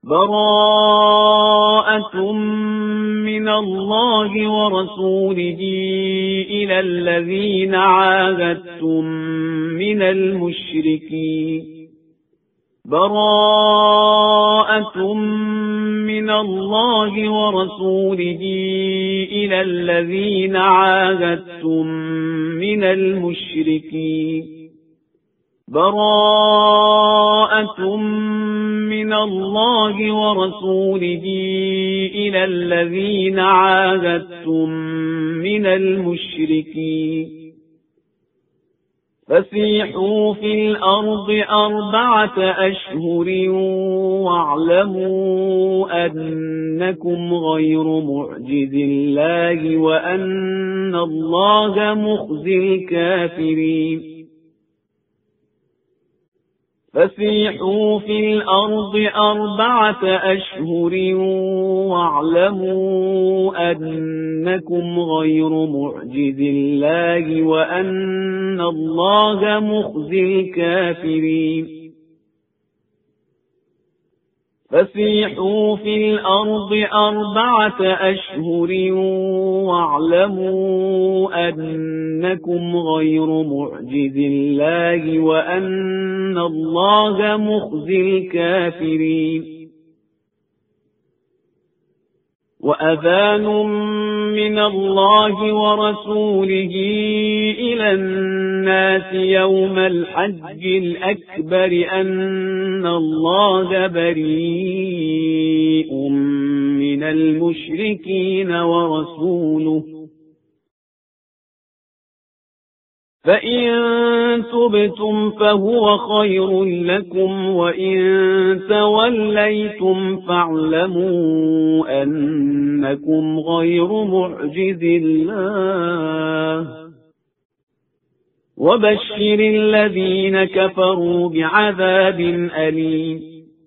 براءة من الله ورسوله إلى الذين عاهدتم من المشركين براءة من الله ورسوله إلى الذين عاهدتم من المشركين براءة من الله ورسوله إلى الذين عاهدتم من المشركين فسيحوا في الأرض 4 أشهر واعلموا أنكم غير معجز الله وأن الله مخزي الكافرين فسيحوا في الأرض 4 أشهر واعلموا أنكم غير معجز الله وأن الله مخزي الكافرين فسيحوا في الأرض 4 أشهر واعلموا أنكم غير معجز الله وأن الله مخزي الكافرين وأذان من الله ورسوله إلى الناس يوم الحج الأكبر أن الله بريء من المشركين ورسوله فإن تبتم فهو خير لكم وإن توليتم فاعلموا أنكم غير معجز الله وبشر الذين كفروا بعذاب أليم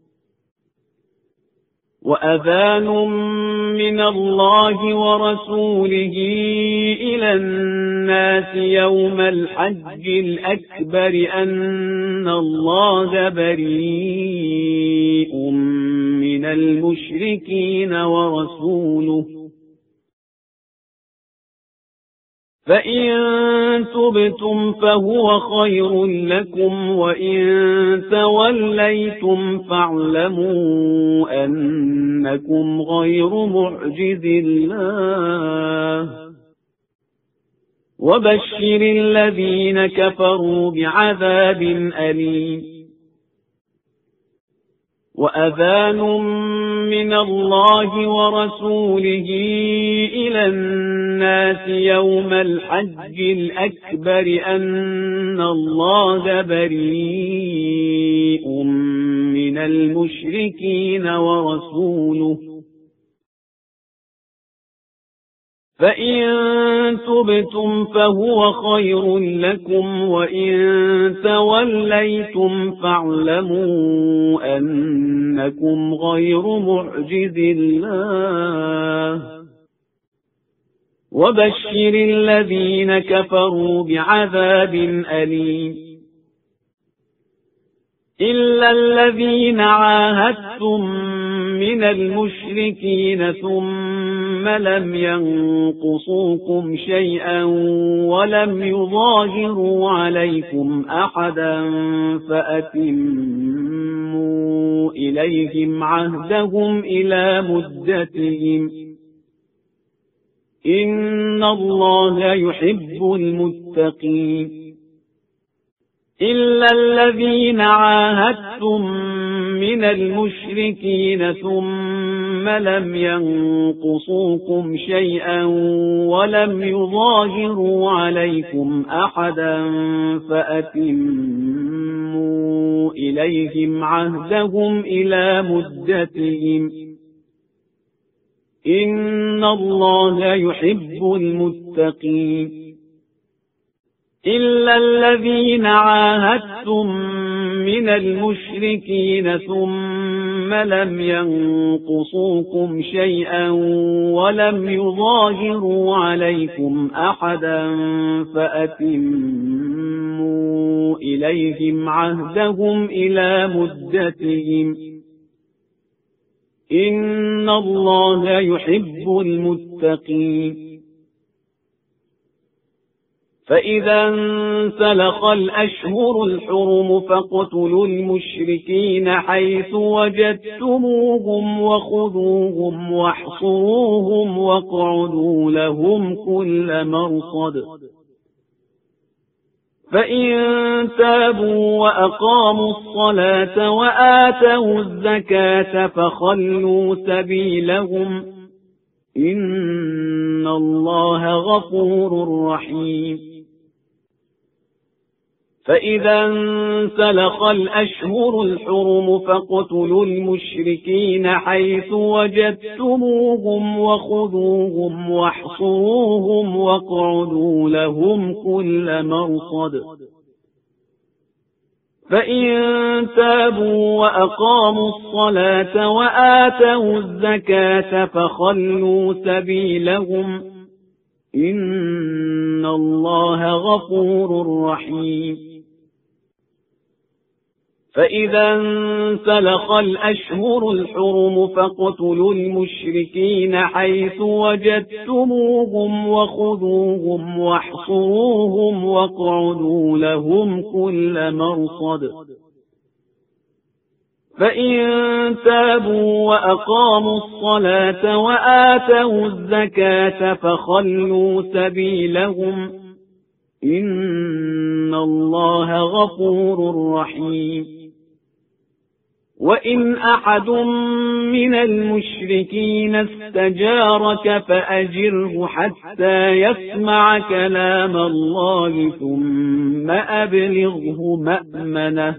وأذان من الله ورسوله إلى الناس يوم الحج الأكبر أن الله بريء من المشركين ورسوله فإن تبتم فهو خير لكم وإن توليتم فاعلموا أنكم غير معجز الله وبشر الذين كفروا بعذاب أليم وأذان من الله ورسوله إلى الناس يوم الحج الأكبر أن الله بريء من المشركين ورسوله فإن تبتم فهو خير لكم وإن توليتم فاعلموا أنكم غير معجز الله وبشر الذين كفروا بعذاب أليم إلا الذين عاهدتم من المشركين ثم لم ينقصوكم شيئا ولم يظاهروا عليكم أحدا فأتموا إليهم عهدهم إلى مدتهم إن الله يحب المتقين إلا الذين عاهدتم من المشركين ثم لم ينقصوكم شيئا ولم يظاهروا عليكم أحدا فأتموا إليهم عهدهم إلى مدتهم إن الله يحب المتقين إلا الذين عاهدتم من المشركين ثم لم ينقصوكم شيئا ولم يظاهروا عليكم أحدا فأتموا إليهم عهدهم إلى مدتهم إن الله يحب المتقين. فإذا انسلخ الأشهر الحرم فاقتلوا المشركين حيث وجدتموهم وخذوهم واحصروهم واقعدوا لهم كل مرصد. فإن تابوا وأقاموا الصلاة وآتوا الزكاة فخلوا سبيلهم، إن الله غفور رحيم. فإذا انسلخ الأشهر الحرم فاقتلوا المشركين حيث وجدتموهم وخذوهم واحصروهم واقعدوا لهم كل مرصد. فإن تابوا وأقاموا الصلاة وآتوا الزكاة فخلوا سبيلهم، إن الله غفور رحيم. فإذا انسلخ الأشهر الحرم فاقتلوا المشركين حيث وجدتموهم وخذوهم واحصروهم واقعدوا لهم كل مرصد. فإن تابوا وأقاموا الصلاة وآتوا الزكاة فخلوا سبيلهم، إن الله غفور رحيم. وإن أحد من المشركين استجارك فأجره حتى يسمع كلام الله ثم أبلغه مأمنه،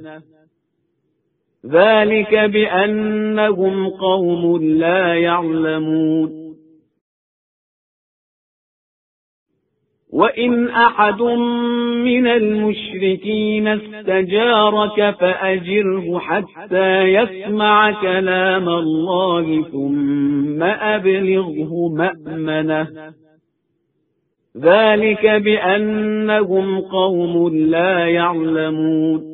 ذلك بأنهم قوم لا يعلمون. وإن أحد من المشركين استجارك فأجره حتى يسمع كلام الله ثم أبلغه مأمنه، ذلك بأنهم قوم لا يعلمون.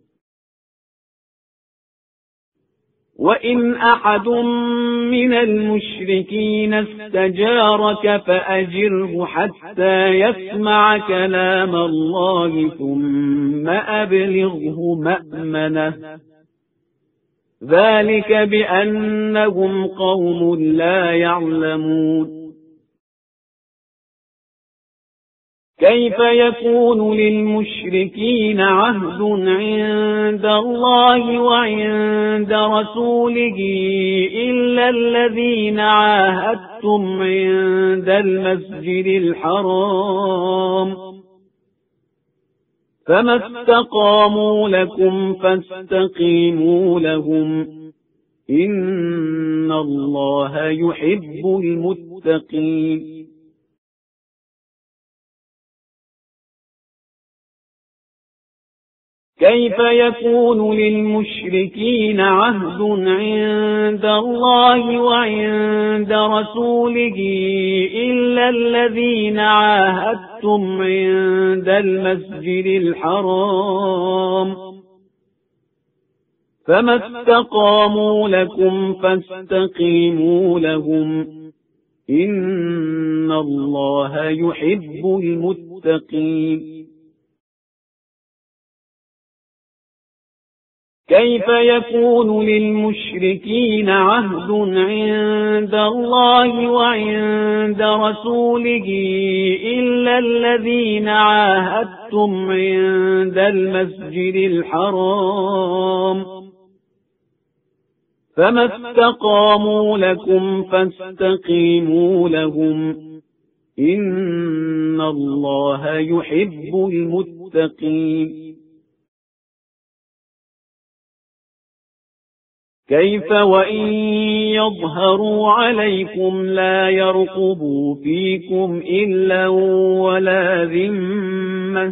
وإن أحد من المشركين استجارك فأجره حتى يسمع كلام الله ثم أبلغه مأمنه، ذلك بأنهم قوم لا يعلمون. كيف يكون للمشركين عهد عند الله وعند رسوله إلا الذين عاهدتم عند المسجد الحرام، فما استقاموا لكم فاستقيموا لهم، إن الله يحب المتقين. كيف يكون للمشركين عهد عند الله وعند رسوله إلا الذين عاهدتم عند المسجد الحرام، فما استقاموا لكم فاستقيموا لهم، إن الله يحب المتقين. كيف يكون للمشركين عهد عند الله وعند رسوله إلا الذين عاهدتم عند المسجد الحرام، فما استقاموا لكم فاستقيموا لهم، إن الله يحب المتقين. كيف وإن يظهروا عليكم لا يرقبوا فيكم إلا ولا ذمة،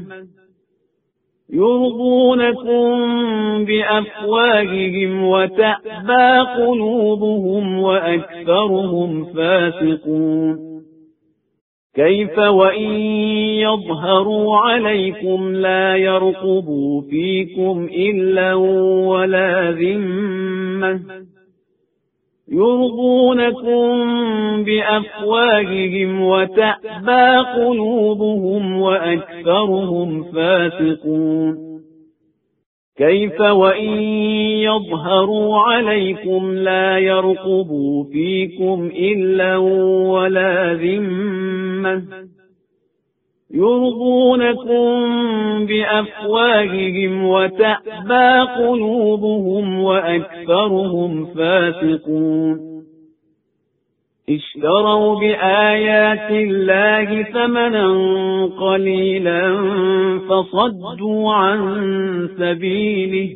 يرضونكم بأفواههم وتأبى قلوبهم وأكثرهم فاسقون. كيف وإن يظهروا عليكم لا يرقبوا فيكم إلا ولا ذمة، يرضونكم بأفواههم وتأبى قلوبهم وأكثرهم فاسقون. كيف وإن يظهروا عليكم لا يرقبوا فيكم إلا ولا ذمة، يرضونكم بأفواههم وتأبى قلوبهم وأكثرهم فاسقون. اشتروا بآيات الله ثمنا قليلا فصدوا عن سبيله،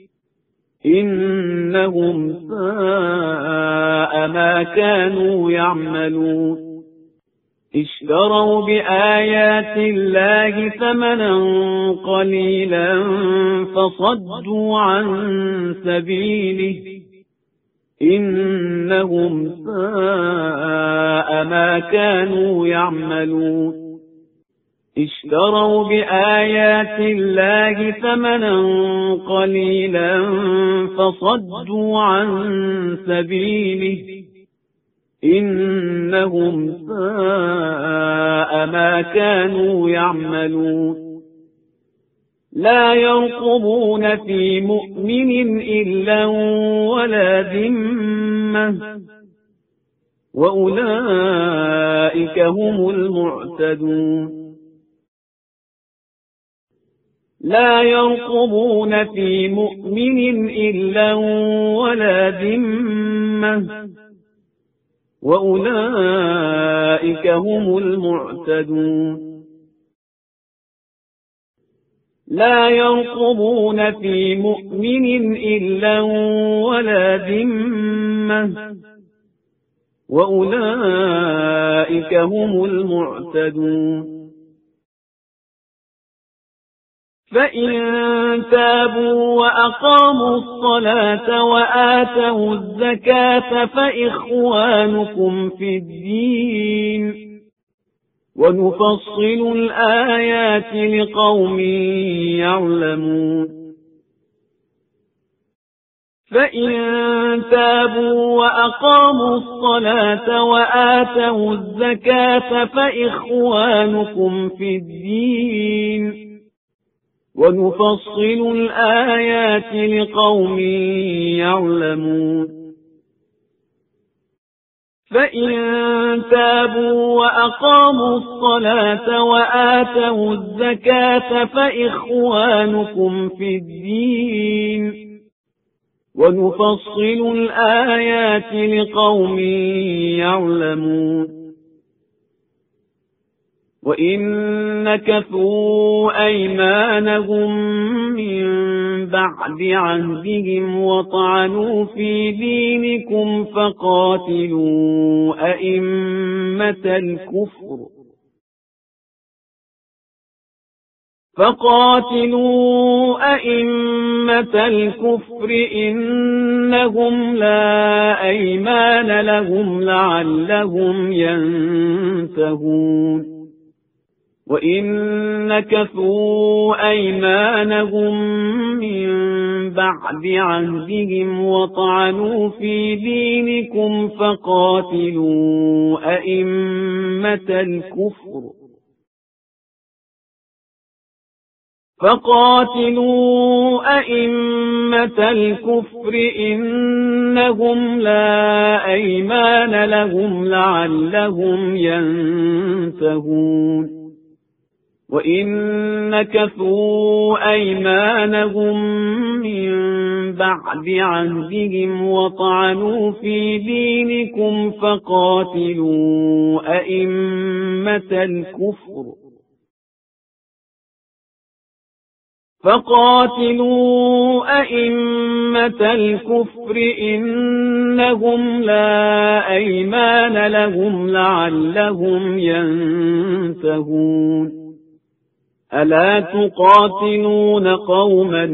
إنهم ساء ما كانوا يعملون. اشتروا بآيات الله ثمنا قليلا فصدوا عن سبيله، إنهم ساء ما كانوا يعملون. اشتروا بآيات الله ثمنا قليلا فصدوا عن سبيله، إنهم ساء ما كانوا يعملون. لا يرقبون في مؤمن إلا ولا ذمة، وأولئك هم المعتدون. لا يرقبون في مؤمن إلا ولا ذمة، وأولئك هم المعتدون. لا يرقبون في مؤمن إلا ولا ذمة، وأولئك هم المعتدون. فإن تابوا وأقاموا الصلاة وآتوا الزكاة فإخوانكم في الدين، ونفصل الآيات لقوم يعلمون. فإن تابوا وأقاموا الصلاة وآتوا الزكاة فإخوانكم في الدين، ونفصل الآيات لقوم يعلمون. فإن تابوا وأقاموا الصلاة وآتوا الزكاة فإخوانكم في الدين، ونفصل الآيات لقوم يعلمون. وإن نكثوا أيمانهم من بعد عهدهم وطعنوا في دينكم فقاتلوا أئمة الكفر إنهم لا أيمان لهم لعلهم ينتهون. وإن نكثوا أيمانهم من بعد عهدهم وطعنوا في دينكم فقاتلوا أئمة الكفر إنهم لا أيمان لهم لعلهم ينتهون. وإن نكثوا أيمانهم من بعد عهدهم وطعنوا في دينكم فقاتلوا أئمة الكفر إنهم لا أيمان لهم لعلهم ينتهون. ألا تقاتلون قوما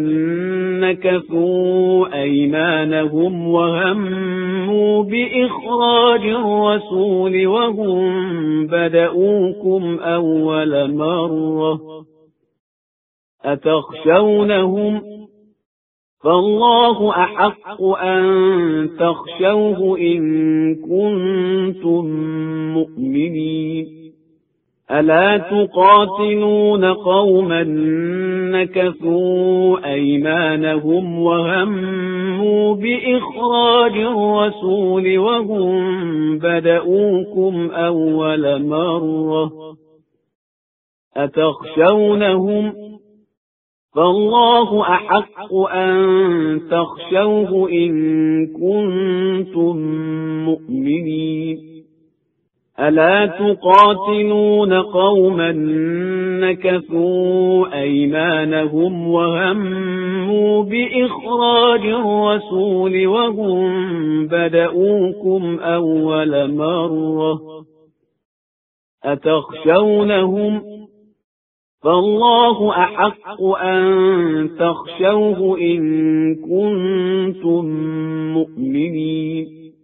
نكثوا أيمانهم وهموا بإخراج الرسول وهم بدؤوكم أول مرة، أتخشونهم فالله أحق أن تخشوه إن كنتم مؤمنين. ألا تقاتلون قوما نكثوا أيمانهم وهموا بإخراج الرسول وهم بدؤوكم أول مرة أتخشونهم؟ فالله أحق أن تخشوه إن كنتم مؤمنين. ألا تقاتلون قوما نكثوا أيمانهم وهموا بإخراج الرسول وهم بدؤوكم أول مرة أتخشونهم؟ فالله أحق أن تخشوه إن كنتم مؤمنين.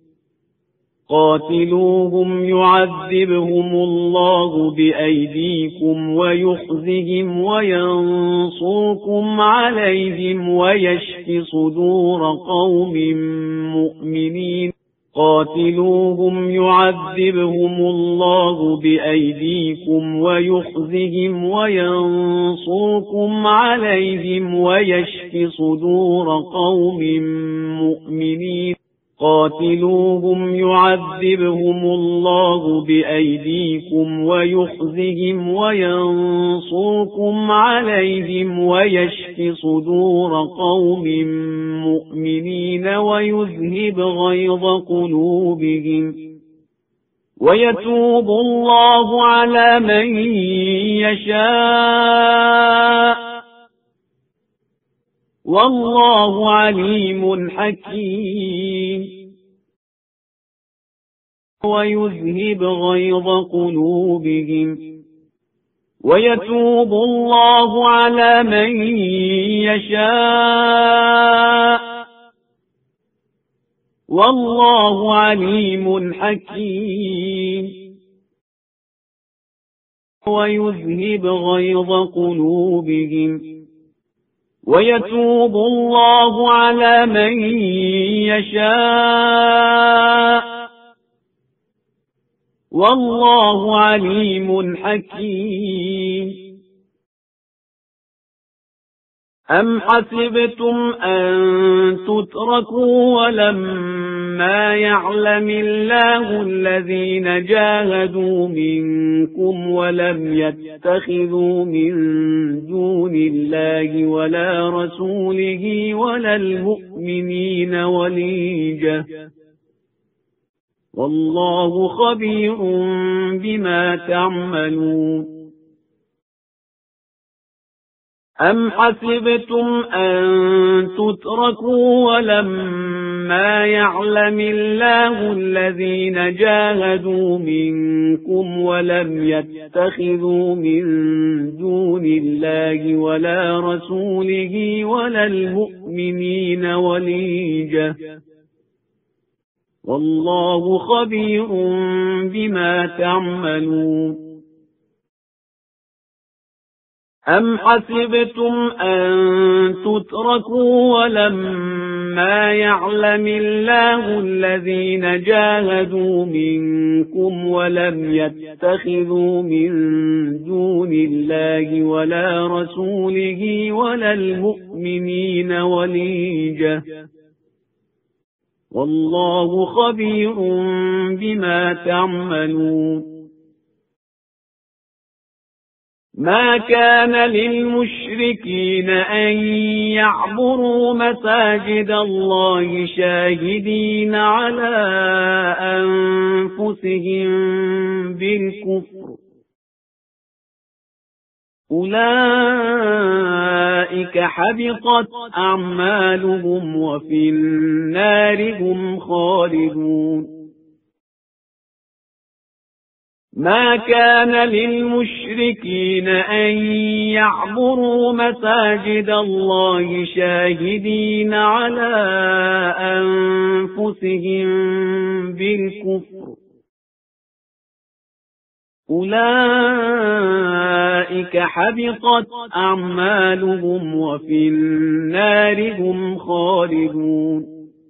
قاتلوهم يعذبهم الله بأيديكم ويخزهم وينصركم عليهم ويشف صدور قوم مؤمنين. قاتلوهم يعذبهم الله بأيديكم ويخزهم وينصركم عليهم ويشف صدور قوم مؤمنين. قاتلوهم يعذبهم الله بأيديكم ويخزهم وينصركم عليهم ويشف صدور قوم مؤمنين ويذهب غيظ قلوبهم ويتوب الله على من يشاء والله عليم حكيم. ويذهب غيظ قلوبهم ويتوب الله على من يشاء والله عليم حكيم. ويذهب غيظ قلوبهم ويتوب الله على من يشاء والله عليم حكيم. أم حسبتم أن تتركوا ولما يعلم الله الذين جاهدوا منكم ولم يتخذوا من دون الله ولا رسوله ولا المؤمنين وليجة والله خبير بما تعملون. أم حسبتم أن تتركوا ولما يعلم الله الذين جاهدوا منكم ولم يتخذوا من دون الله ولا رسوله ولا المؤمنين وليجة والله خبير بما تعملون. أم حسبتم أن تتركوا ولما يعلم الله الذين جاهدوا منكم ولم يتخذوا من دون الله ولا رسوله ولا المؤمنين وليجة والله خبير بما تعملون. ما كان للمشركين أن يعمروا مساجد الله شاهدين على أنفسهم بالكفر أولئك حبطت أعمالهم وفي النار هم خالدون. ما كان للمشركين أن يعمروا مساجد الله شاهدين على أنفسهم بالكفر أولئك حبطت أعمالهم وفي النار هم خالدون.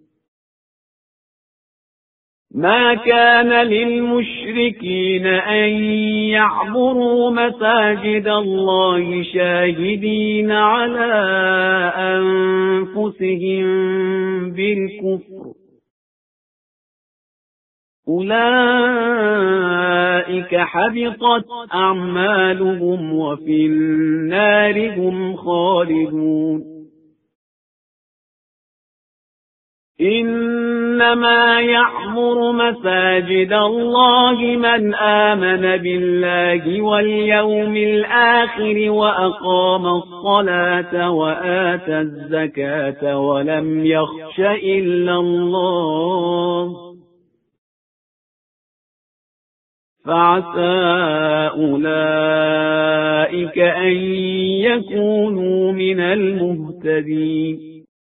ما كان للمشركين أن يعمروا مساجد الله شاهدين على أنفسهم بالكفر، أولئك حبطت أعمالهم وفي النار هم خالدون. إنما يعمر مساجد الله من آمن بالله واليوم الآخر وأقام الصلاة وآتى الزكاة ولم يخش إلا الله، فعسى أولئك أن يكونوا من المهتدين.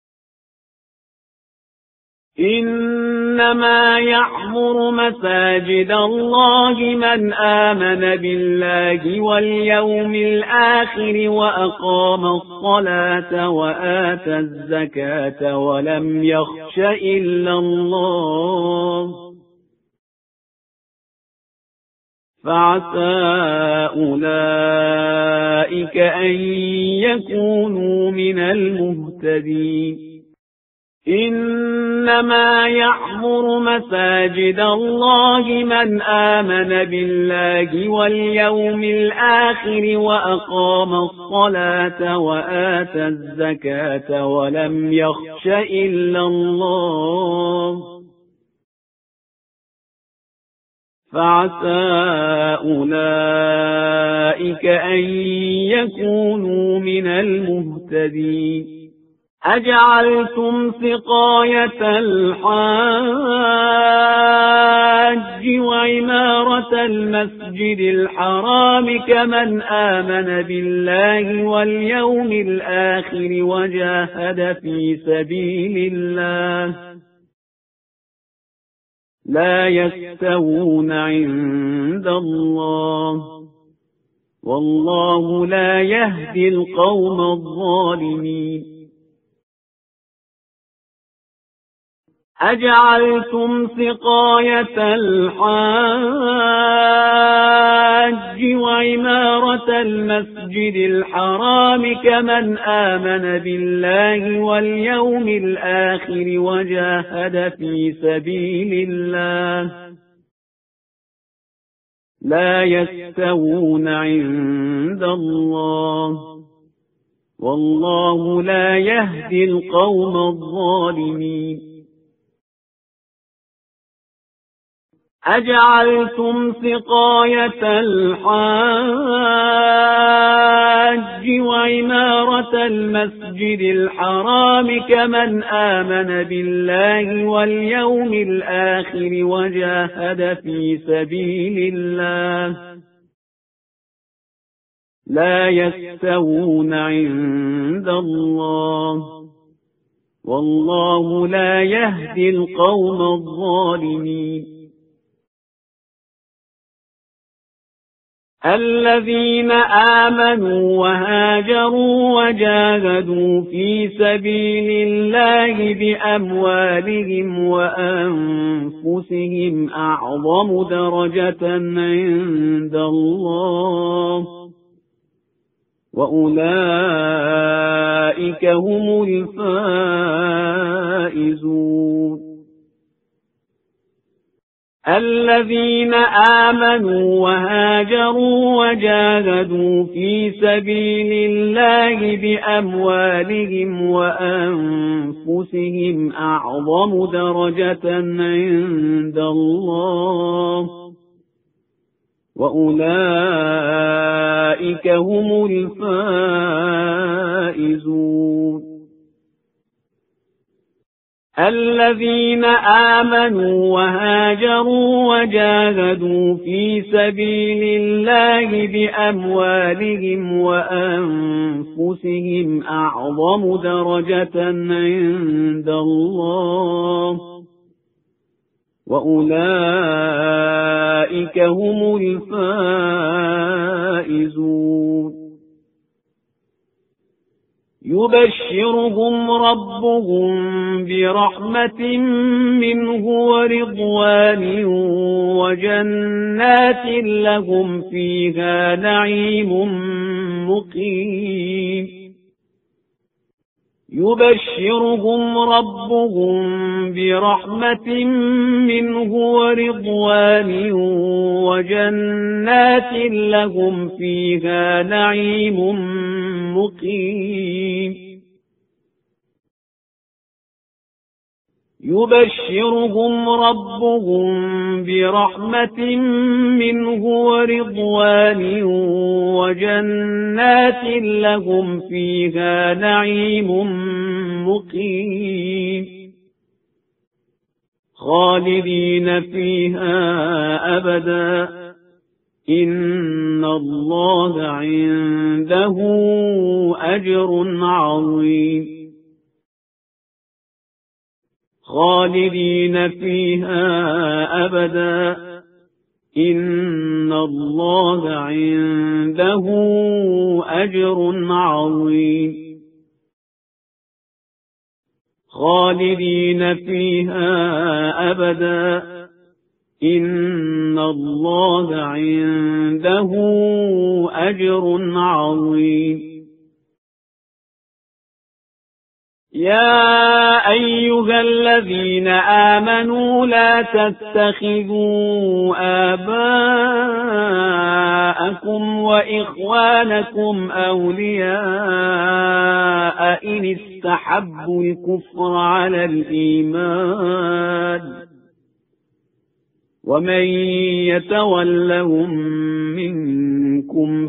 إنما يعمر مساجد الله من آمن بالله واليوم الآخر وأقام الصلاة وآتى الزكاة ولم يخش إلا الله، فعسى أولئك أن يكونوا من المهتدين. إنما يعمر مساجد الله من آمن بالله واليوم الآخر وأقام الصلاة وآتى الزكاة ولم يخش إلا الله، فعسى أولئك أن يكونوا من المهتدين. أجعلتم سقاية الحاج وعمارة المسجد الحرام كمن آمن بالله واليوم الآخر وجاهد في سبيل الله لا يستوون عند الله، والله لا يهدي القوم الظالمين. أجعلتم سقاية الحاج وعمارة المسجد الحرام كمن آمن بالله واليوم الآخر وجاهد في سبيل الله لا يستوون عند الله، والله لا يهدي القوم الظالمين. أجعلتم سقاية الحاج وعمارة المسجد الحرام كمن آمن بالله واليوم الآخر وجاهد في سبيل الله لا يستوون عند الله، والله لا يهدي القوم الظالمين. الذين آمنوا وهاجروا وجاهدوا في سبيل الله بأموالهم وأنفسهم أعظم درجة عند الله، وأولئك هم الفائزون. الذين آمنوا وهاجروا وجاهدوا في سبيل الله بأموالهم وأنفسهم أعظم درجة عند الله، وأولئك هم الفائزون. الذين آمنوا وهاجروا وجاهدوا في سبيل الله بأموالهم وأنفسهم أعظم درجة عند الله، وأولئك أولئك هم الفائزون. يبشرهم ربهم برحمة منه ورضوان وجنات لهم فيها نعيم مقيم. يبشرهم ربهم برحمة منه ورضوان وجنات لهم فيها نعيم مقيم. يبشرهم ربهم برحمة منه ورضوان وجنات لهم فيها نعيم مقيم خالدين فيها أبدا إن الله عنده أجر عظيم. خالدين فيها أبدا إن الله عنده أجر عظيم. خالدين فيها أبدا إن الله عنده أجر عظيم. يا أيها الذين آمنوا لا تتخذوا آباءكم وإخوانكم أولياء إن استحبوا الكفر على الإيمان ومن يتولهم منكم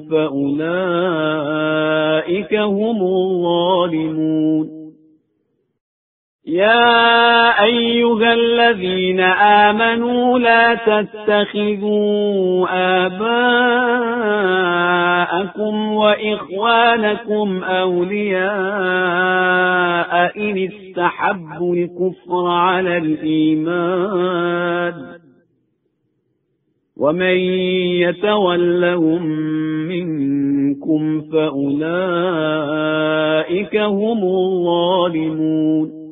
فأولئك هم الظالمون. يا أيها الذين آمنوا لا تتخذوا آباءكم وإخوانكم أولياء إن استحبوا الكفر على الإيمان ومن يتولهم منكم فأولئك هم الظالمون.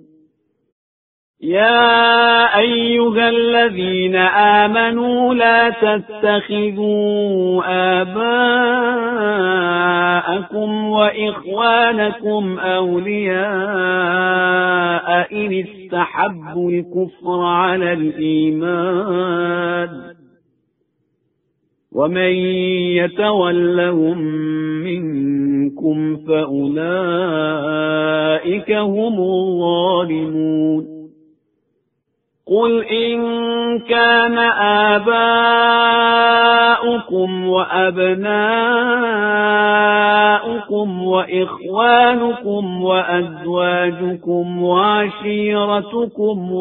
يا أيها الذين آمنوا لا تتخذوا آباءكم وإخوانكم أولياء إن استحبوا الكفر على الإيمان ومن يتولهم منكم فأولئك هم الظالمون. قل إن كان آباؤكم وأبناؤكم وإخوانكم وأزواجكم وعشيرتكم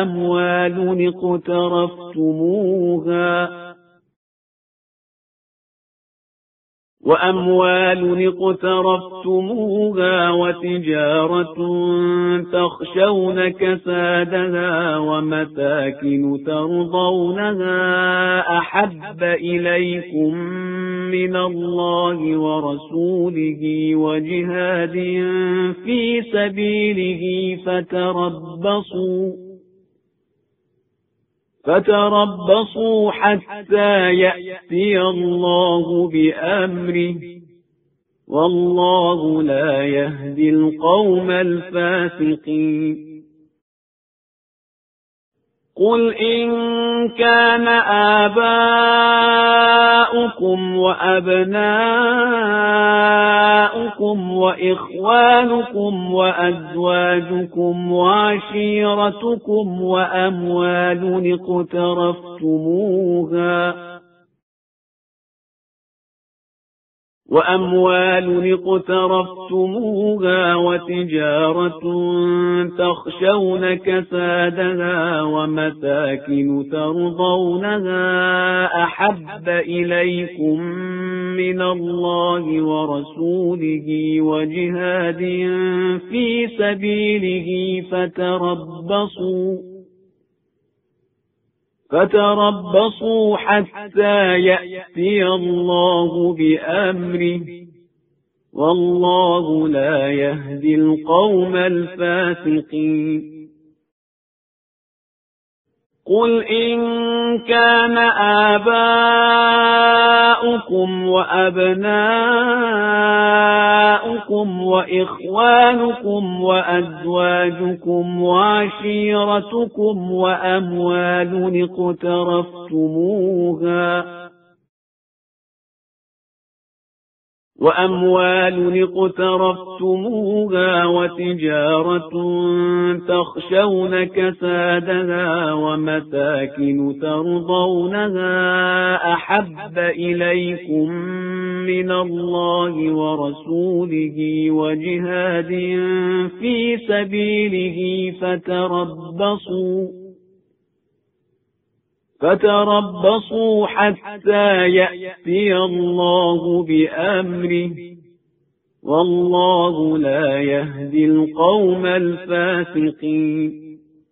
وأموال اقترفتموها وتجارة تخشون كسادها ومساكن ترضونها أحب إليكم من الله ورسوله وجهاد في سبيله فتربصوا حتى يأتي الله بأمره والله لا يهدي القوم الفاسقين. قل إن كان آباؤكم وأبناؤكم وإخوانكم وأزواجكم وعشيرتكم وأموال اقترفتموها وتجارة تخشون كسادها ومساكن ترضونها أحب إليكم من الله ورسوله وجهاد في سبيله فتربصوا حتى يأتي الله بأمره والله لا يهدي القوم الفاسقين قل إن كان آباؤكم وأبناؤكم وإخوانكم وأزواجكم وعشيرتكم وأموال اقترفتموها وتجارة تخشون كسادها ومساكن ترضونها أحب إليكم من الله ورسوله وجهاد في سبيله فتربصوا حتى يأتي الله بأمره والله لا يهدي القوم الفاسقين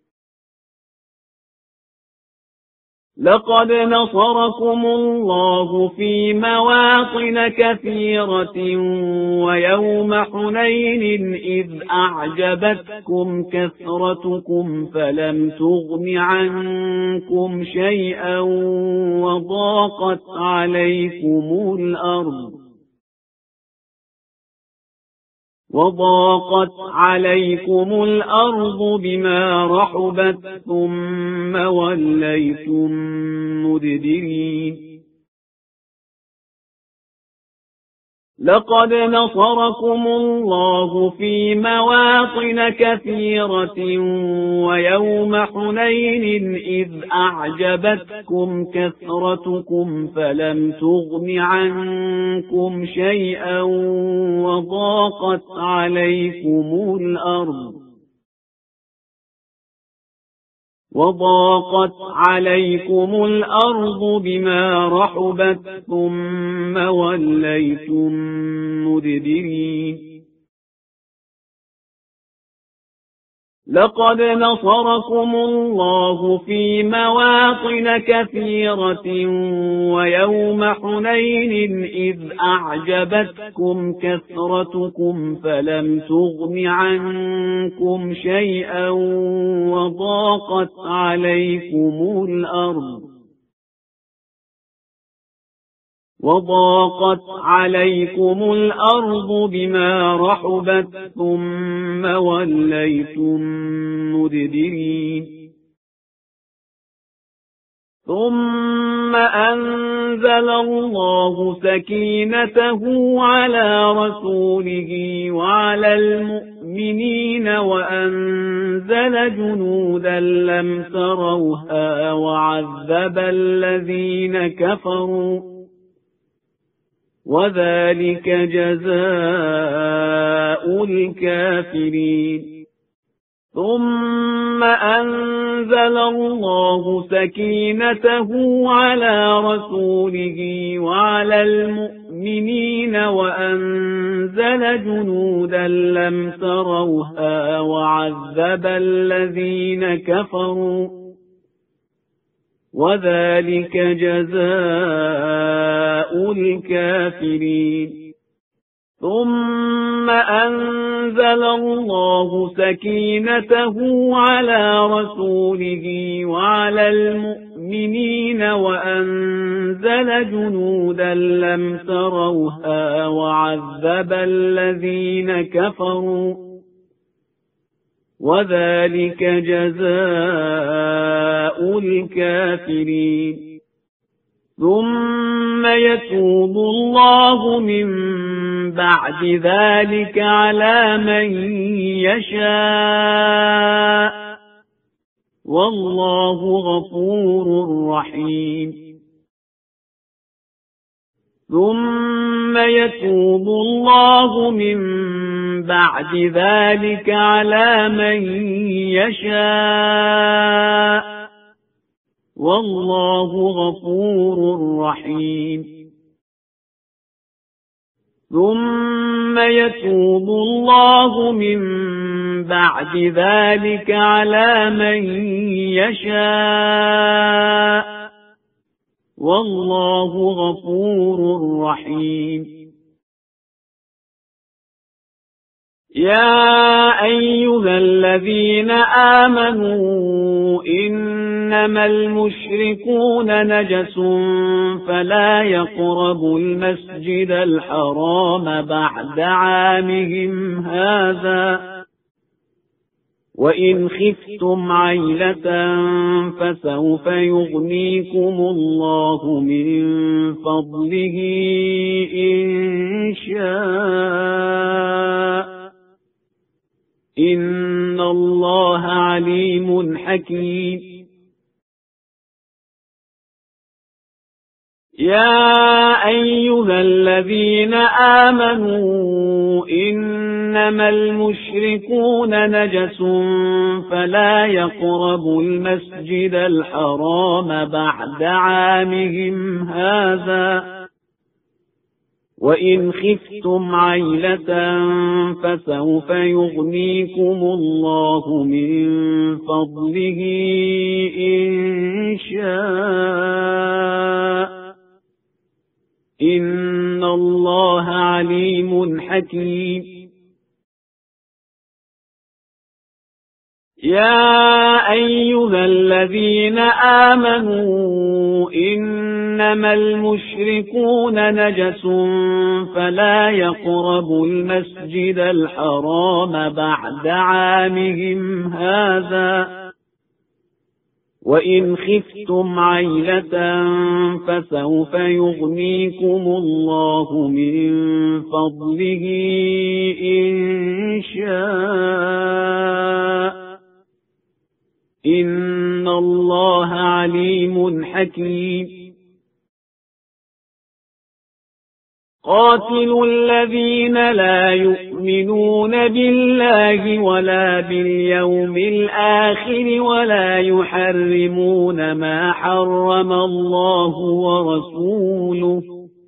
لقد نصركم الله في مواطن كثيرة ويوم حنين إذ أعجبتكم كثرتكم فلم تغن عنكم شيئا وضاقت عليكم الأرض بما رحبت ثم وليتم مدبرين لقد نصركم الله في مواطن كثيرة ويوم حنين إذ أعجبتكم كثرتكم فلم تغن عنكم شيئا وضاقت عليكم الأرض بما رحبت ثم وليتم مدبرين لقد نصركم الله في مواطن كثيرة ويوم حنين إذ أعجبتكم كثرتكم فلم تغن عنكم شيئا وضاقت عليكم الأرض بما رحبت ثم وليتم مدبرين ثم أنزل الله سكينته على رسوله وعلى المؤمنين وأنزل جنودا لم تروها وعذب الذين كفروا وذلك جزاء الكافرين ثم أنزل الله سكينته على رسوله وعلى المؤمنين وأنزل جنودا لم تروها وعذب الذين كفروا وذلك جزاء الكافرين ثم أنزل الله سكينته على رسوله وعلى المؤمنين وأنزل جنودا لم تروها وعذب الذين كفروا وذلك جزاء الكافرين ثم يتوب الله من بعد ذلك على من يشاء والله غفور رحيم ثم يتوب الله من بعد ذلك على من يشاء والله غفور رحيم ثم يتوب الله من بعد ذلك على من يشاء والله غفور رحيم يا أيها الذين آمنوا إنما المشركون نجس فلا يقربوا المسجد الحرام بعد عامهم هذا وإن خفتم عيلة فسوف يغنيكم الله من فضله إن شاء إن الله عليم حكيم يا أيها الذين آمنوا إنما المشركون نجس فلا يقربوا المسجد الحرام بعد عامهم هذا وإن خفتم عيلة فسوف يغنيكم الله من فضله إن شاء إن الله عليم حكيم يا أيها الذين آمنوا إنما المشركون نجس فلا يقربوا المسجد الحرام بعد عامهم هذا وإن خفتم عيلة فسوف يغنيكم الله من فضله إن شاء إن الله عليم حكيم قاتلوا الذين لا يؤمنون بالله ولا باليوم الآخر ولا يحرمون ما حرم الله ورسوله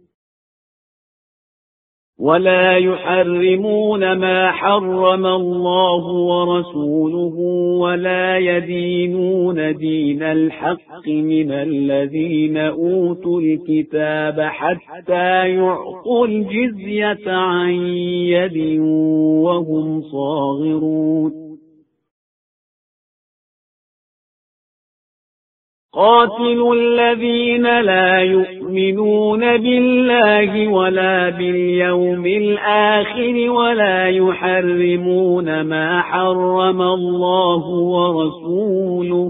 ولا يدينون دين الحق من الذين أوتوا الكتاب حتى يعطوا الجزية عن يد وهم صاغرون قاتلوا الذين لا يؤمنون بالله ولا باليوم الآخر ولا يحرمون ما حرم الله ورسوله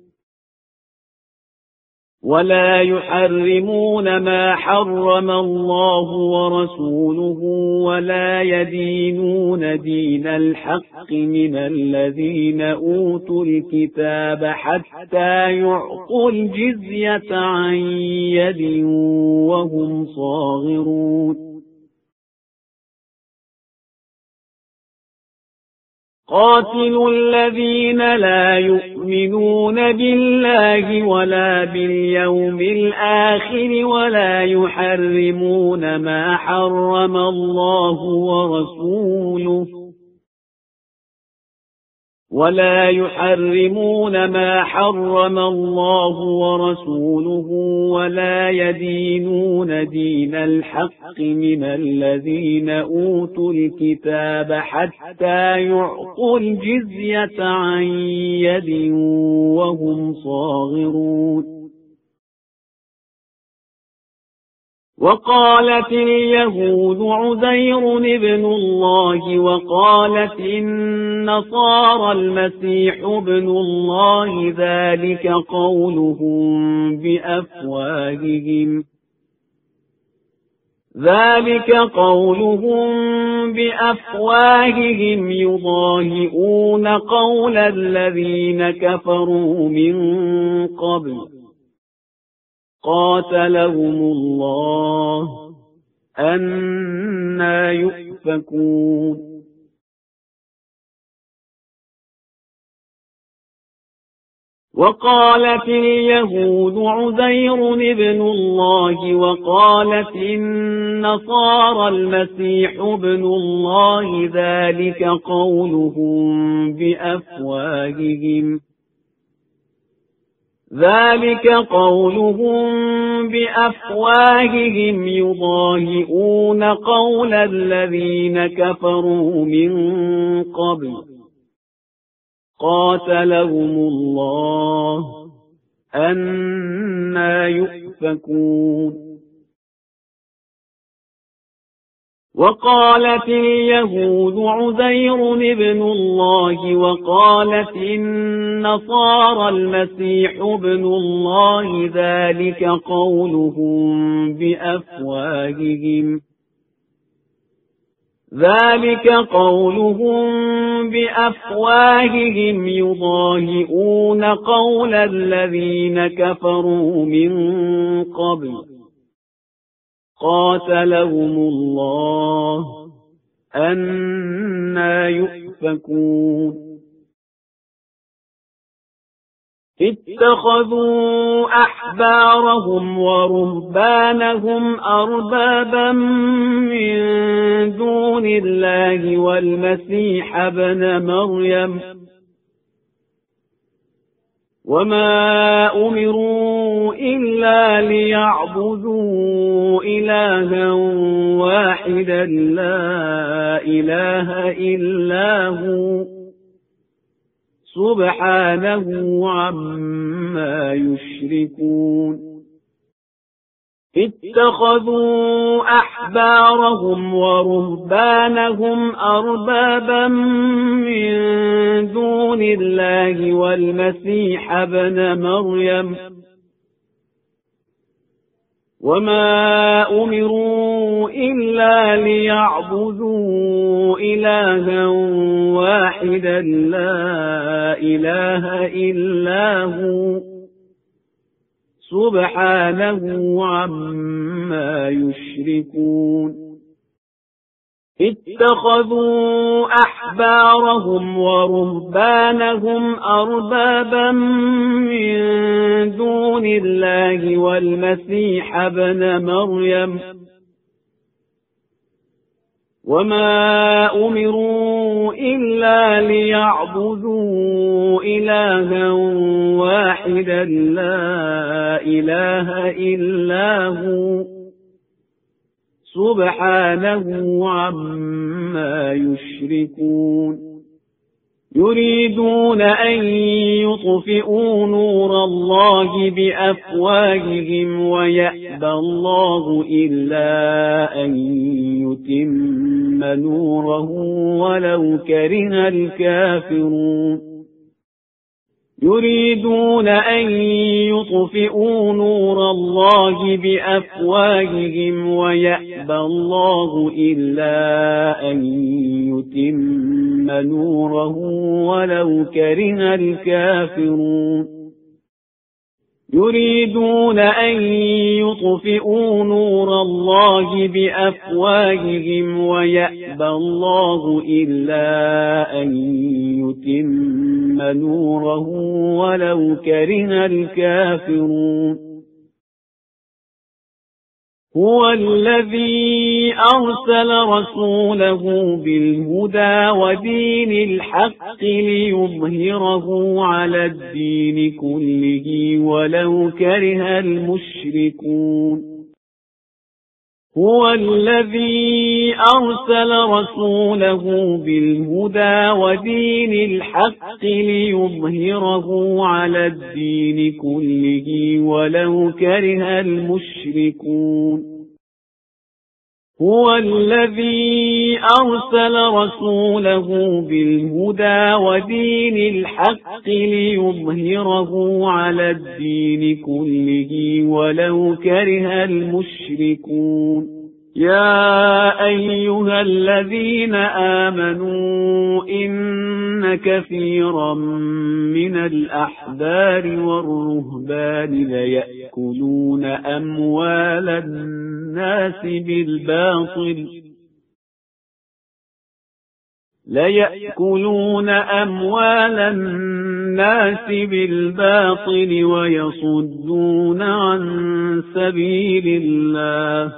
ولا يدينون دين الحق من الذين أوتوا الكتاب حتى يعطوا الجزية عن يد وهم صاغرون قاتلوا الذين لا يؤمنون بالله ولا باليوم الآخر ولا يحرمون ما حرم الله ورسوله ولا يدينون دين الحق من الذين أوتوا الكتاب حتى يعطوا الجزية عن يد وهم صاغرون وقالت اليهود عزير ابن الله وقالت النصارى المسيح ابن الله ذلك قولهم بأفواههم يضاهئون قول الذين كفروا من قبل قاتلهم الله أنى يؤفكون وقالت اليهود عزير ابن الله وقالت النصارى المسيح ابن الله ذلك قولهم بأفواههم يضاهئون قول الذين كفروا من قبل قاتلهم الله أنى يؤفكون وقالت اليهود عزير ابن الله وقالت النصارى المسيح ابن الله ذلك قولهم بأفواههم يضاهئون قول الذين كفروا من قبل قاتلهم الله أنى يؤفكون اتخذوا أحبارهم ورهبانهم أربابا من دون الله والمسيح ابن مريم وما أمروا إلا ليعبدوا إلها واحدا لا إله إلا هو سبحانه عما يشركون اتخذوا أحبارهم ورهبانهم أربابا من دون الله والمسيح ابن مريم وما أمروا إلا ليعبدوا إلها واحدا لا إله إلا هو سبحانه عما يشركون اتخذوا أحبارهم ورهبانهم أربابا من دون الله والمسيح ابن مريم وما أمروا إلا ليعبدوا إلها واحدا لا إله إلا هو سبحانه عما يشركون يريدون أن يطفئوا نور الله بأفواههم ويأبى الله إلا أن يتم نوره ولو كره الكافرون يريدون أن يطفئوا نور الله بأفواههم ويأبى الله إلا أن يتم نوره ولو كره الكافرون يريدون أن يطفئوا نور الله بأفواههم ويأبى الله إلا أن يتم نوره ولو كره الكافرون هو الذي أرسل رسوله بالهدى ودين الحق ليظهره على الدين كله ولو كره المشركون هو الذي أرسل رسوله بالهدى ودين الحق ليظهره على الدين كله ولو كره المشركون هو الذي أرسل رسوله بالهدى ودين الحق ليظهره على الدين كله ولو كره المشركون يا أيها الذين آمنوا إن كثيرا من الأحبار والرهبان ليأكلون أموال الناس ليأكلون أموال الناس بالباطل ويصدون عن سبيل الله.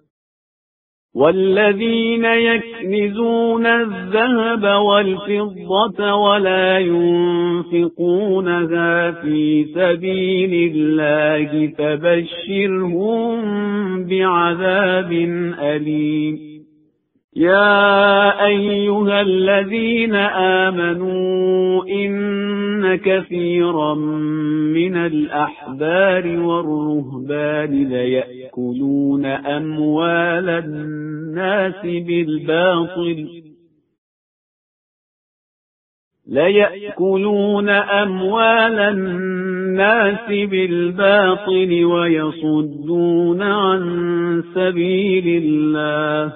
والذين يكنزون الذهب والفضة ولا ينفقونها في سبيل الله فبشرهم بعذاب أليم. يا أيها الذين آمنوا إن كثيرا من الأحبار والرهبان ليأكلون أموال الناس بالباطل ويصدون عن سبيل الله.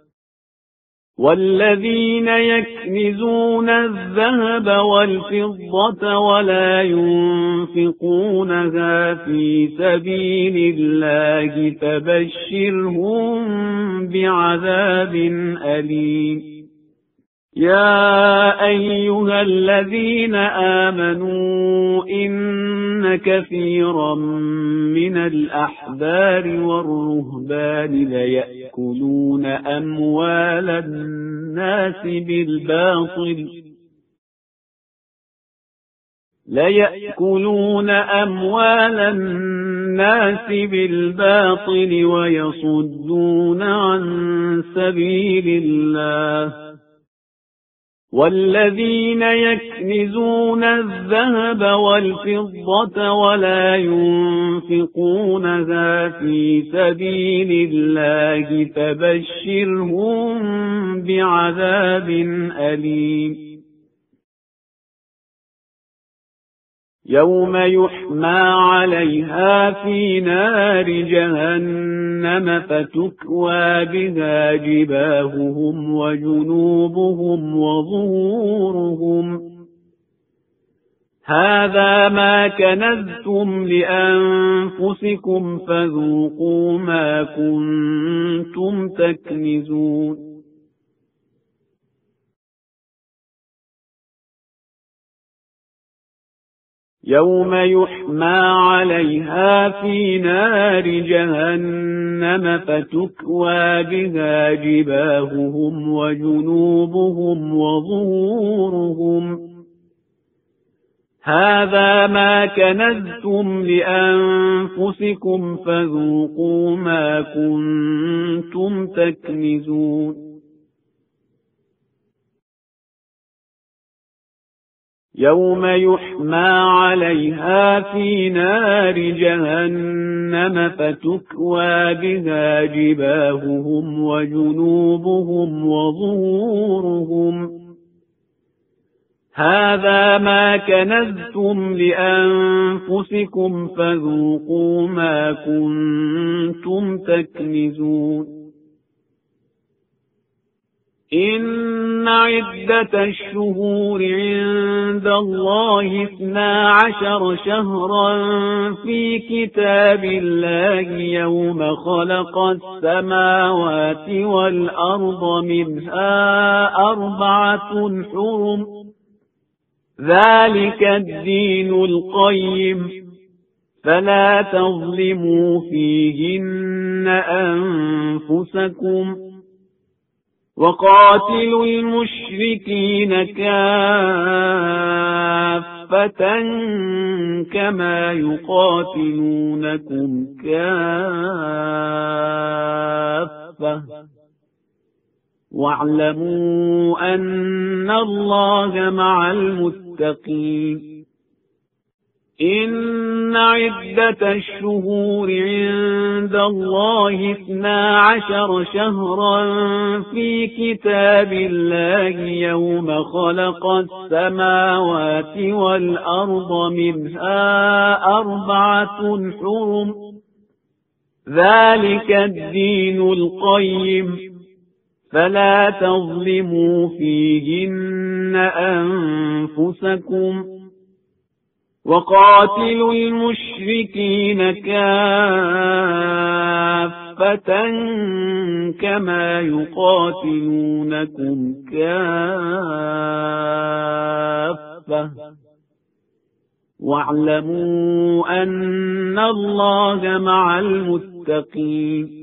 والذين يكنزون الذهب والفضة ولا ينفقونها في سبيل الله فبشرهم بعذاب أليم. يا أيها الذين آمنوا إن كثيرا من الأحبار والرهبان ليأكلون أموال الناس بالباطل ويصدون عن سبيل الله. والذين يكنزون الذهب والفضة ولا ينفقونها في سبيل الله فبشرهم بعذاب أليم. يوم يحمى عليها في نار جهنم فتكوى بها جباههم وجنوبهم وظهورهم هذا ما كنزتم لأنفسكم فذوقوا ما كنتم تكنزون. يوم يحمى عليها في نار جهنم فتكوى بها جباههم وجنوبهم وظهورهم هذا ما كنزتم لأنفسكم فذوقوا ما كنتم تكنزون. يوم يحمى عليها في نار جهنم فتكوى بها جباههم وجنوبهم وظهورهم هذا ما كنزتم لأنفسكم فذوقوا ما كنتم تكنزون. إن عدة الشهور عند الله 12 شهرا في كتاب الله يوم خلق السماوات والأرض منها 4 حرم ذلك الدين القيم فلا تظلموا فيهن أنفسكم وقاتلوا المشركين كافة كما يقاتلونكم كافة واعلموا أن الله مع المتقين. إن عدة الشهور عند الله 12 شهرا في كتاب الله يوم خلق السماوات والأرض منها 4 حرم ذلك الدين القيم فلا تظلموا فيهن أنفسكم وقاتلوا المشركين كافة كما يقاتلونكم كافة واعلموا أن الله مع المتقين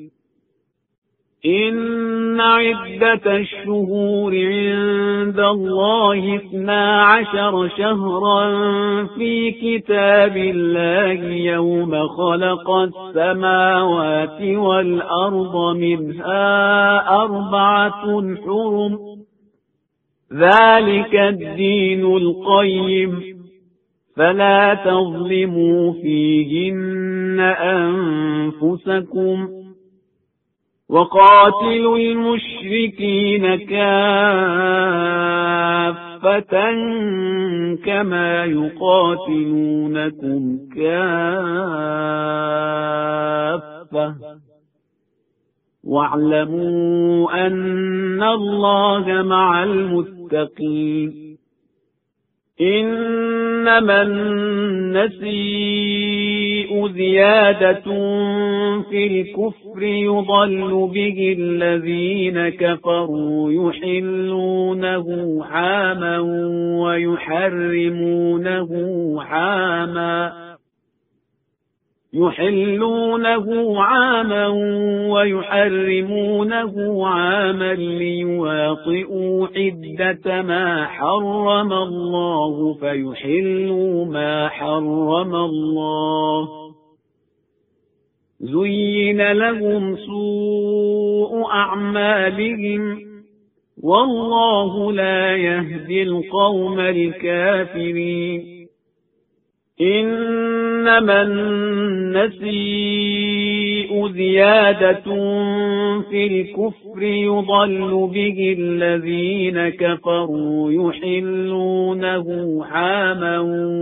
إن عدة الشهور عند الله 12 شهرا في كتاب الله يوم خلق السماوات والأرض منها 4 حرم ذلك الدين القيم فلا تظلموا فيهن أنفسكم وقاتلوا المشركين كافة كما يقاتلونكم كافة واعلموا أن الله مع المتقين إنما النسيء زيادة في الكفر يضل به الذين كفروا يحلونه عاما ويحرمونه عاما ليواطئوا عدة ما حرم الله فيحلوا ما حرم الله زين لهم سوء أعمالهم والله لا يهدي القوم الكافرين إنما النسيء زيادة في الكفر يضل به الذين كفروا يحلونه عاما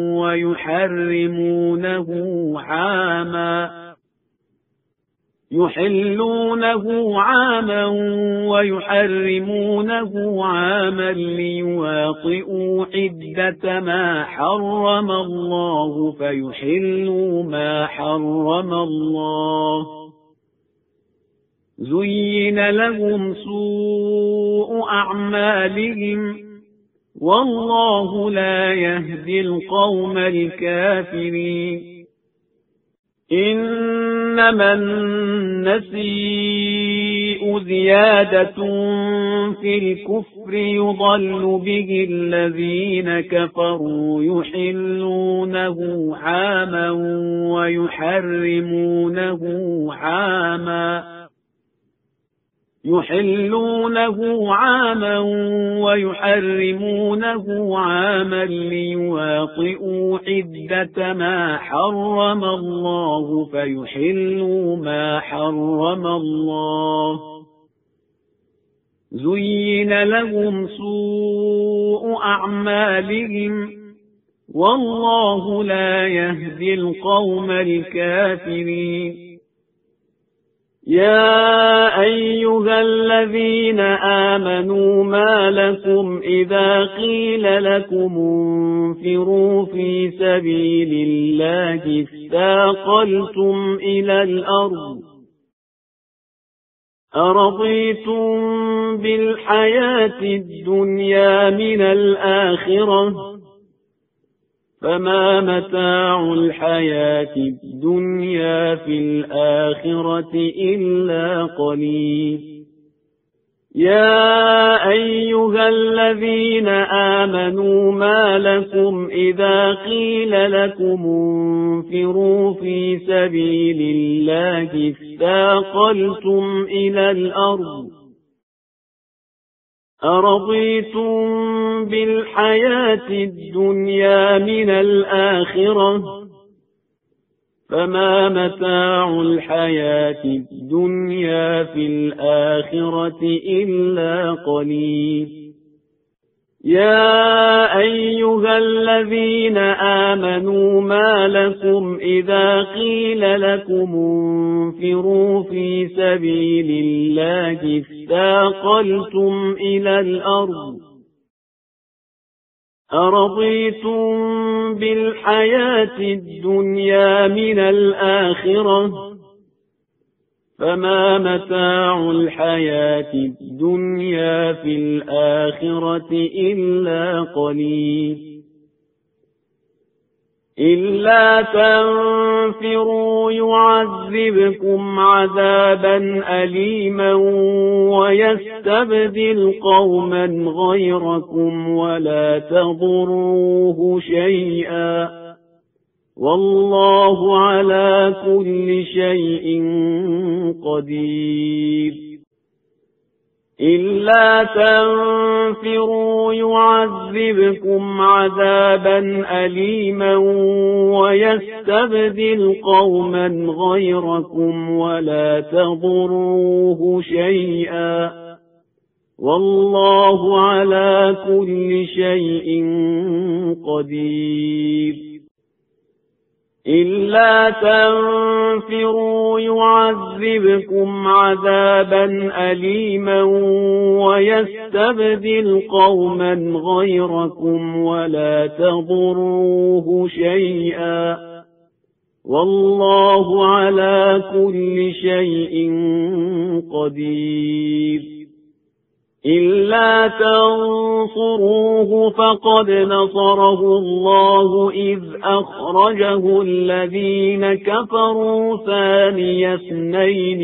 ويحرمونه عاما ليواطئوا عدة ما حرم الله فيحلوا ما حرم الله زين لهم سوء أعمالهم والله لا يهدي القوم الكافرين إنما النسيء زيادة في الكفر يضل به الذين كفروا يحلونه عاما ويحرمونه عاما ليواطئوا عدة ما حرم الله فيحلوا ما حرم الله زين لهم سوء أعمالهم والله لا يهدي القوم الكافرين يا أيها الذين آمنوا ما لكم إذا قيل لكم انفروا في سبيل الله اثاقلتم إلى الأرض أرضيتم بالحياة الدنيا من الآخرة فما متاع الحياة الدنيا في الآخرة إلا قليل يا أيها الذين آمنوا ما لكم إذا قيل لكم انفروا في سبيل الله اثاقلتم إلى الأرض أرضيتم بالحياة الدنيا من الآخرة فما متاع الحياة الدنيا في الآخرة إلا قليل يا أيها الذين آمنوا ما لكم إذا قيل لكم انفروا في سبيل الله اثاقلتم إلى الأرض أرضيتم بالحياة الدنيا من الآخرة فما متاع الحياة الدنيا في الآخرة إلا قليل إلا تنفروا يعذبكم عذابا أليما ويستبدل قوما غيركم ولا تضروه شيئا والله على كل شيء قدير إلا تنفروا يعذبكم عذابا أليما ويستبدل قوما غيركم ولا تضروه شيئا والله على كل شيء قدير إلا تنفروا يعذبكم عذابا أليما ويستبدل قوما غيركم ولا تضروه شيئا والله على كل شيء قدير إلا تنصروه فقد نصره الله إذ أخرجه الذين كفروا ثاني اثنين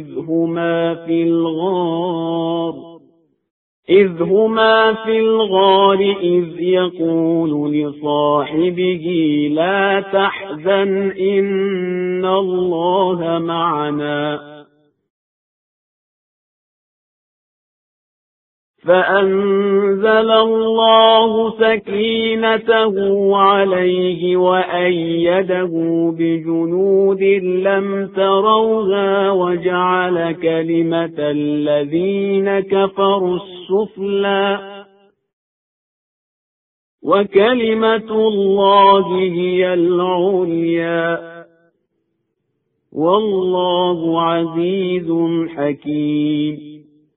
إذ هما في الغار إذ يقول لصاحبه لا تحزن إن الله معنا فأنزل الله سكينته عليه وأيده بجنود لم تروها وجعل كلمة الذين كفروا السفلى وكلمة الله هي العليا والله عزيز حكيم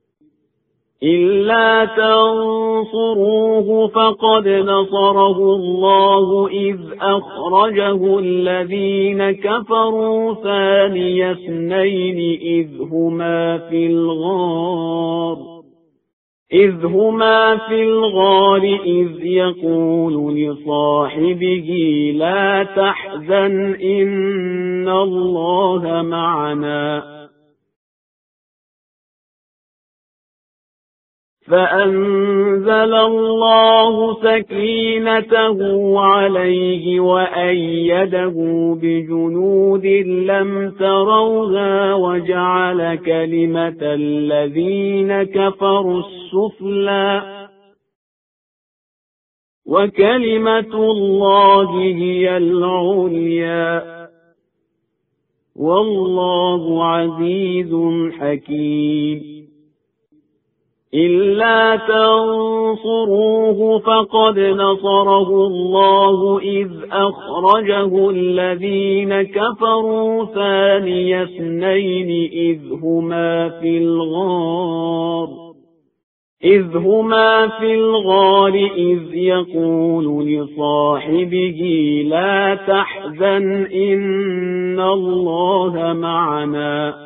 إلا تنصروه فقد نصره الله إذ أخرجه الذين كفروا ثاني اثنين إذ هما في الغار إذ يقول لصاحبه لا تحزن إن الله معنا فأنزل الله سكينته عليه وأيده بجنود لم تروها وجعل كلمة الذين كفروا السفلى وكلمة الله هي العليا والله عزيز حكيم إلا تنصروه فقد نصره الله إذ أخرجه الذين كفروا ثاني اثنين إذ هما في الغار إذ يقول لصاحبه لا تحزن إن الله معنا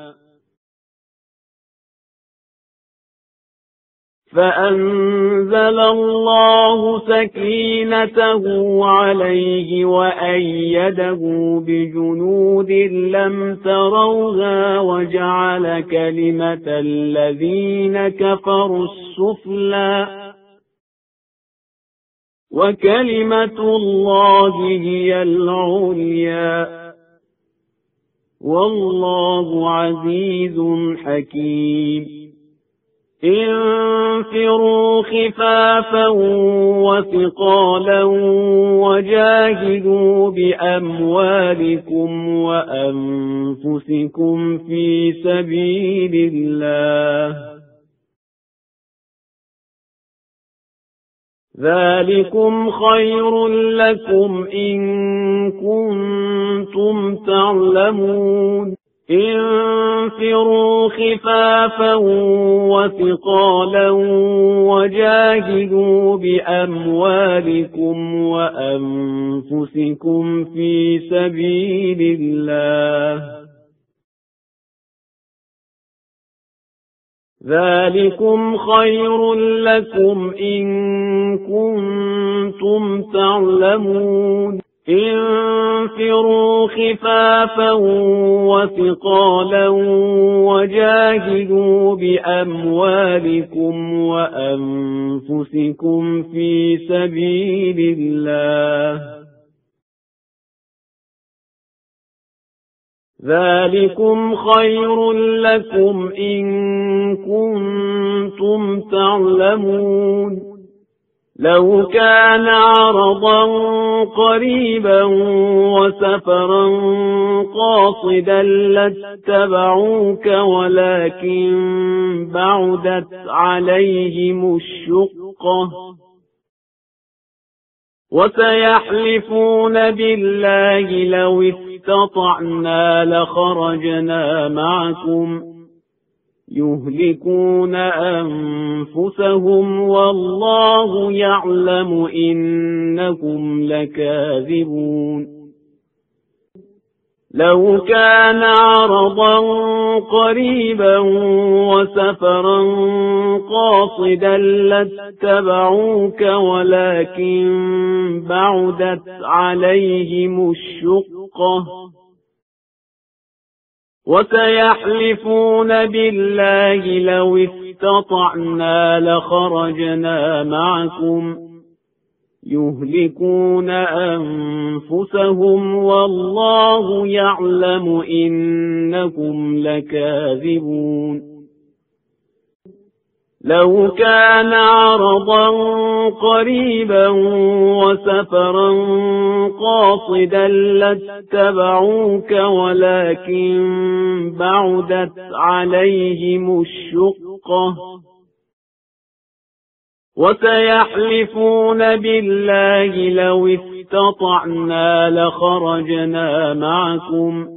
فأنزل الله سكينته عليه وأيده بجنود لم تروها وجعل كلمة الذين كفروا السفلى وكلمة الله هي العليا والله عزيز حكيم انفروا خفافا وثقالا وجاهدوا بأموالكم وأنفسكم في سبيل الله ذلكم خير لكم إن كنتم تعلمون انفروا خفافا وثقالا وجاهدوا بأموالكم وأنفسكم في سبيل الله ذلكم خير لكم إن كنتم تعلمون انفروا خفافا وثقالا وجاهدوا بأموالكم وأنفسكم في سبيل الله ذلكم خير لكم إن كنتم تعلمون لو كان عرضا قريبا وسفرا قاصدا لاتبعوك ولكن بعدت عليهم الشقة وسيحلفون بالله لو استطعنا لخرجنا معكم يهلكون أنفسهم والله يعلم إنكم لكاذبون لو كان عرضا قريبا وسفرا قاصدا لاتبعوك ولكن بعدت عليهم الشقة وسيحلفون بالله لو استطعنا لخرجنا معكم يهلكون أنفسهم والله يعلم إنكم لكاذبون لو كان عرضا قريبا وسفرا قاصدا لاتبعوك ولكن بعدت عليهم الشقة وسيحلفون بالله لو استطعنا لخرجنا معكم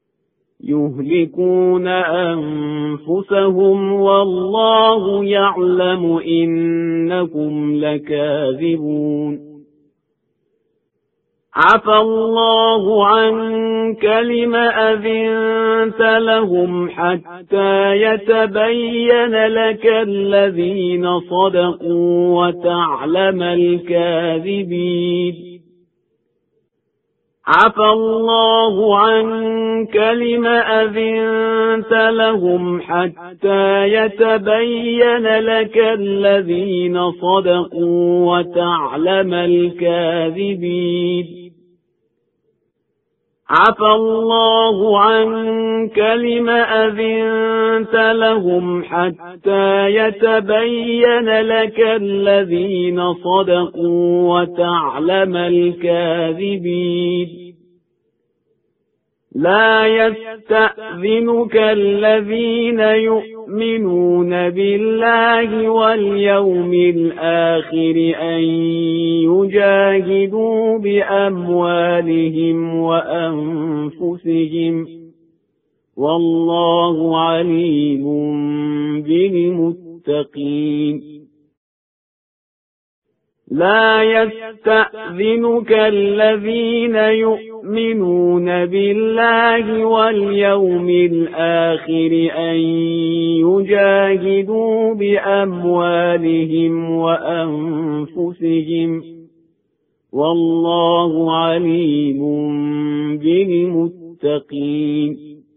يهلكون أنفسهم والله يعلم إنكم لكاذبون عفى الله عنك لم أذنت لهم حتى يتبين لك الذين صدقوا وتعلم الكاذبين عفى الله عنك لم أذنت لهم حتى يتبين لك الذين صدقوا وتعلم الكاذبين عفى الله عنك لم أذنت لهم حتى يتبين لك الذين صدقوا وتعلم الكاذبين لا يستأذنك الذين يؤمنون بالله واليوم الآخر أن يجاهدوا بأموالهم وأنفسهم والله عليم بالمتقين لا يستأذنك الذين يؤمنون بالله واليوم الآخر أن يجاهدوا بأموالهم وأنفسهم والله عليم بالمتقين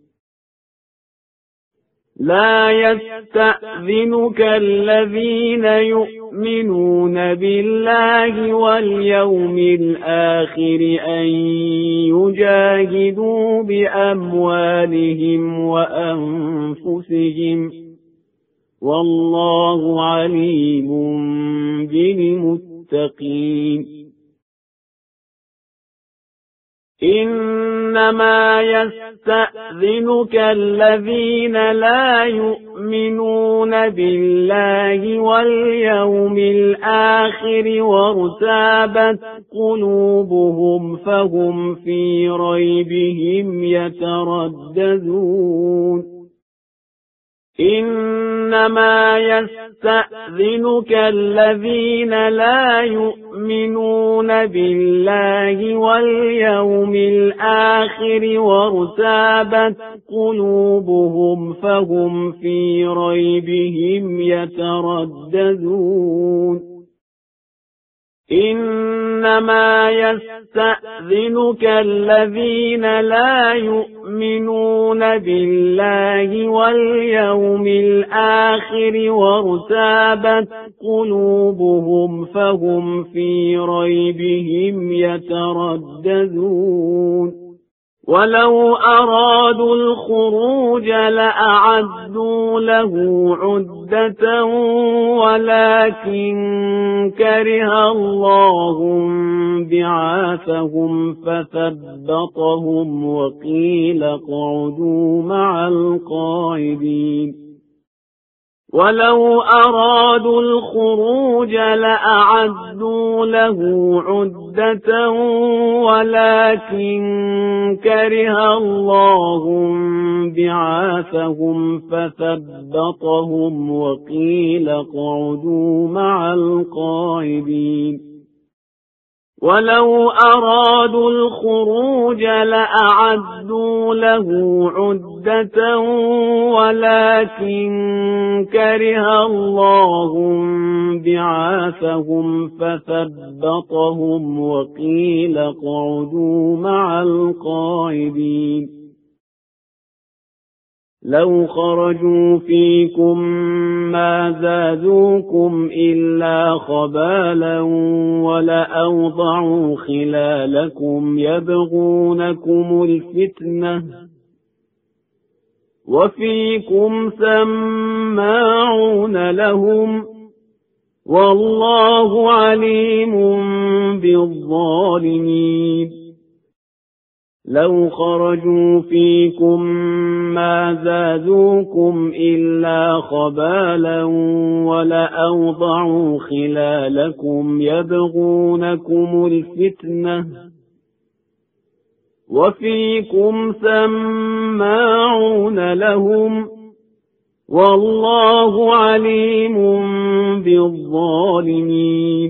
لا يستأذنك الذين يؤمنون بالله واليوم الآخر أن يجاهدوا بأموالهم وأنفسهم والله عليم بالمتقين إنما يستأذنك الذين لا يؤمنون بالله واليوم الآخر وارتابت قلوبهم فهم في ريبهم يترددون إنما يستأذنك الذين لا يؤمنون بالله واليوم الآخر وارتابت قلوبهم فهم في ريبهم يترددون إنما يستأذنك الذين لا يؤمنون بالله واليوم الآخر وارتابت قلوبهم فهم في ريبهم يترددون ولو أرادوا الخروج لأعدوا له عدة ولكن كره الله بعاثهم فثبطهم وقيل اقعدوا مع القاعدين ولو أرادوا الخروج لأعدوا له عدة ولكن كره الله بعاثهم فثبطهم وقيل اقعدوا مع القاعدين ولو أرادوا الخروج لأعدوا له عدة ولكن كره الله بعاثهم فثبطهم وقيل اقعدوا مع القاعدين لو خرجوا فيكم ما زادوكم إلا خبالا ولأوضعوا خلالكم يبغونكم الفتنة وفيكم سماعون لهم والله عليم بالظالمين لو خرجوا فيكم ما زادوكم إلا خبالا ولأوضعوا خلالكم يبغونكم الفتنة وفيكم سماعون لهم والله عليم بالظالمين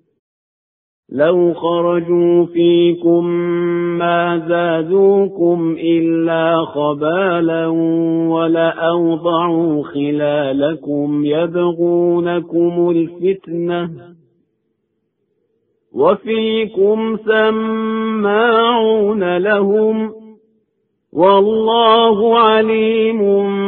لو خرجوا فيكم ما زادوكم إلا خبالا ولأوضعوا خلالكم يبغونكم الفتنة وفيكم سماعون لهم والله عليم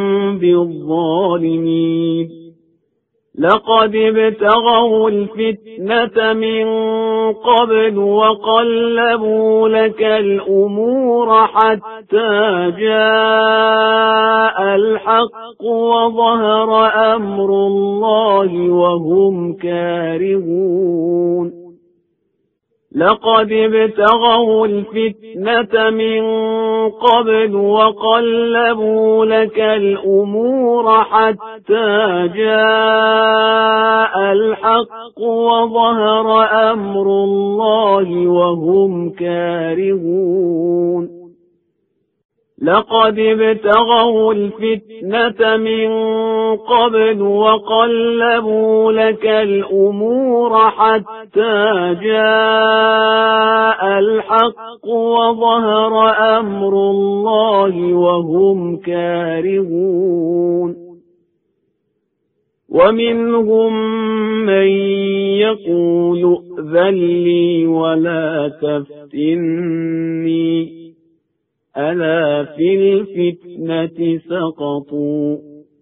بالظالمين لقد ابتغوا الفتنة من قبل وقلبوا لك الأمور حتى جاء الحق وظهر أمر الله وهم كارهون لقد ابتغوا الفتنة من قبل وقلبوا لك الأمور حتى جاء الحق وظهر أمر الله وهم كارهون لقد ابتغوا الفتنة من قبل وقلبوا لك الأمور حتى جاء الحق وظهر أمر الله وهم كارهون ومنهم من يقول ائذن لي ولا تفتني ألا في الفتنة سقطوا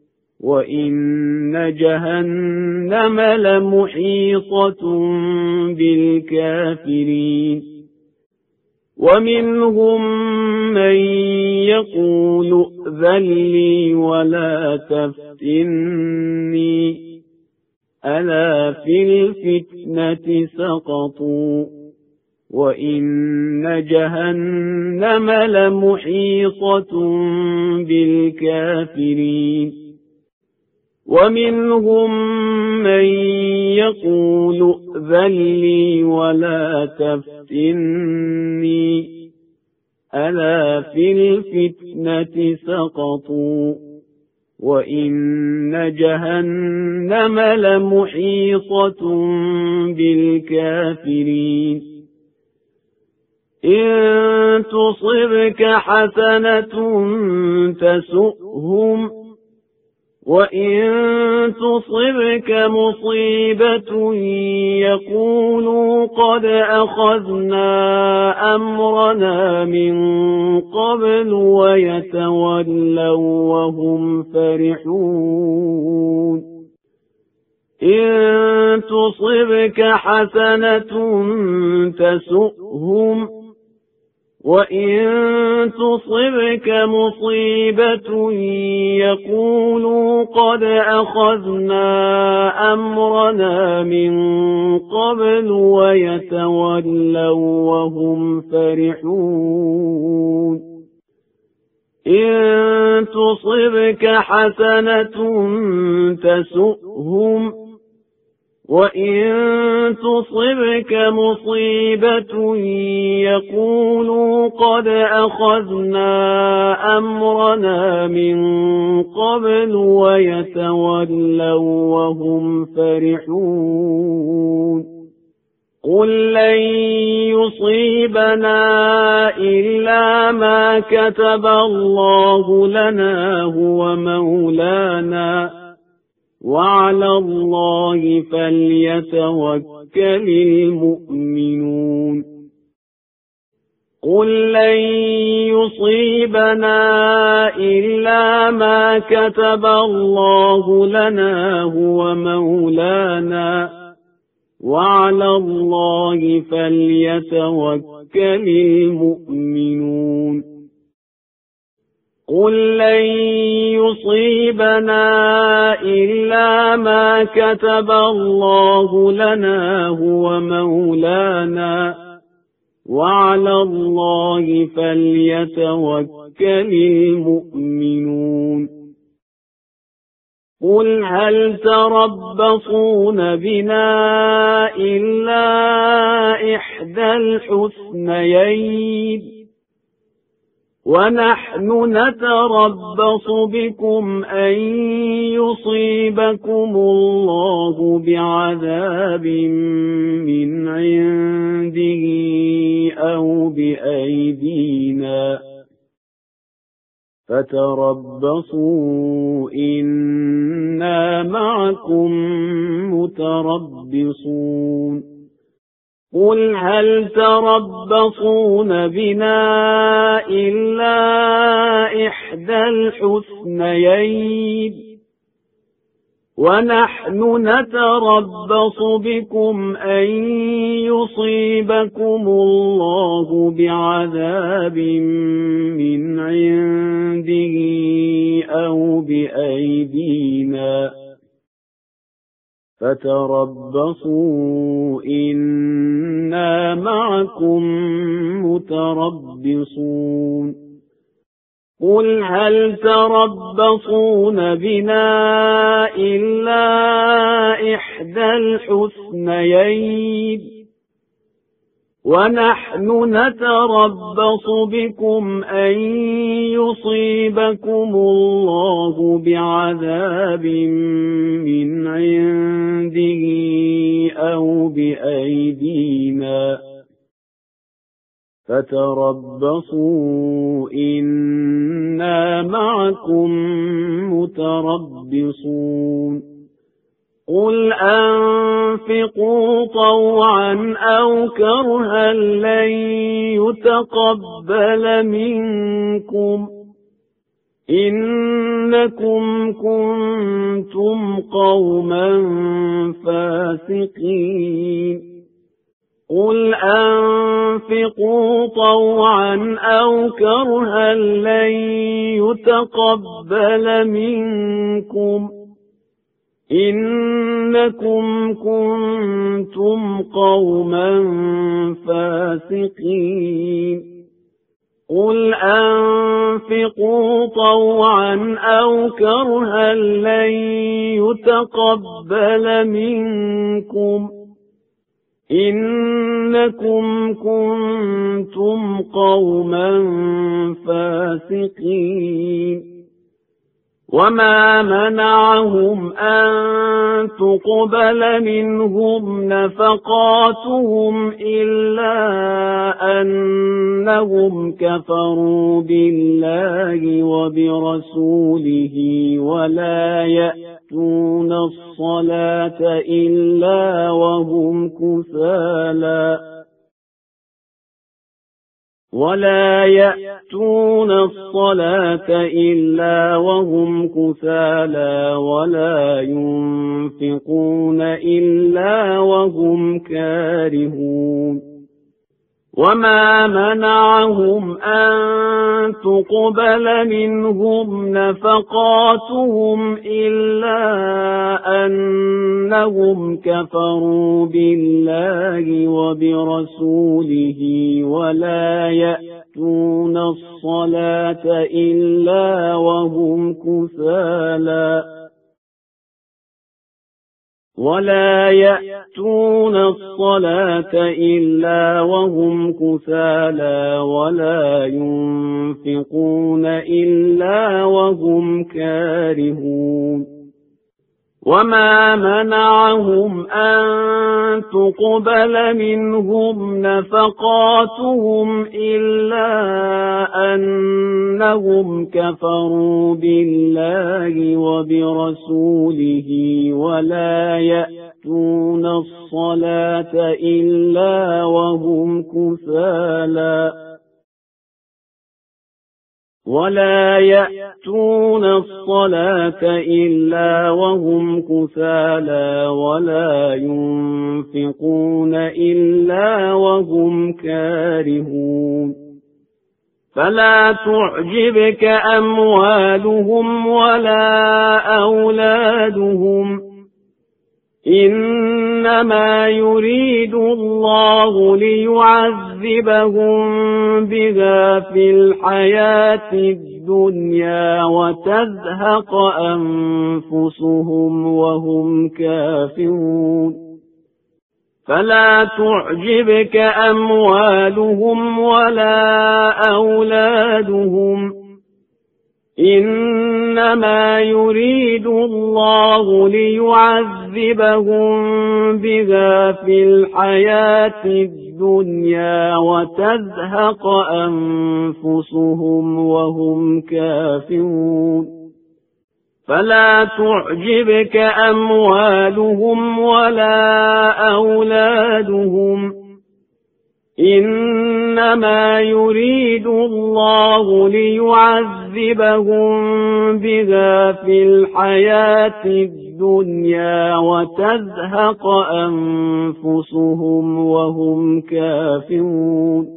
وإن جهنم لمحيطة بالكافرين ومنهم من يقول ائذن لي ولا تفتني ألا في الفتنة سقطوا وإن جهنم لمحيطة بالكافرين ومنهم من يقول ائذن لي ولا تفتني ألا في الفتنة سقطوا وإن جهنم لمحيطة بالكافرين إن تصبك حسنة تسؤهم وإن تصبك مصيبة يقولوا قد أخذنا أمرنا من قبل ويتولوا وهم فرحون إن تصبك حسنة تسؤهم وإن تصبك مصيبة يقولوا قد أخذنا أمرنا من قبل ويتولوا وهم فرحون إن تصبك حسنة تسؤهم وإن تصبك مصيبة يقولوا قد أخذنا أمرنا من قبل ويتولوا وهم فرحون قل لن يصيبنا إلا ما كتب الله لنا هو مولانا وعلى الله فليتوكل المؤمنون قل لن يصيبنا إلا ما كتب الله لنا هو مولانا وعلى الله فليتوكل المؤمنون قل لن يصيبنا إلا ما كتب الله لنا هو مولانا وعلى الله فليتوكل المؤمنون قل هل تربصون بنا إلا إحدى الحسنيين ونحن نتربص بكم أن يصيبكم الله بعذاب من عنده أو بأيدينا فتربصوا إنا معكم متربصون قل هل تربصون بنا إلا إحدى الحسنيين ونحن نتربص بكم أن يصيبكم الله بعذاب من عنده أو بأيدينا فتربصوا إنا معكم متربصون قل هل تربصون بنا إلا إحدى الحسنيين ونحن نتربص بكم أن يصيبكم الله بعذاب من عنده أو بأيدينا فتربصوا إنا معكم متربصون قل أنفقوا طوعا أو كرها لن يتقبل منكم إنكم كنتم قوما فاسقين قل أنفقوا طوعا أو كرها لن يتقبل منكم إنكم كنتم قوما فاسقين قل أنفقوا طوعا أو كرها لن يتقبل منكم إنكم كنتم قوما فاسقين وما منعهم أن تقبل منهم نفقاتهم إلا أنهم كفروا بالله وبرسوله ولا يأتون الصلاة إلا وهم كسالى ولا ينفقون إلا وهم كارهون وما منعهم أن تقبل منهم نفقاتهم إلا أنهم كفروا بالله وبرسوله ولا يأتون الصلاة إلا وهم كسالى ولا ينفقون إلا وهم كارهون وما منعهم أن تقبل منهم نفقاتهم إلا أنهم كفروا بالله وبرسوله ولا يأتون الصلاة إلا وهم كسالى ولا ينفقون إلا وهم كارهون فلا تعجبك أموالهم ولا أولادهم إنما يريد الله ليعذبهم بها في الحياة الدنيا وتزهق أنفسهم وهم كافرون فلا تعجبك أموالهم ولا أولادهم إنما يريد الله ليعذبهم بها في الحياة الدنيا وتزهق أنفسهم وهم كافرون فلا تعجبك أموالهم ولا أولادهم إنما يريد الله ليعذبهم بها في الحياة الدنيا وتزهق أنفسهم وهم كافرون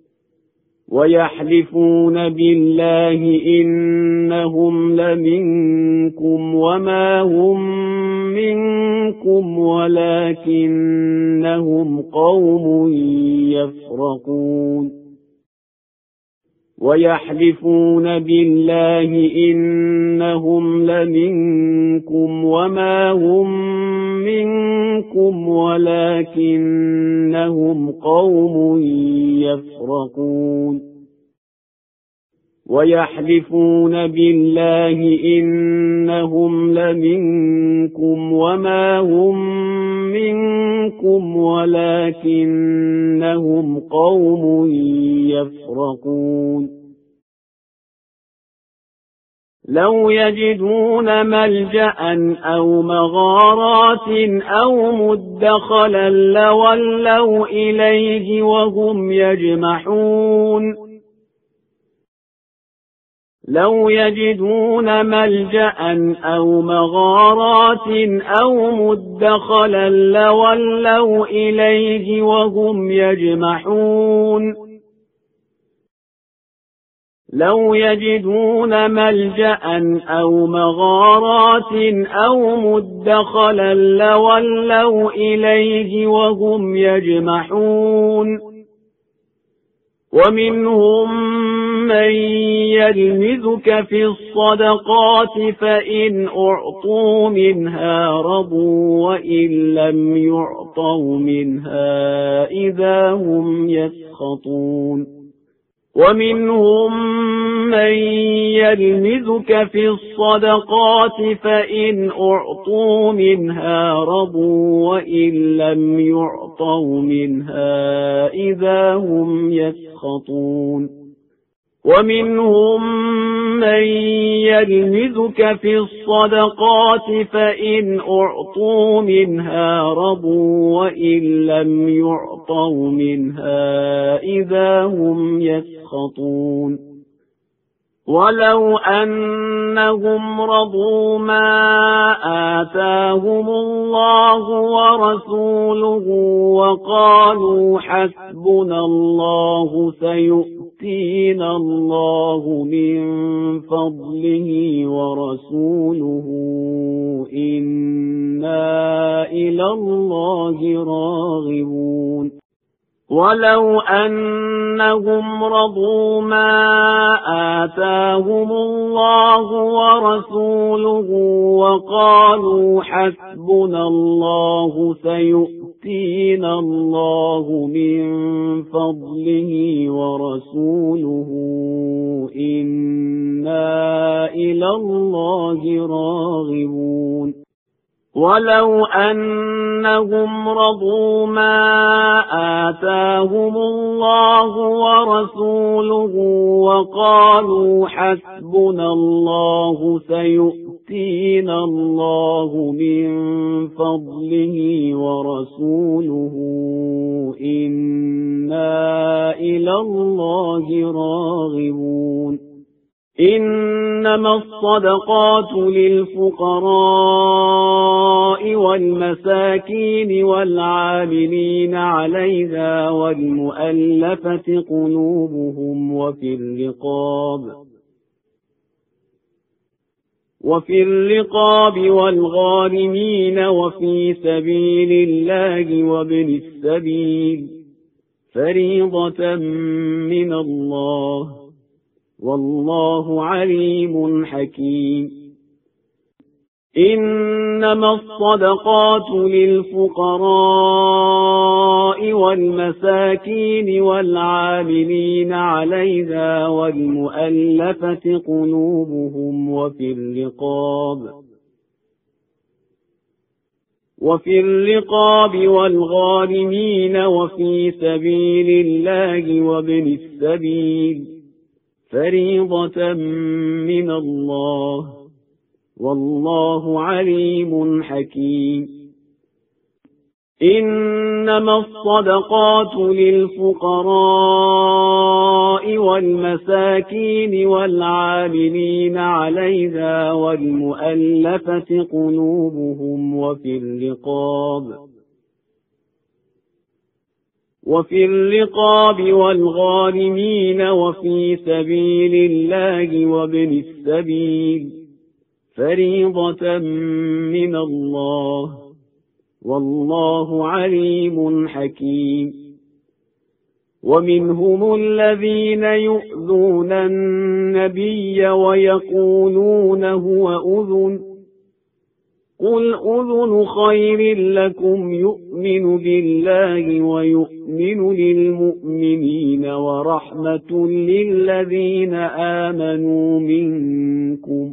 ويحلفون بالله إنهم لمنكم وما هم منكم ولكنهم قوم يفرقون ويحلفون بالله إنهم لمنكم وما هم منكم ولكنهم قوم يفرقون ويحلفون بالله إنهم لمنكم وما هم منكم ولكنهم قوم يفرقون لو يجدون ملجأ أو مغارات أو مدخلا لولوا إليه وهم يجمحون لو يجدون ملجأ أو مغارات أو مدخلا لولوا إليه وهم يجمحون لو يجدون ملجأ أو مغارات أو مدخلا لولوا إليه وهم يجمحون ومنهم من يلمزك في الصدقات فإن أعطوا منها رضوا وإن لم يعطوا منها إذا هم يسخطون ومنهم من يلمزك في الصدقات فإن أعطوا منها رضوا وإن لم يعطوا منها إذا هم يسخطون ومنهم من يلمزك في الصدقات فإن أعطوا منها رضوا وإن لم يعطوا منها إذا هم يسخطون ولو أنهم رضوا ما آتاهم الله ورسوله وقالوا حسبنا الله سيؤتينا الله من فضله ورسوله إنا إلى الله راغبون ولو أنهم رضوا ما آتاهم الله ورسوله وقالوا حسبنا الله سيؤتينا الله من فضله ورسوله إنا إلى الله راغبون ولو أنهم رضوا ما آتاهم الله ورسوله وقالوا حسبنا الله سيؤتينا الله من فضله ورسوله إنا إلى الله راغبون إنما الصدقات للفقراء والمساكين والعاملين عليها والمؤلفة قلوبهم وفي الرقاب والغارمين وفي سبيل الله وابن السبيل فريضة من الله والله عليم حكيم إنما الصدقات للفقراء والمساكين والعاملين عليها والمؤلفة قلوبهم وفي الرقاب والغارمين وفي سبيل الله وابن السبيل فريضة من الله والله عليم حكيم إنما الصدقات للفقراء والمساكين والعاملين عليها والمؤلفة قلوبهم وفي الرقاب والغارمين وفي سبيل الله وابن السبيل فريضة من الله والله عليم حكيم ومنهم الذين يؤذون النبي ويقولون هو أذن قل أذن خير لكم يؤمن بالله ويؤمن للمؤمنين ورحمة للذين آمنوا منكم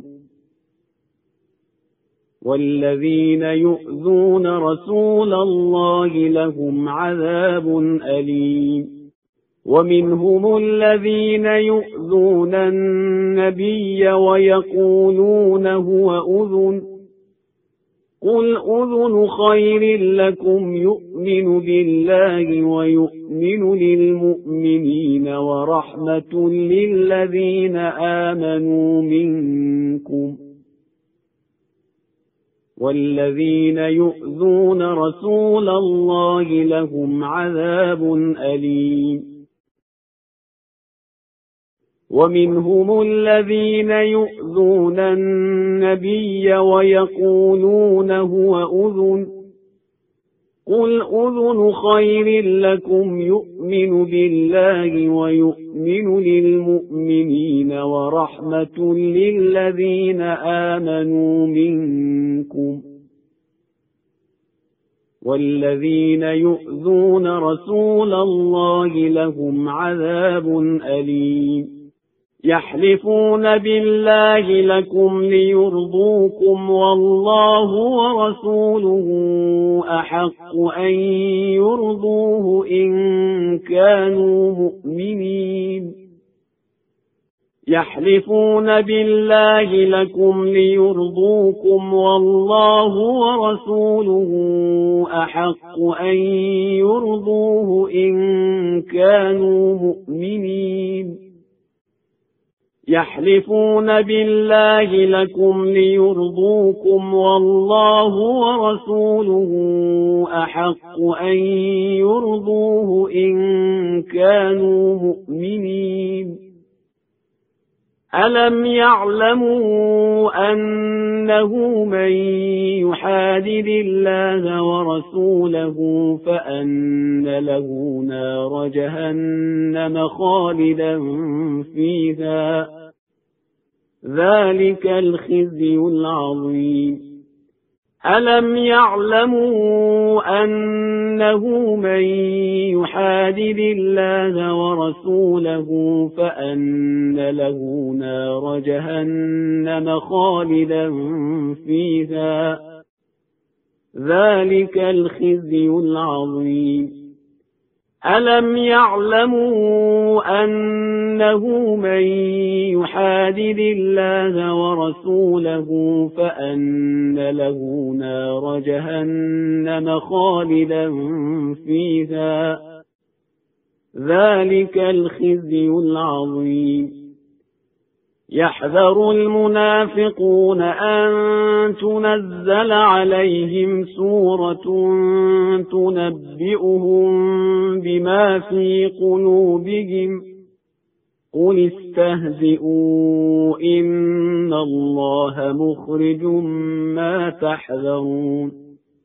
والذين يؤذون رسول الله لهم عذاب أليم ومنهم الذين يؤذون النبي ويقولون هو أذن قل أذن خير لكم يؤمن بالله ويؤمن للمؤمنين ورحمة للذين آمنوا منكم والذين يؤذون رسول الله لهم عذاب أليم ومنهم الذين يؤذون النبي ويقولون هو أذن قل أذن خير لكم يؤمن بالله ويؤمن للمؤمنين ورحمة للذين آمنوا منكم والذين يؤذون رسول الله لهم عذاب أليم يحلفون بالله لكم ليرضوكم والله ورسوله أحق أن يرضوه إن كانوا مؤمنين يحلفون بالله لكم ليرضوكم والله ورسوله أحق أن يرضوه إن كانوا مؤمنين يحلفون بالله لكم ليرضوكم والله ورسوله أحق أن يرضوه إن كانوا مؤمنين ألم يعلموا أنه من يحادد الله ورسوله فأن له نار جهنم خالدا فيها ذلك الخزي العظيم ألم يعلموا أنه من يحادد الله ورسوله فأن له نار جهنم خالدا فيها ذلك الخزي العظيم ألم يعلموا أنه من يحادد الله ورسوله فأن له نار جهنم خالدا فيها ذلك الخزي العظيم يحذر المنافقون أن تنزل عليهم سورة تنبئهم بما في قلوبهم قل استهزئوا إن الله مخرج ما تحذرون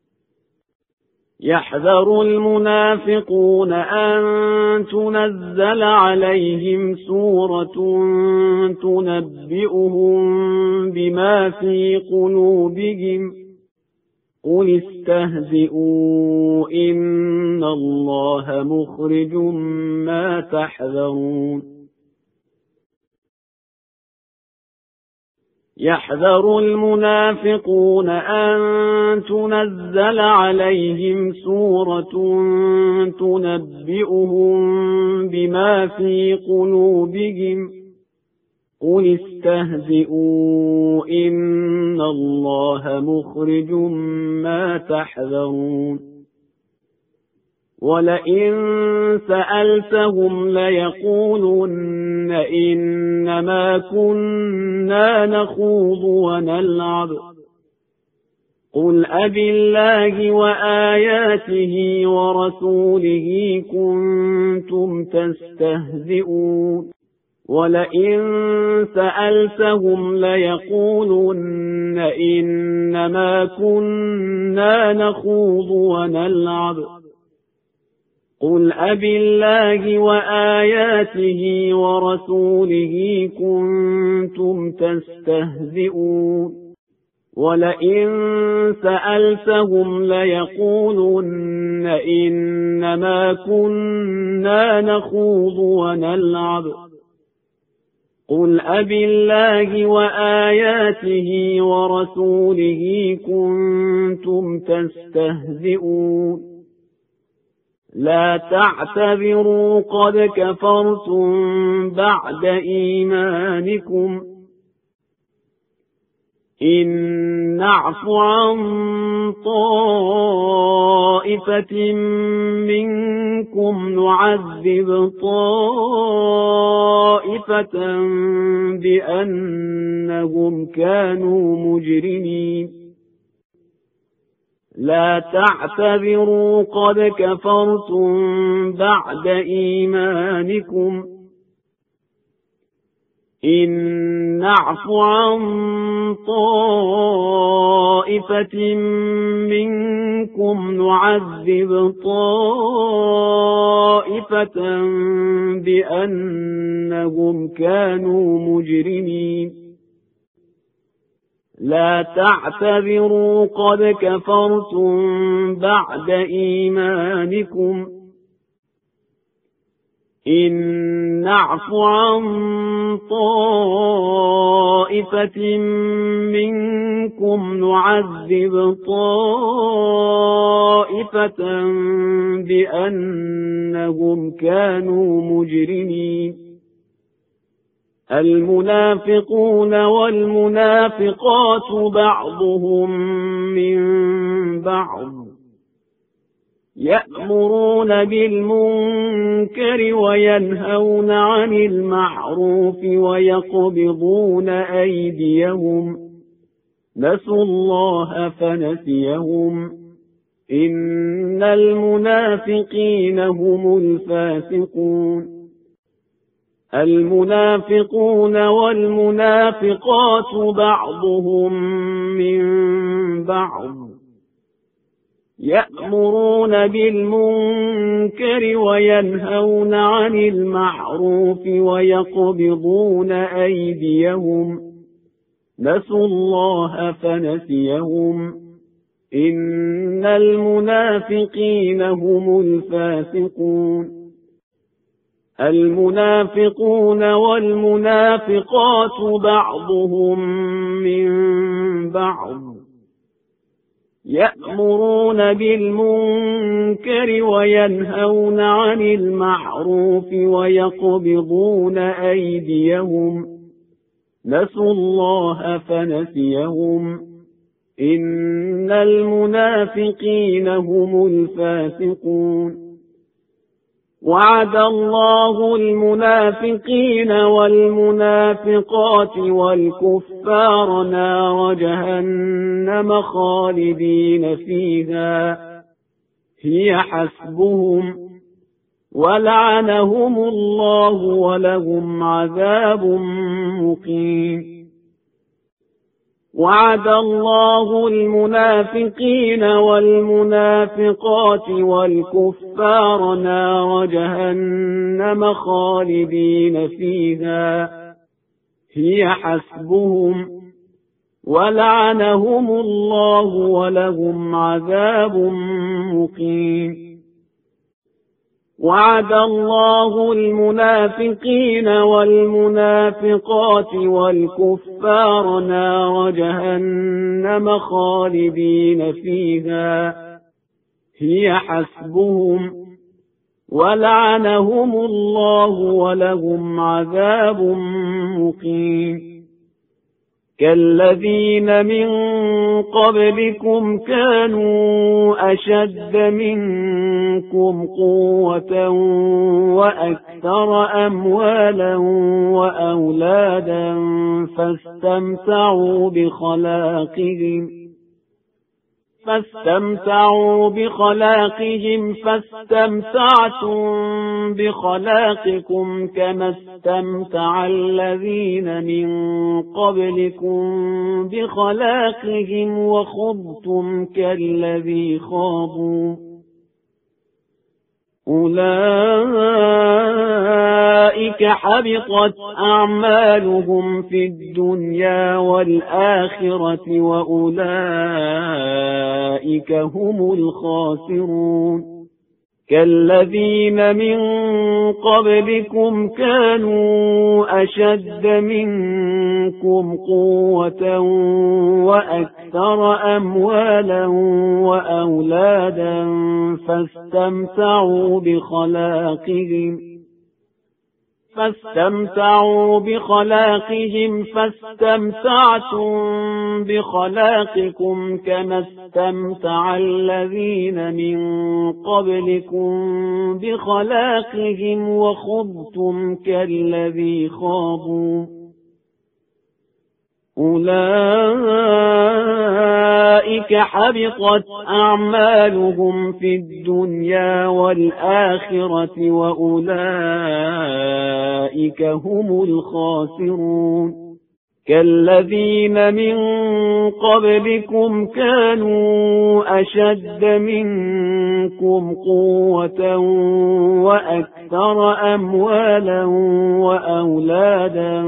يحذر المنافقون أن تنزل عليهم سورة تنبئهم بما في قلوبهم قل استهزئوا إن الله مخرج ما تحذرون يحذر المنافقون أن تنزل عليهم سورة تنبئهم بما في قلوبهم قل استهزئوا إن الله مخرج ما تحذرون ولئن سألتهم ليقولن إنما كنا نخوض ونلعب قل أبالله وآياته ورسوله كنتم تستهزئون ولئن سألتهم ليقولن إنما كنا نخوض ونلعب قل أبالله وآياته ورسوله كنتم تستهزئون ولئن سألتهم ليقولن إنما كنا نخوض ونلعب قل أبالله وآياته ورسوله كنتم تستهزئون لا تعتذروا قد كفرتم بعد إيمانكم إن نعف عن طائفة منكم نعذب طائفة بأنهم كانوا مجرمين لا تعتذروا قد كفرتم بعد إيمانكم إن نعف عن طائفة منكم نعذب طائفة بأنهم كانوا مجرمين لا تعتذروا قد كفرتم بعد إيمانكم إن نعف عن طائفة منكم نعذب طائفة بأنهم كانوا مجرمين المنافقون والمنافقات بعضهم من بعض يأمرون بالمنكر وينهون عن المعروف ويقبضون أيديهم نسوا الله فنسيهم إن المنافقين هم الفاسقون المنافقون والمنافقات بعضهم من بعض يأمرون بالمنكر وينهون عن المعروف ويقبضون أيديهم نسوا الله فنسيهم إن المنافقين هم الفاسقون المنافقون والمنافقات بعضهم من بعض يأمرون بالمنكر وينهون عن المعروف ويقبضون أيديهم نسوا الله فنسيهم إن المنافقين هم الفاسقون وعد الله المنافقين والمنافقات والكفار نار جهنم خالدين فيها هي حسبهم ولعنهم الله ولهم عذاب مقيم وعد الله المنافقين والمنافقات والكفار نار جهنم خالدين فيها هي حسبهم ولعنهم الله ولهم عذاب مقيم وعد الله المنافقين والمنافقات والكفار نار جهنم خالدين فيها هي حسبهم ولعنهم الله ولهم عذاب مقيم كالذين من قبلكم كانوا أشد منكم قوة وأكثر أموالا وأولادا فاستمتعوا بخلاقهم فاستمتعتم بخلاقكم كما استمتع الذين من قبلكم بخلاقهم وخضتم كالذي خاضوا أولئك حبطت أعمالهم في الدنيا والآخرة وأولئك هم الخاسرون كالذين من قبلكم كانوا أشد منكم قوة وأكثر أموالا وأولادا فاستمتعوا بخلاقهم فاستمتعتم بخلاقكم كما استمتع الذين من قبلكم بخلاقهم وخضتم كالذي خاضوا أولئك حبطت أعمالهم في الدنيا والآخرة وأولئك هم الخاسرون كالذين من قبلكم كانوا أشد منكم قوة وأكثر أموالا وأولادا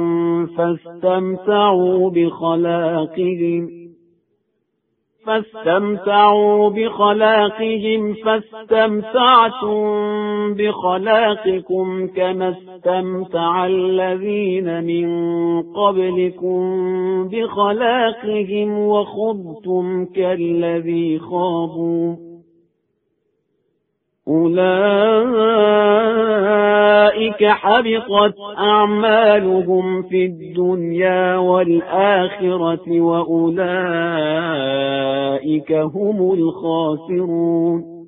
فاستمتعوا بخلاقهم فاستمتعتم بخلاقكم كما استمتع الذين من قبلكم بخلاقهم وخضتم كالذي خاضوا أولئك حبطت أعمالهم في الدنيا والآخرة وأولئك هم الخاسرون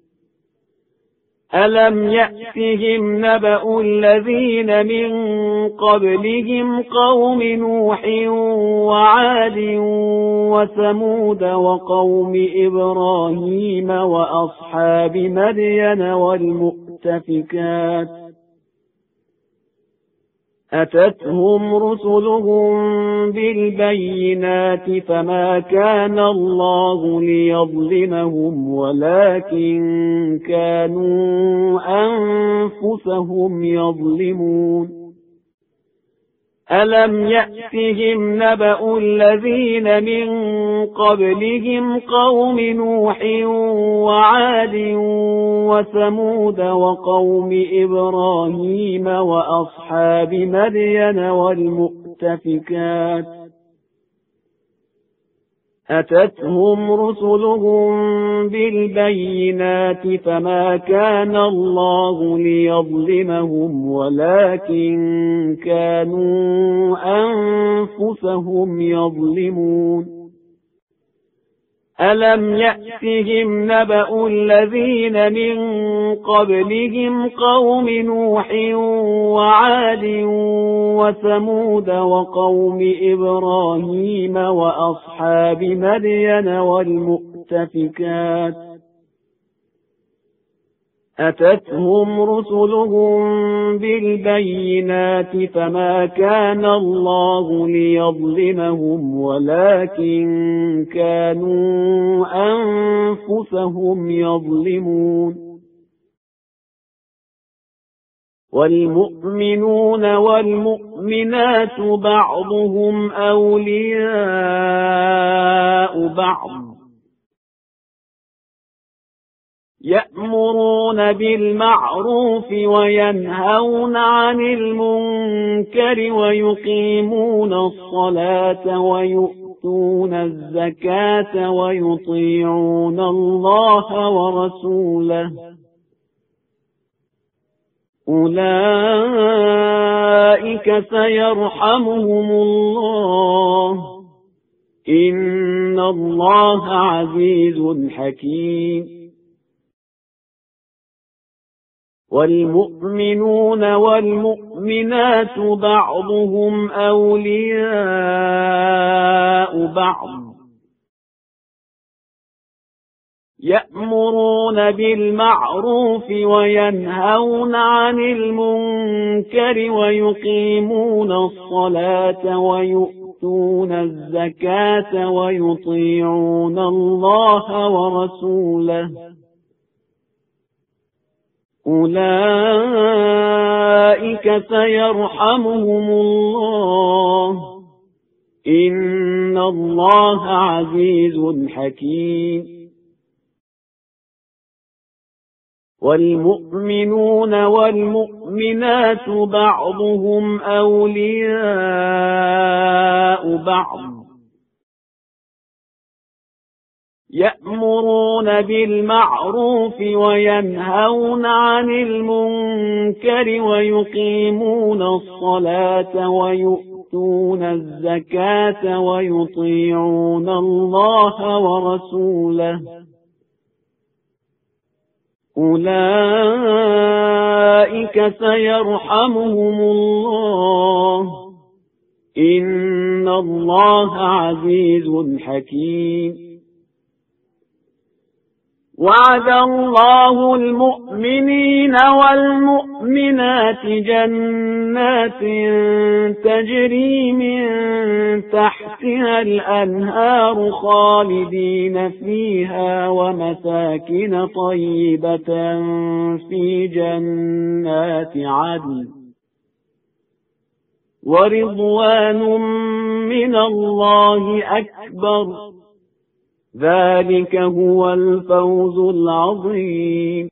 ألم يأتهم نبأ الذين من قبلهم قوم نوح وعاد وثمود وقوم إبراهيم وأصحاب مدين والمؤتفكات أتتهم رسلهم بالبينات فما كان الله ليظلمهم ولكن كانوا أنفسهم يظلمون ألم يأتهم نبأ الذين من قبلهم قوم نوح وعاد وثمود وقوم إبراهيم وأصحاب مدين والمؤتفكات أتتهم رسلهم بالبينات فما كان الله ليظلمهم ولكن كانوا أنفسهم يظلمون ألم يأتهم نبأ الذين من قبلهم قوم نوح وعاد وثمود وقوم إبراهيم وأصحاب مدين والمؤتفكات أتتهم رسلهم بالبينات فما كان الله ليظلمهم ولكن كانوا أنفسهم يظلمون والمؤمنون والمؤمنات بعضهم أولياء بعض يأمرون بالمعروف وينهون عن المنكر ويقيمون الصلاة ويؤتون الزكاة ويطيعون الله ورسوله أولئك سيرحمهم الله إن الله عزيز حكيم والمؤمنون والمؤمنات بعضهم أولياء بعض يأمرون بالمعروف وينهون عن المنكر ويقيمون الصلاة ويؤتون الزكاة ويطيعون الله ورسوله أولئك سيرحمهم الله إن الله عزيز حكيم والمؤمنون والمؤمنات بعضهم أولياء بعض يأمرون بالمعروف وينهون عن المنكر ويقيمون الصلاة ويؤتون الزكاة ويطيعون الله ورسوله أولئك سيرحمهم الله إن الله عزيز حكيم وعد الله المؤمنين والمؤمنات جنات تجري من تحتها الأنهار خالدين فيها ومساكن طيبة في جنات عدن ورضوان من الله أكبر ذلك هو الفوز العظيم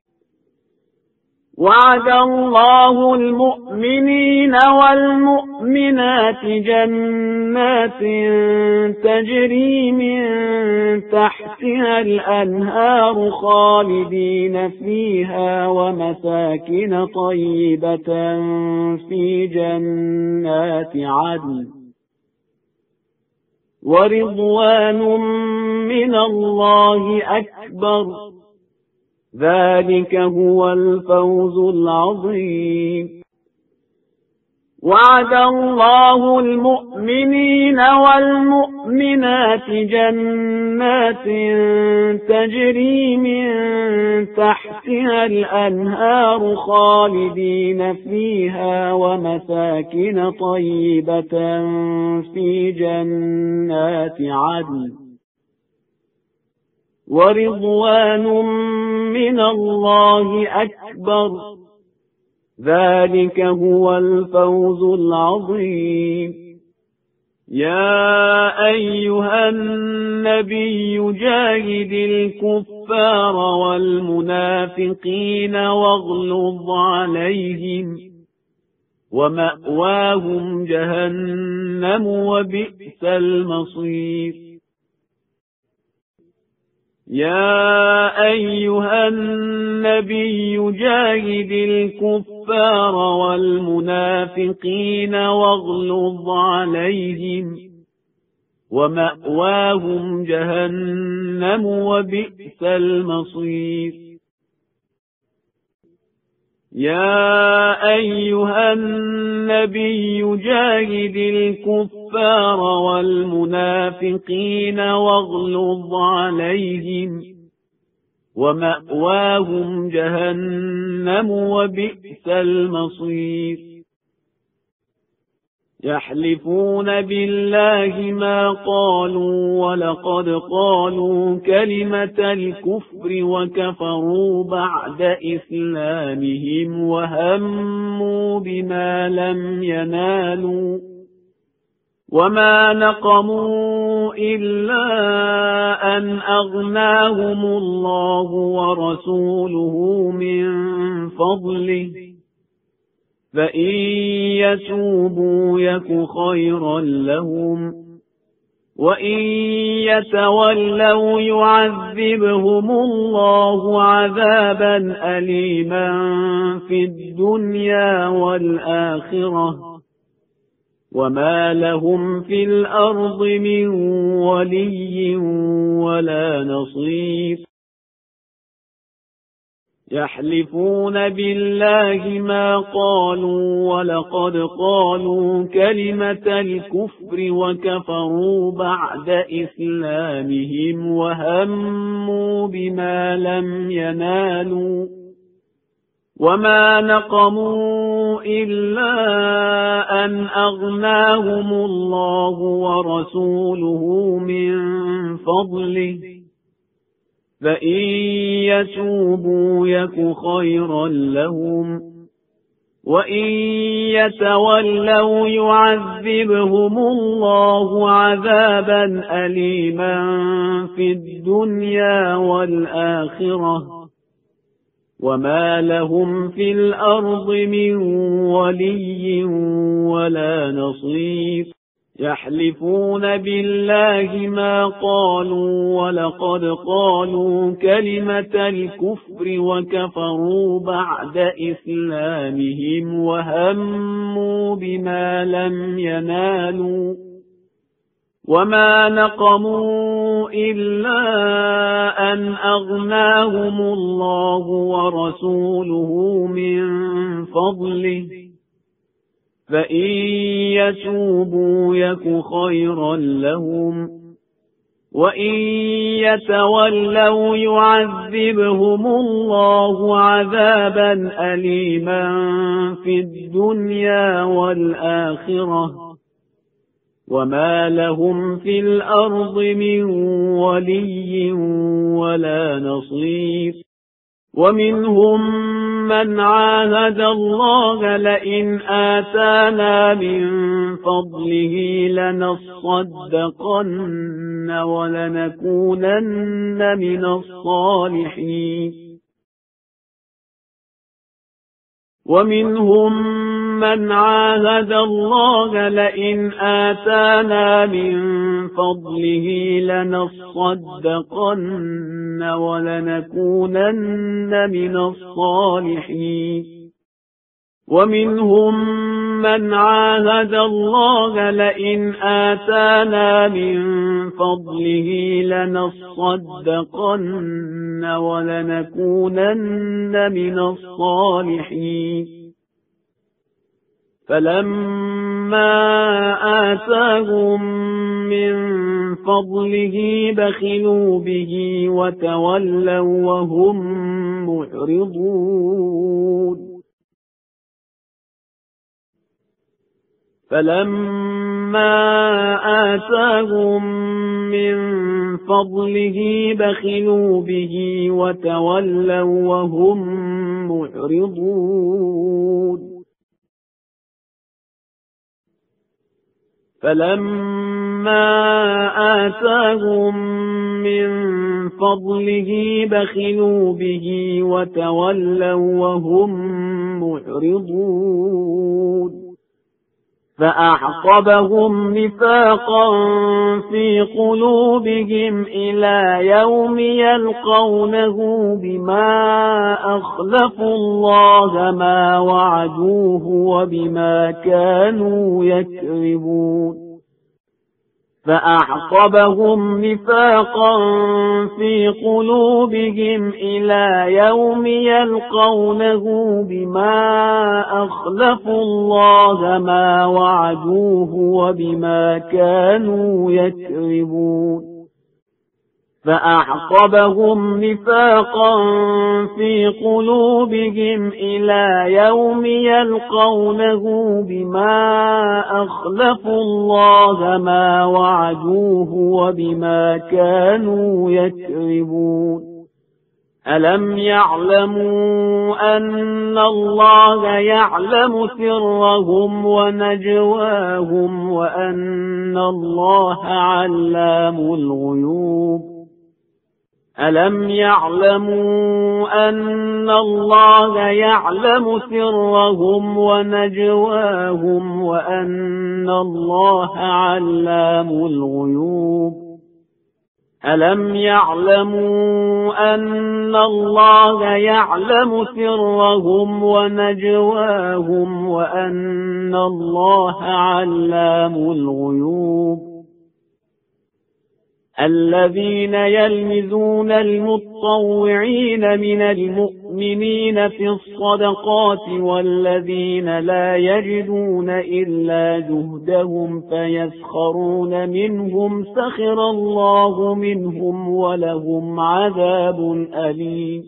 وعد الله المؤمنين والمؤمنات جنات تجري من تحتها الأنهار خالدين فيها ومساكن طيبة في جنات عدن ورضوان من الله أكبر ذلك هو الفوز العظيم وعد الله المؤمنين والمؤمنات جنات تجري من تحتها الأنهار خالدين فيها ومساكن طيبة في جنات عدن ورضوان من الله أكبر ذلك هو الفوز العظيم يا أيها النبي جاهد الكفار والمنافقين واغلظ عليهم ومأواهم جهنم وبئس المصير يا أيها النبي جاهد الكفار والمنافقين واغلظ عليهم ومأواهم جهنم وبئس المصير يا أيها النبي جاهد الكفار والمنافقين واغلظ عليهم ومأواهم جهنم وبئس المصير يحلفون بالله ما قالوا ولقد قالوا كلمة الكفر وكفروا بعد إسلامهم وهموا بما لم ينالوا وما نقموا إلا أن أغناهم الله ورسوله من فضله فإن يتوبوا يك خيرا لهم وإن يتولوا يعذبهم الله عذابا أليما في الدنيا والآخرة وما لهم في الأرض من ولي ولا نصير يحلفون بالله ما قالوا ولقد قالوا كلمة الكفر وكفروا بعد إسلامهم وهموا بما لم ينالوا وما نقموا إلا أن أغناهم الله ورسوله من فضله فإن يتوبوا يك خيرا لهم وإن يتولوا يعذبهم الله عذابا أليما في الدنيا والآخرة وما لهم في الأرض من ولي ولا نصير يحلفون بالله ما قالوا ولقد قالوا كلمة الكفر وكفروا بعد إسلامهم وهموا بما لم ينالوا وما نقموا إلا أن أغناهم الله ورسوله من فضله فإن يتوبوا يك خيرا لهم وإن يتولوا يعذبهم الله عذابا أليما في الدنيا والآخرة وما لهم في الأرض من ولي ولا نصير ومنهم من عاهد الله لئن آتانا من فضله لنصدقن ولنكونن من الصالحين ومنهم من عاهد الله لئن آتانا من فضله لنصدقن ولنكونن من الصالحين ومنهم من عاهد الله لئن آتانا من فضله لنصدقن ولنكونن من الصالحين فلما آتاهم من فضله بخلوا به وتولوا وهم معرضون فلما آتاهم من فضله بخلوا به وتولوا وهم معرضون فلما آتاهم من فضله بخلوا به وتولوا وهم معرضون فأعقبهم نفاقا في قلوبهم إلى يوم يلقونه بما أخلفوا الله ما وعدوه وبما كانوا يكذبون فأعقبهم نفاقا في قلوبهم إلى يوم يلقونه بما أخلفوا الله ما وعدوه وبما كانوا يكذبون فأعقبهم نفاقا في قلوبهم إلى يوم يلقونه بما أخلفوا الله ما وعدوه وبما كانوا يكذبون ألم يعلموا أن الله يعلم سرهم ونجواهم وأن الله علام الغيوب ألم يعلموا أن الله يعلم سرهم ونجواهم وأن الله علام الغيوب ألم يعلموا أن الله يعلم سرهم ونجواهم وأن الله علام الغيوب الذين يلمزون المتطوعين من المؤمنين في الصدقات والذين لا يجدون إلا جهدهم فيسخرون منهم سخر الله منهم ولهم عذاب أليم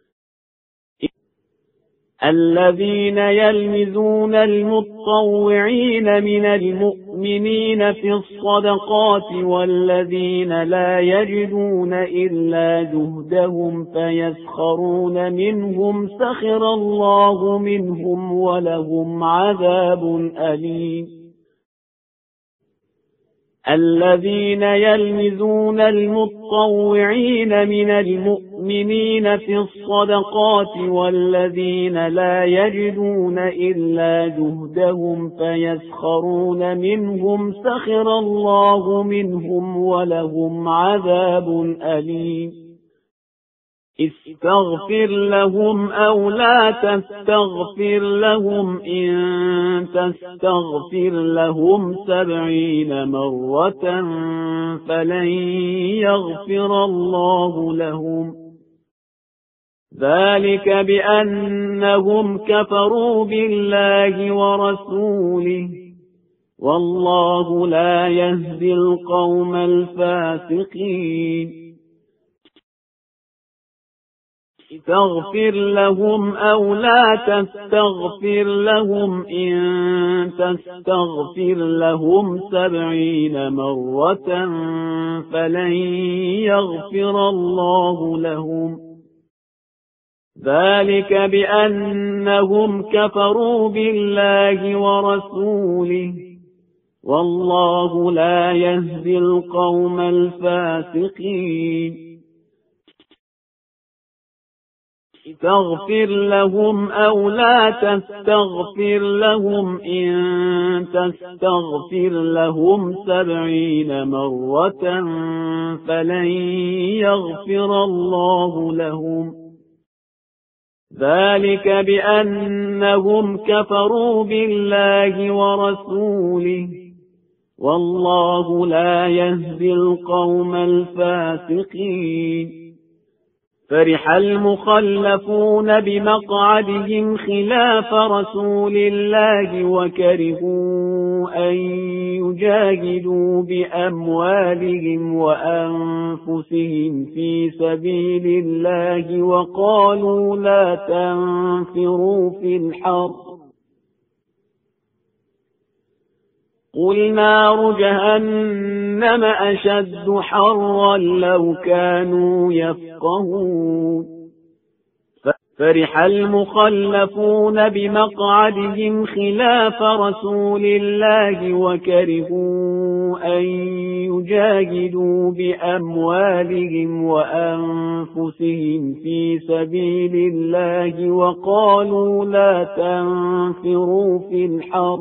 الذين يلمزون المتطوعين من المؤمنين في الصدقات والذين لا يجدون إلا جهدهم فيسخرون منهم سخر الله منهم ولهم عذاب أليم الذين يلمزون المتطوعين من المؤمنين في الصدقات والذين لا يجدون إلا جهدهم فيسخرون منهم سخر الله منهم ولهم عذاب أليم استغفر لهم أو لا تستغفر لهم إن تستغفر لهم 70 مرة فلن يغفر الله لهم ذلك بأنهم كفروا بالله ورسوله والله لا يهدي القوم الفاسقين تغفر لهم أو لا تستغفر لهم إن تستغفر لهم 70 مرة فلن يغفر الله لهم ذلك بأنهم كفروا بالله ورسوله والله لا يهدي القوم الفاسقين تغفر لهم أو لا تستغفر لهم إن تستغفر لهم 70 مرة فلن يغفر الله لهم ذلك بأنهم كفروا بالله ورسوله والله لا يهدي القوم الفاسقين فرح المخلفون بمقعدهم خلاف رسول الله وكرهوا أن يجاهدوا بأموالهم وأنفسهم في سبيل الله وقالوا لا تنفروا في الحر قل نار جهنم أشد حرا لو كانوا يفقهون فرح المخلفون بمقعدهم خلاف رسول الله وكرهوا أن يجاهدوا بأموالهم وأنفسهم في سبيل الله وقالوا لا تنفروا في الحر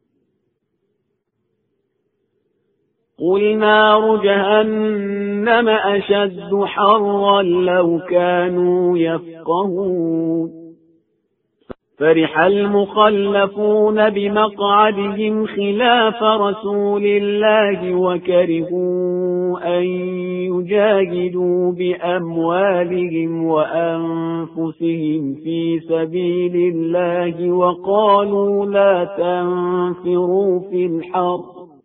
قل نار جهنم أشد حرا لو كانوا يفقهون فرح المخلفون بمقعدهم خلاف رسول الله وكرهوا أن يجاهدوا بأموالهم وأنفسهم في سبيل الله وقالوا لا تنفروا في الحر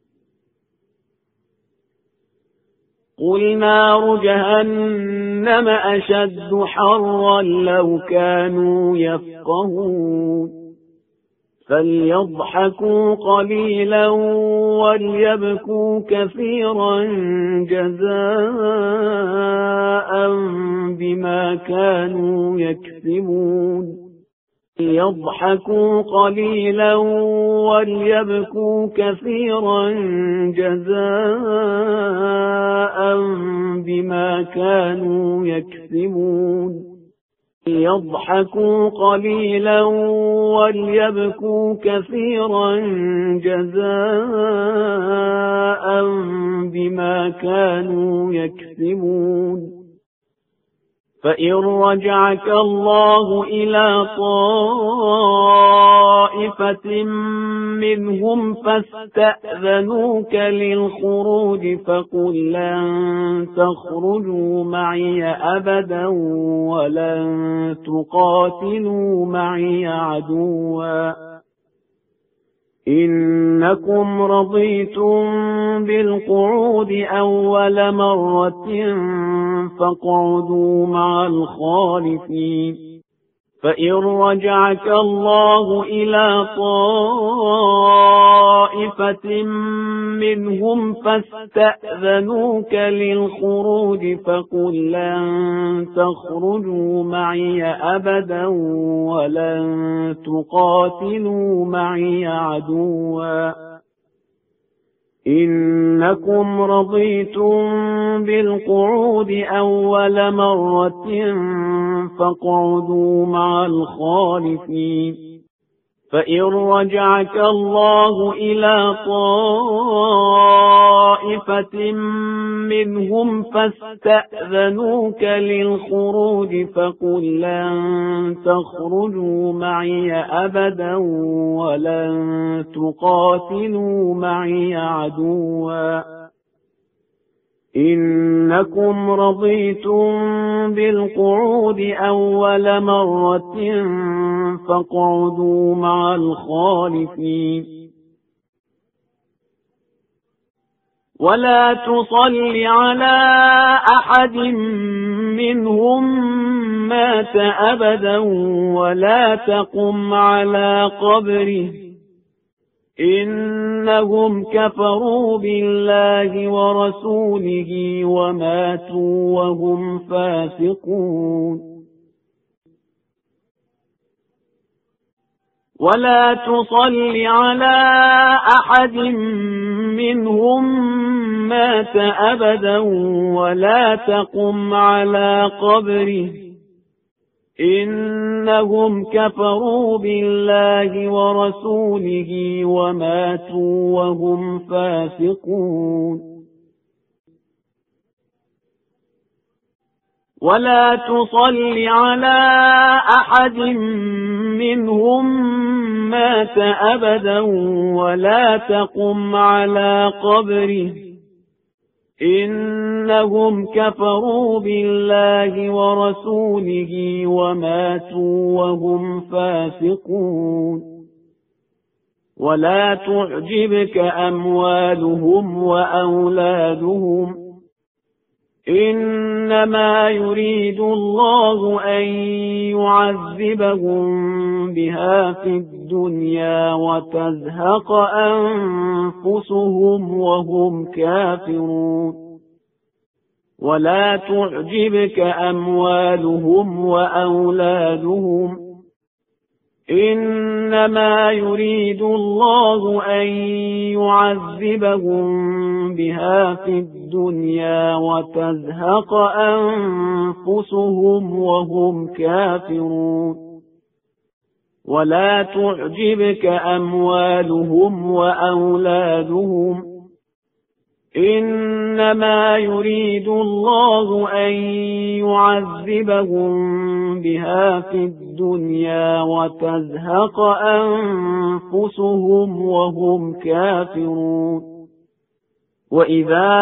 قل نار جهنم أشد حرا لو كانوا يفقهون فليضحكوا قليلا وليبكوا كثيرا جزاء بما كانوا يكسبون يضحكوا قليلا وليبكوا كثيرا جزاء بما كانوا يكسبون يضحكوا قليلا وليبكوا كثيرا جزاء بما كانوا يكسبون فإن رجعك الله إلى طائفة منهم فاستأذنوك للخروج فقل لن تخرجوا معي أبدا ولن تقاتلوا معي عدوا إنكم رضيتم بالقعود أول مرة فاقعدوا مع الخالفين فإن رجعك الله إلى طائفة منهم فاستأذنوك للخروج فقل لن تخرجوا معي أبدا ولن تقاتلوا معي عدوا إنكم رضيتم بالقعود أول مرة فاقعدوا مع الخالفين فإن رجعك الله إلى طائفة منهم فاستأذنوك للخروج فقل لن تخرجوا معي أبدا ولن تقاتلوا معي عدوا إنكم رضيتم بالقعود أول مرة فاقعدوا مع الخالفين ولا تصل على أحد منهم مات أبدا ولا تقم على قبره إنهم كفروا بالله ورسوله وماتوا وهم فاسقون ولا تصل على أحد منهم مات أبدا ولا تقم على قبره إنهم كفروا بالله ورسوله وماتوا وهم فاسقون ولا تصل على أحد منهم مات أبدا ولا تقم على قبره إنهم كفروا بالله ورسوله وماتوا وهم فاسقون ولا تعجبك أموالهم وأولادهم إنما يريد الله أن يعذبهم بها في الدنيا وتزهق أنفسهم وهم كافرون ولا تعجبك أموالهم وأولادهم إنما يريد الله أن يعذبهم بها في الدنيا وتزهق أنفسهم وهم كافرون ولا تعجبك أموالهم وأولادهم إنما يريد الله أن يعذبهم بها في الدنيا وتزهق أنفسهم وهم كافرون وإذا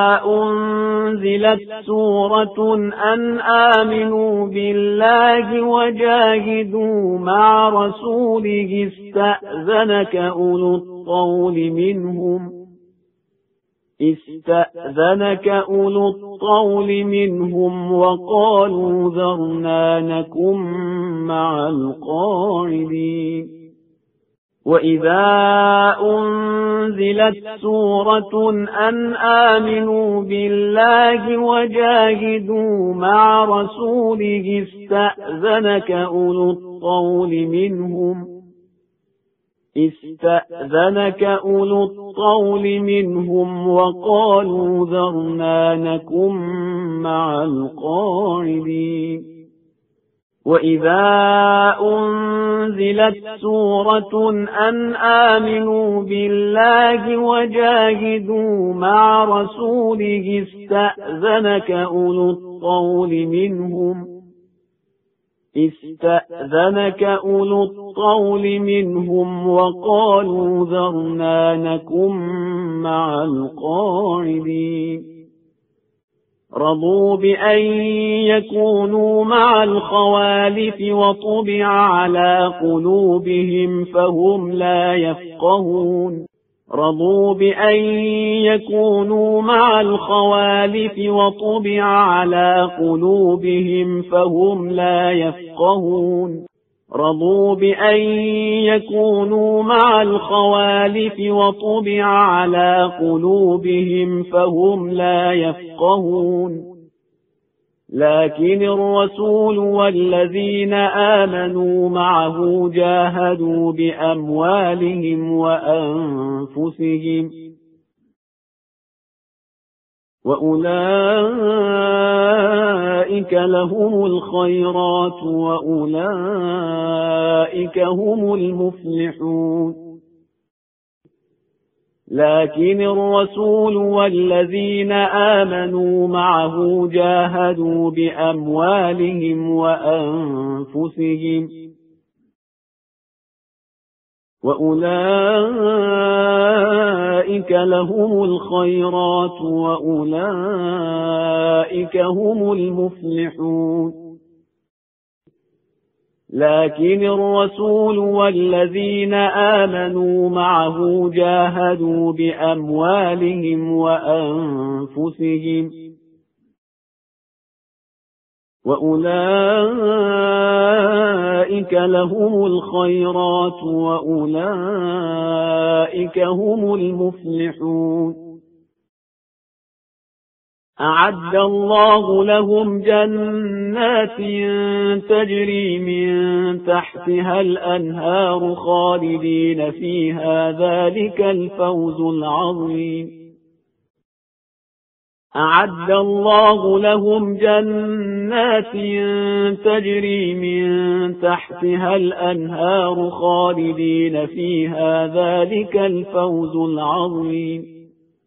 أنزلت سورة أن آمنوا بالله وجاهدوا مع رسوله استأذنك أولو الطول منهم وقالوا ذرنا نكن مع القاعدين وإذا أنزلت سورة أن آمنوا بالله وجاهدوا مع رسوله استأذنك أولو الطول منهم وقالوا ذرنا نكن مع القاعدين وإذا أنزلت سورة أن آمنوا بالله وجاهدوا مع رسوله استأذنك أولو الطول منهم وقالوا ذرنا نكن مع القاعدين رضوا بأن يكونوا مع الخوالف وطبع على قلوبهم فهم لا يفقهون رضوا بأن يكونوا مع الخوالف وطبع على قلوبهم فهم لا يفقهون رضوا بأن يكونوا مع الخوالف وطبع على قلوبهم فهم لا يفقهون لكن الرسول والذين آمنوا معه جاهدوا بأموالهم وأنفسهم وأولئك لهم الخيرات وأولئك هم المفلحون لكن الرسول والذين آمنوا معه جاهدوا بأموالهم وأنفسهم وأولئك لهم الخيرات وأولئك هم المفلحون لكن الرسول والذين آمنوا معه جاهدوا بأموالهم وأنفسهم، وأولئك لهم الخيرات وأولئك هم المفلحون. أعد الله لهم جنات تجري من تحتها الأنهار خالدين فيها، ذلك الفوز العظيم. أعد الله لهم جنات تجري من تحتها الأنهار خالدين فيها، ذلك الفوز العظيم.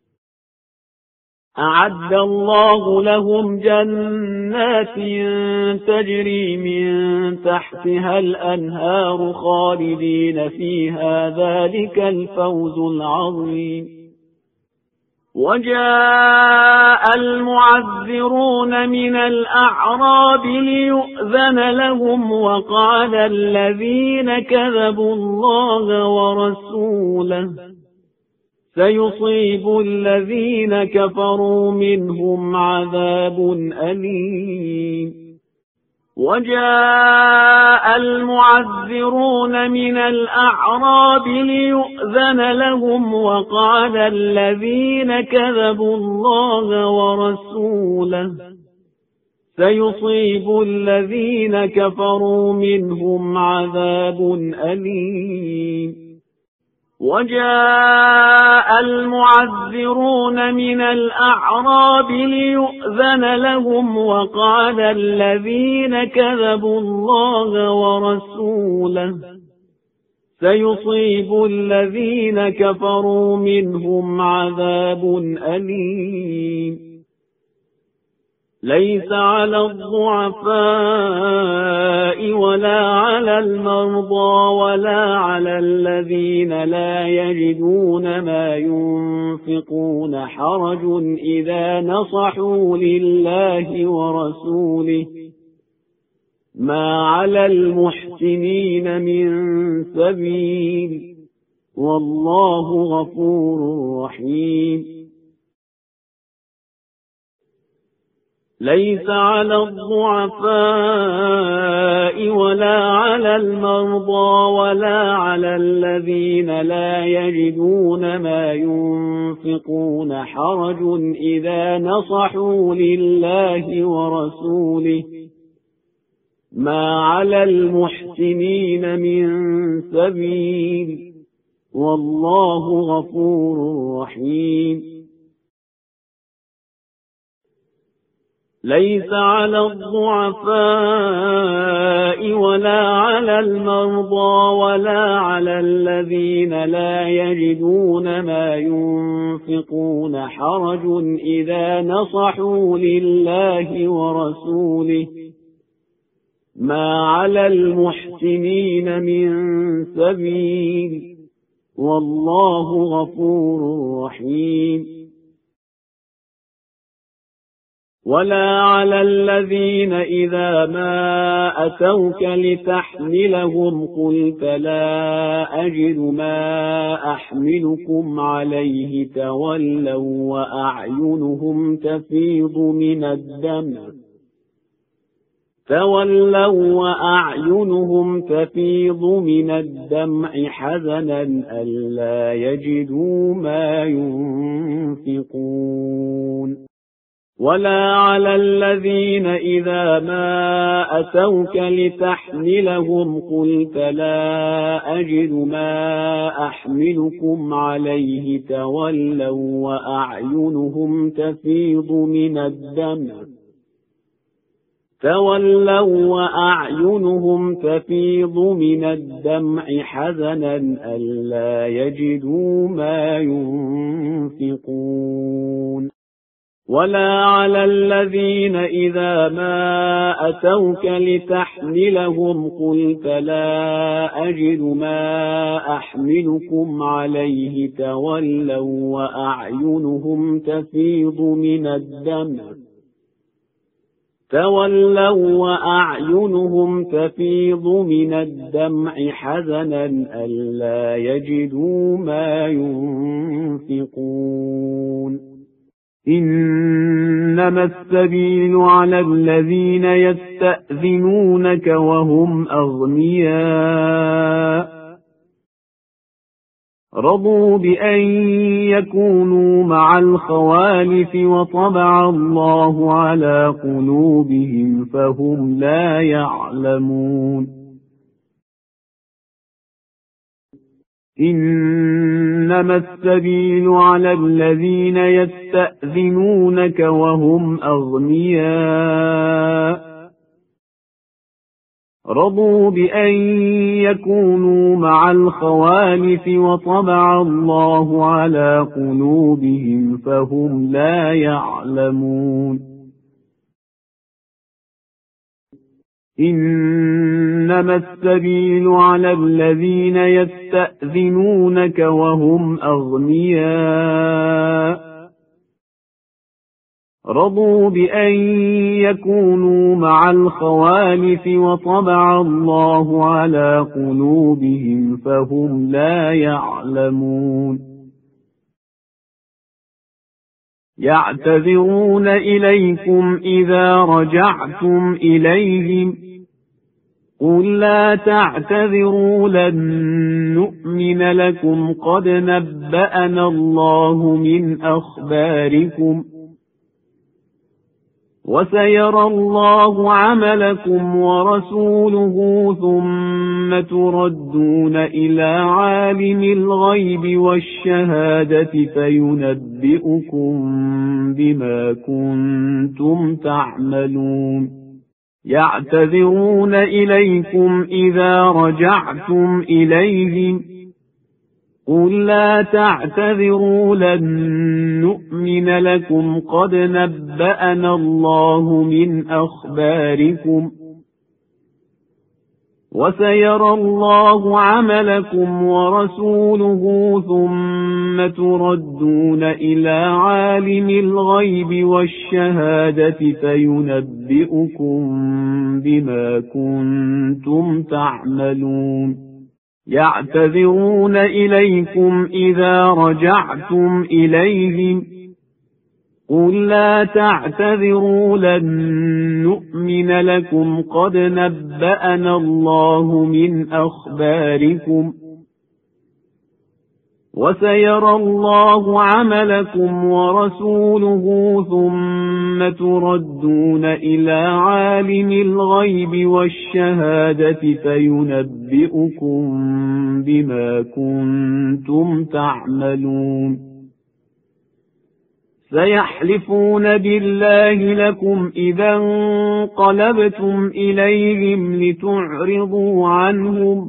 أعد الله لهم جنات تجري من تحتها الأنهار خالدين فيها، ذلك الفوز العظيم. وجاء المعذرون من الأعراب ليؤذن لهم، وقال الذين كذبوا الله ورسوله سيصيب الذين كفروا منهم عذاب أليم. وجاء المعذرون من الأعراب ليؤذن لهم، وقال الذين كذبوا الله ورسوله سيصيب الذين كفروا منهم عذاب أليم. وجاء المعذرون من الأعراب ليؤذن لهم، وقال الذين كذبوا الله ورسوله سيصيب الذين كفروا منهم عذاب أليم. ليس على الضعفاء ولا على المرضى ولا على الذين لا يجدون ما ينفقون حرج إذا نصحوا لله ورسوله، ما على المحسنين من سبيل، والله غفور رحيم. ليس على الضعفاء ولا على المرضى ولا على الذين لا يجدون ما ينفقون حرج إذا نصحوا لله ورسوله، ما على المحسنين من سبيل، والله غفور رحيم. ليس على الضعفاء ولا على المرضى ولا على الذين لا يجدون ما ينفقون حرج إذا نصحوا لله ورسوله، ما على المحسنين من سبيل، والله غفور رحيم. ولا على الذين إذا ما أتوك لتحملهم قلت لا أجد ما أحملكم عليه تولوا وأعينهم تفيض من الدمع حزنا ألا يجدوا ما ينفقون. ولا على الذين إذا ما أتوك لتحملهم قلت لا أجد ما أحملكم عليه تولوا وأعينهم تفيض من الدمع حزنا ألا يجدوا ما ينفقون. ولا على الذين إذا ما أتوك لتحملهم قلت لا أجد ما أحملكم عليه تولوا وأعينهم تفيض تولوا وأعينهم تفيض من الدمع حزنا ألا يجدوا ما ينفقون إنما السبيل على الذين يستأذنونك وهم أغنياء رضوا بأن يكونوا مع الخوالف وطبع الله على قلوبهم فهم لا يعلمون إنما السبيل على الذين يستأذنونك وهم أغنياء رضوا بأن يكونوا مع الخوالف وطبع الله على قلوبهم فهم لا يعلمون إنما السبيل على الذين يستأذنونك وهم أغنياء رضوا بأن يكونوا مع الخوالف وطبع الله على قلوبهم فهم لا يعلمون يعتذرون إليكم إذا رجعتم إليهم قل لا تعتذروا لن نؤمن لكم قد نبأنا الله من أخباركم وسيرى الله عملكم ورسوله ثم تردون إلى عالم الغيب والشهادة فينبئكم بما كنتم تعملون يعتذرون إليكم إذا رجعتم إليهم قل لا تعتذروا لن نؤمن لكم قد نبأنا الله من أخباركم وسيرى الله عملكم ورسوله ثم تردون إلى عالم الغيب والشهادة فينبئكم بما كنتم تعملون يعتذرون إليكم إذا رجعتم إليهم قل لا تعتذروا لن نؤمن لكم قد نبأنا الله من أخباركم وسيرى الله عملكم ورسوله ثم تردون إلى عالم الغيب والشهادة فينبئكم بما كنتم تعملون سيحلفون بالله لكم إذا انقلبتم إليهم لتعرضوا عنهم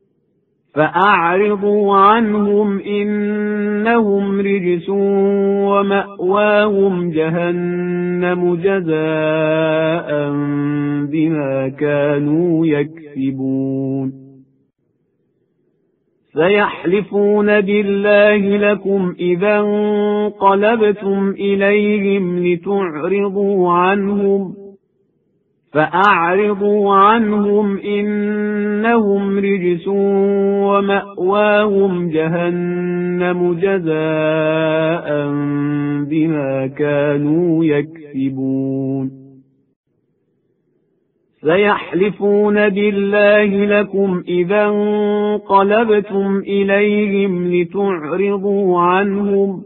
فأعرضوا عنهم إنهم رجس ومأواهم جهنم جزاء بما كانوا يكسبون سيحلفون بالله لكم إذا انقلبتم إليهم لتعرضوا عنهم فأعرضوا عنهم إنهم رجس ومأواهم جهنم جزاء بما كانوا يكسبون سيحلفون بالله لكم إذا انقلبتم إليهم لتعرضوا عنهم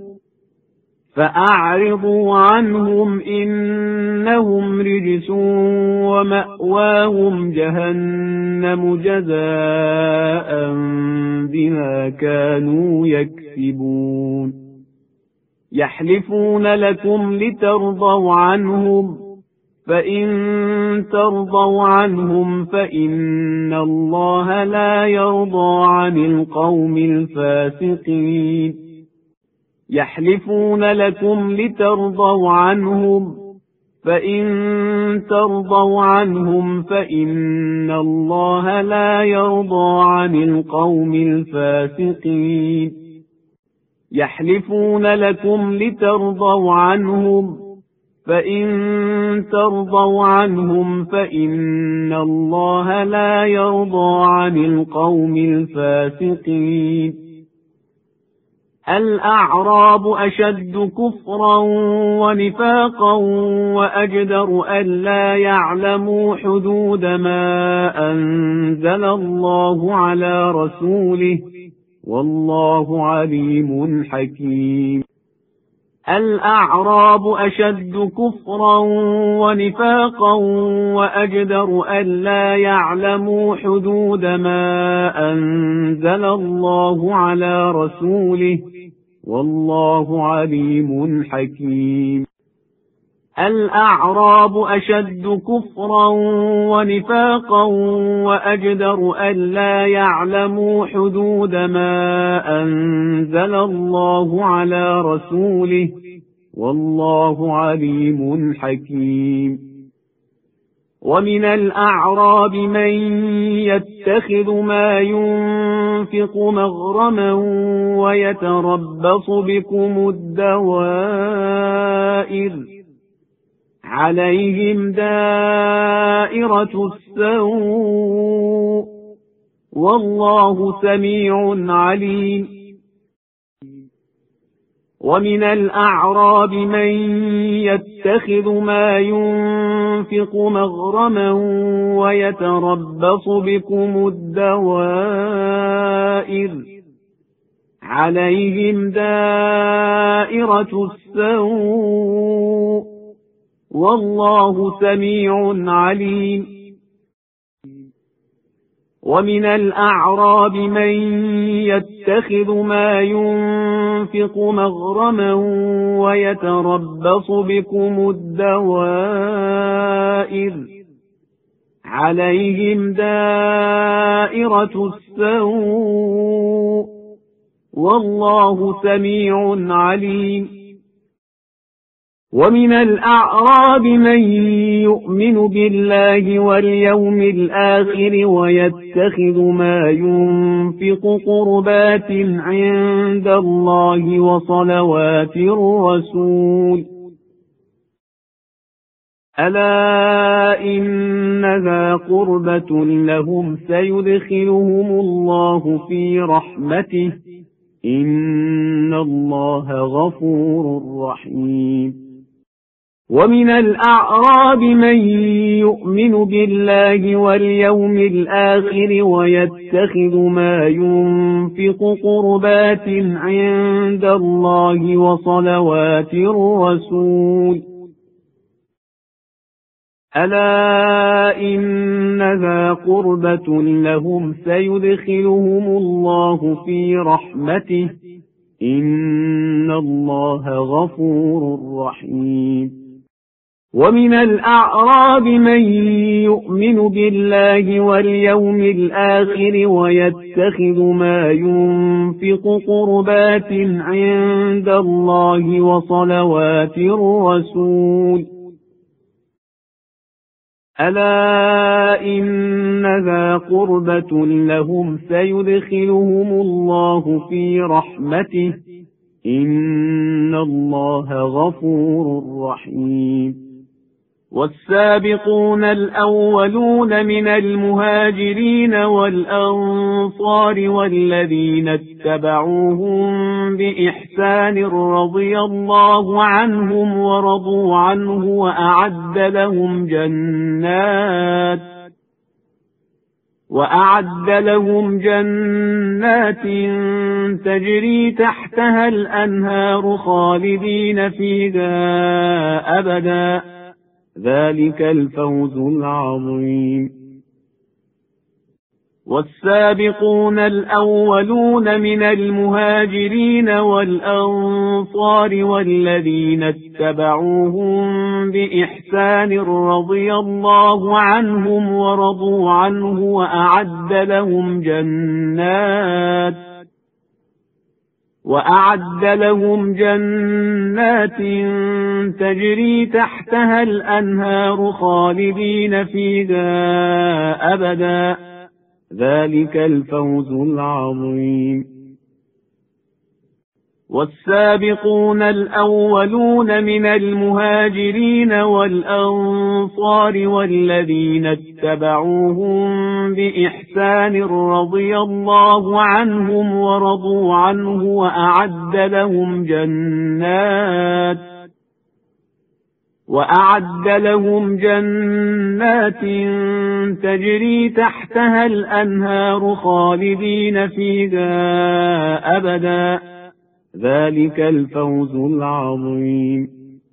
فأعرضوا عنهم إنهم رجس ومأواهم جهنم جزاء بما كانوا يكسبون يحلفون لكم لترضوا عنهم فإن ترضوا عنهم فإن الله لا يرضى عن القوم الفاسقين يحلفون لكم لترضوا عنهم فإن ترضوا عنهم فإن الله لا يرضى عن القوم الفاسقين يحلفون لكم لترضوا عنهم فإن ترضوا عنهم فإن الله لا يرضى عن القوم الفاسقين. الأعراب أشد كفرا ونفاقا وأجدر ألا يعلموا حدود ما أنزل الله على رسوله، والله عليم حكيم. الأعراب أشد كفرا ونفاقا وأجدر ألا يعلموا حدود ما أنزل الله على رسوله، والله عليم حكيم. الأعراب أشد كفرا ونفاقا وأجدر ألا يعلموا حدود ما أنزل الله على رسوله، والله عليم حكيم. ومن الأعراب من يتخذ ما ينفق مغرما ويتربص بكم الدوائر، عليهم دائرة السوء، والله سميع عليم. ومن الأعراب من يتخذ ما ينفق مغرما ويتربص بكم الدوائر، عليهم دائرة السوء، والله سميع عليم. ومن الأعراب من يتخذ ما ينفق مغرما ويتربص بكم الدوائر، عليهم دائرة السوء، والله سميع عليم. ومن الأعراب من يؤمن بالله واليوم الآخر ويتخذ ما ينفق قربات عند الله وصلوات الرسول، ألا إنها قربة لهم سيدخلهم الله في رحمته، إن الله غفور رحيم. ومن الأعراب من يؤمن بالله واليوم الآخر ويتخذ ما ينفق قربات عند الله وصلوات الرسول، ألا إنها قربة لهم سيدخلهم الله في رحمته، إن الله غفور رحيم. ومن الأعراب من يؤمن بالله واليوم الآخر ويتخذ ما ينفق قربات عند الله وصلوات الرسول، ألا إنها قربة لهم سيدخلهم الله في رحمته، إن الله غفور رحيم. والسابقون الأولون من المهاجرين والأنصار والذين اتبعوهم بإحسان رضي الله عنهم ورضوا عنه وأعد لهم جنات تجري تحتها الأنهار خالدين فيها أبدا، ذلك الفوز العظيم. والسابقون الأولون من المهاجرين والأنصار والذين اتبعوهم بإحسان رضي الله عنهم ورضوا عنه وأعد لهم جنات تجري تحتها الأنهار خالدين فيها أبدا، ذلك الفوز العظيم. والسابقون الأولون من المهاجرين والأنصار والذين اتبعوهم بإحسان رضي الله عنهم ورضوا عنه وأعد لهم جنات تجري تحتها الأنهار خالدين فيها أبدا، ذلك الفوز العظيم.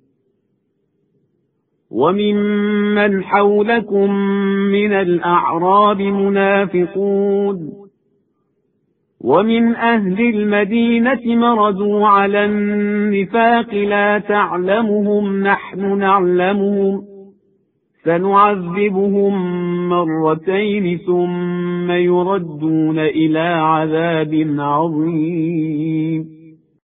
وممن حولكم من الأعراب منافقون، ومن أهل المدينة مردوا على النفاق لا تعلمهم نحن نعلمهم، سنعذبهم مرتين ثم يردون إلى عذاب عظيم.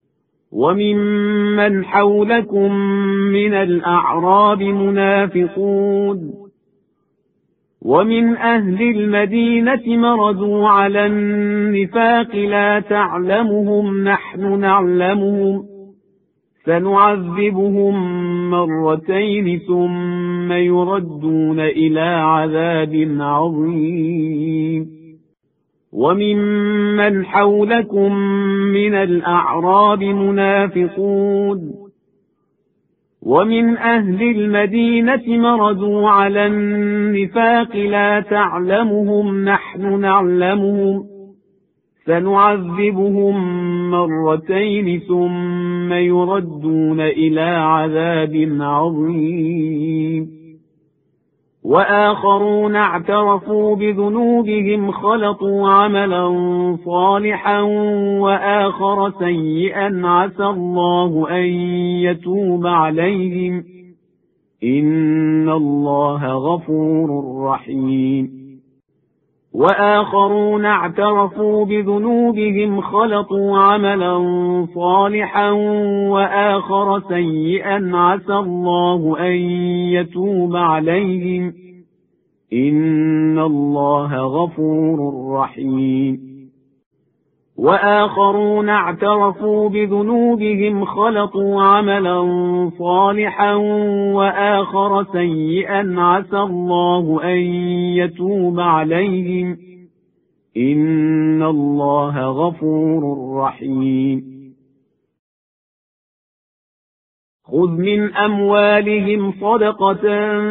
وممن حولكم من الأعراب منافقون، ومن أهل المدينة مردوا على النفاق لا تعلمهم نحن نعلمهم، سنعذبهم مرتين ثم يردون إلى عذاب عظيم. وممن حولكم من الأعراب منافقون، ومن أهل المدينة مردوا على النفاق لا تعلمهم نحن نعلمهم، سنعذبهم مرتين ثم يردون إلى عذاب عظيم. وآخرون اعترفوا بذنوبهم خلطوا عملا صالحا وآخر سيئا عسى الله أن يتوب عليهم، إن الله غفور رحيم. وآخرون اعترفوا بذنوبهم خلطوا عملا صالحا وآخر سيئا عسى الله أن يتوب عليهم، إن الله غفور رحيم. وآخرون اعترفوا بذنوبهم خلطوا عملا صالحا وآخر سيئا عسى الله أن يتوب عليهم، إن الله غفور رحيم. خذ من أموالهم صدقة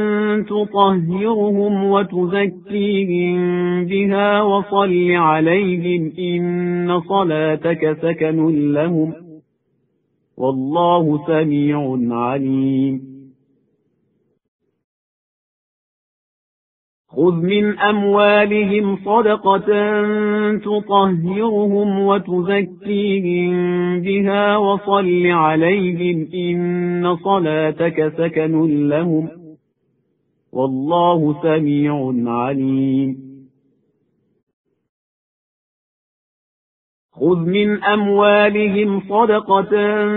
تطهرهم وتزكيهم بها وصل عليهم، إن صلاتك سكن لهم، والله سميع عليم. خذ من أموالهم صدقة تطهرهم وتزكيهم بها وصل عليهم، إن صلاتك سكن لهم، والله سميع عليم. خذ من أموالهم صدقة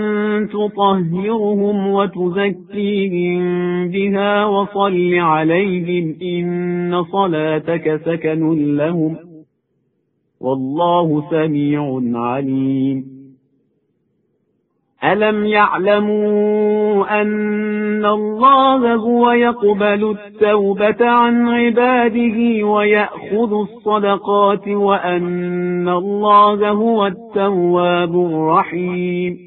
تطهرهم وتزكيهم بها وصل عليهم، إن صلاتك سكن لهم، والله سميع عليم. ألم يعلموا أن الله هو يقبل التوبة عن عباده ويأخذ الصدقات وأن الله هو التواب الرحيم؟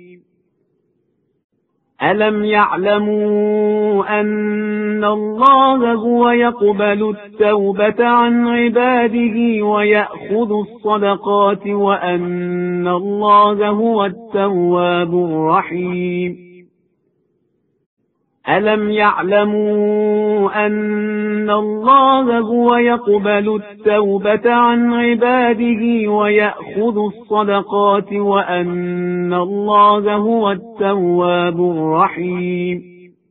ألم يعلموا أن الله هو يقبل التوبة عن عباده ويأخذ الصدقات وأن الله هو التواب الرحيم؟ ألم يعلموا أن الله هو يقبل التوبة عن عباده ويأخذ الصدقات وأن الله هو التواب الرحيم؟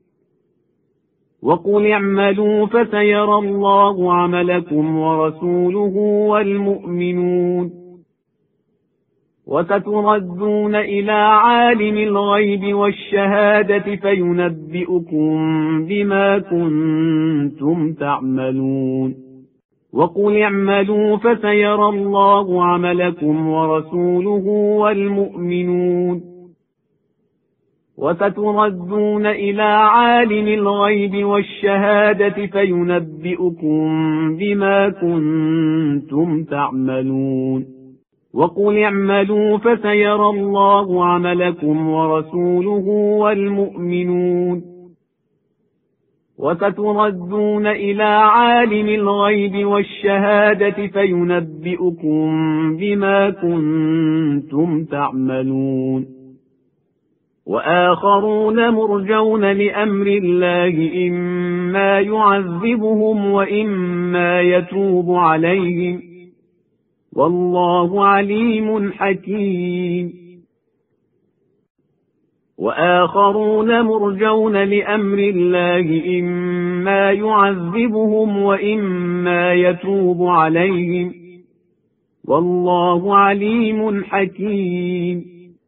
وقل اعملوا فسيرى الله عملكم ورسوله والمؤمنون، وستردون إلى عالم الغيب والشهادة فينبئكم بما كنتم تعملون. وقل اعملوا فسيرى الله عملكم ورسوله والمؤمنون، وستردون إلى عالم الغيب والشهادة فينبئكم بما كنتم تعملون وقل اعملوا فسيرى الله عملكم ورسوله والمؤمنون وستردون إلى عالم الغيب والشهادة فينبئكم بما كنتم تعملون وآخرون مرجون لأمر الله إما يعذبهم وإما يتوب عليهم والله عليم حكيم وآخرون مرجون لأمر الله إما يعذبهم وإما يتوب عليهم والله عليم حكيم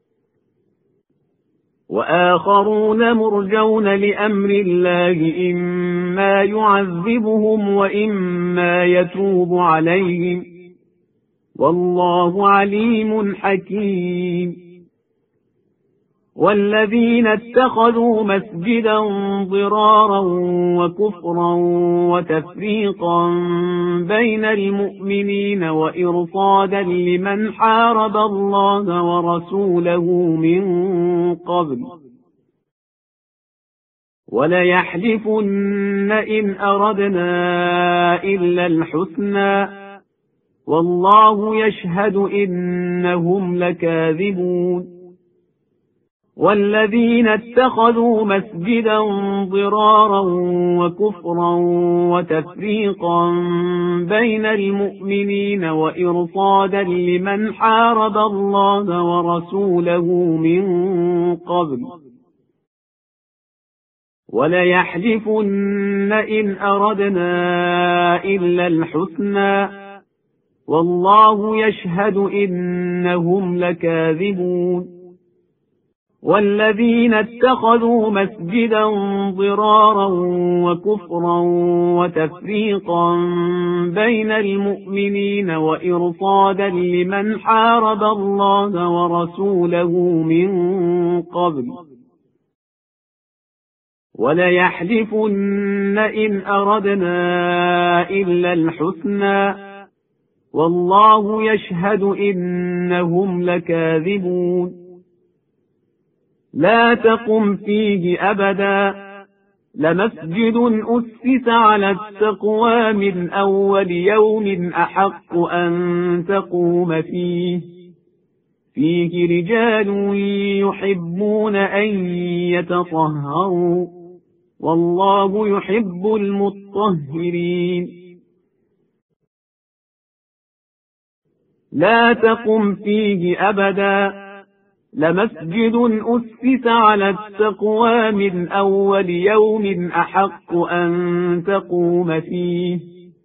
وآخرون مرجون لأمر الله إما يعذبهم وإما يتوب عليهم والله عليم حكيم والذين اتخذوا مسجدا ضرارا وكفرا وتفريقا بين المؤمنين وإرصادا لمن حارب الله ورسوله من قبل وليحلفن إن أردنا إلا الحسنى والله يشهد إنهم لكاذبون والذين اتخذوا مسجدا ضرارا وكفرا وتفريقا بين المؤمنين وإرصادا لمن حارب الله ورسوله من قبل وليحلفن إن أردنا إلا الحسنى والله يشهد إنهم لكاذبون والذين اتخذوا مسجدا ضرارا وكفرا وتفريقا بين المؤمنين وإرصادا لمن حارب الله ورسوله من قبل وليحلفن إن أردنا إلا الحسنى والله يشهد إنهم لكاذبون لا تقم فيه أبدا لمسجد أسس على التقوى من أول يوم أحق أن تقوم فيه رجال يحبون أن يتطهروا والله يحب المطهرين لا تقم فيه أبدا لمسجد أسس على التقوى من أول يوم أحق أن تقوم فيه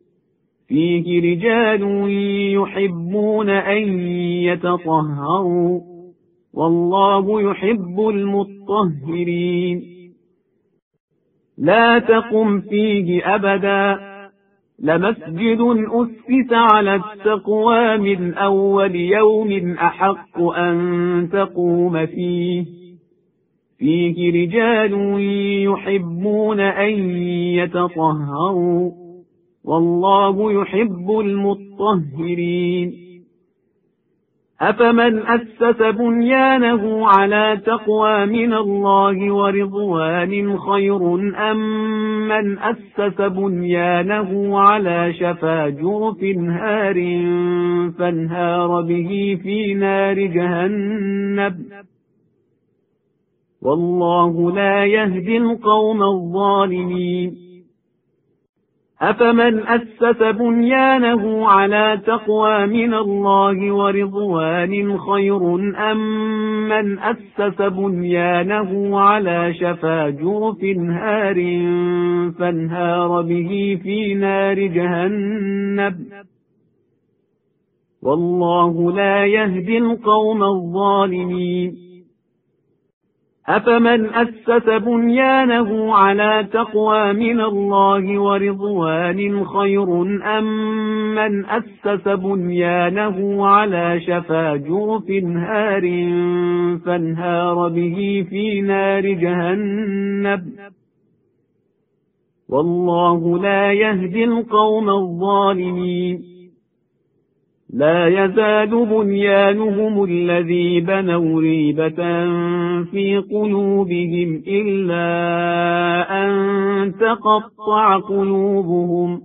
رجال يحبون أن يتطهروا والله يحب المطهرين لا تقم فيه أبدا لمسجد أسس على التقوى من أول يوم أحق أن تقوم فيه رجال يحبون أن يتطهروا والله يحب المطهرين أفمن أسس بنيانه على تقوى من الله ورضوان خير أم من أسس بنيانه على شفا جرف هار فانهار به في نار جهنم والله لا يهدي القوم الظالمين أفمن أسس بنيانه على تقوى من الله ورضوان خير أم من أسس بنيانه على شفا جرف هار فانهار به في نار جهنم والله لا يهدي القوم الظالمين أفمن أسس بنيانه على تقوى من الله ورضوان خير أم من أسس بنيانه على شفا جرف هار فانهار به في نار جهنم والله لا يهدي القوم الظالمين لا يزال بنيانهم الذي بنوا ريبة في قلوبهم إلا أن تقطع قلوبهم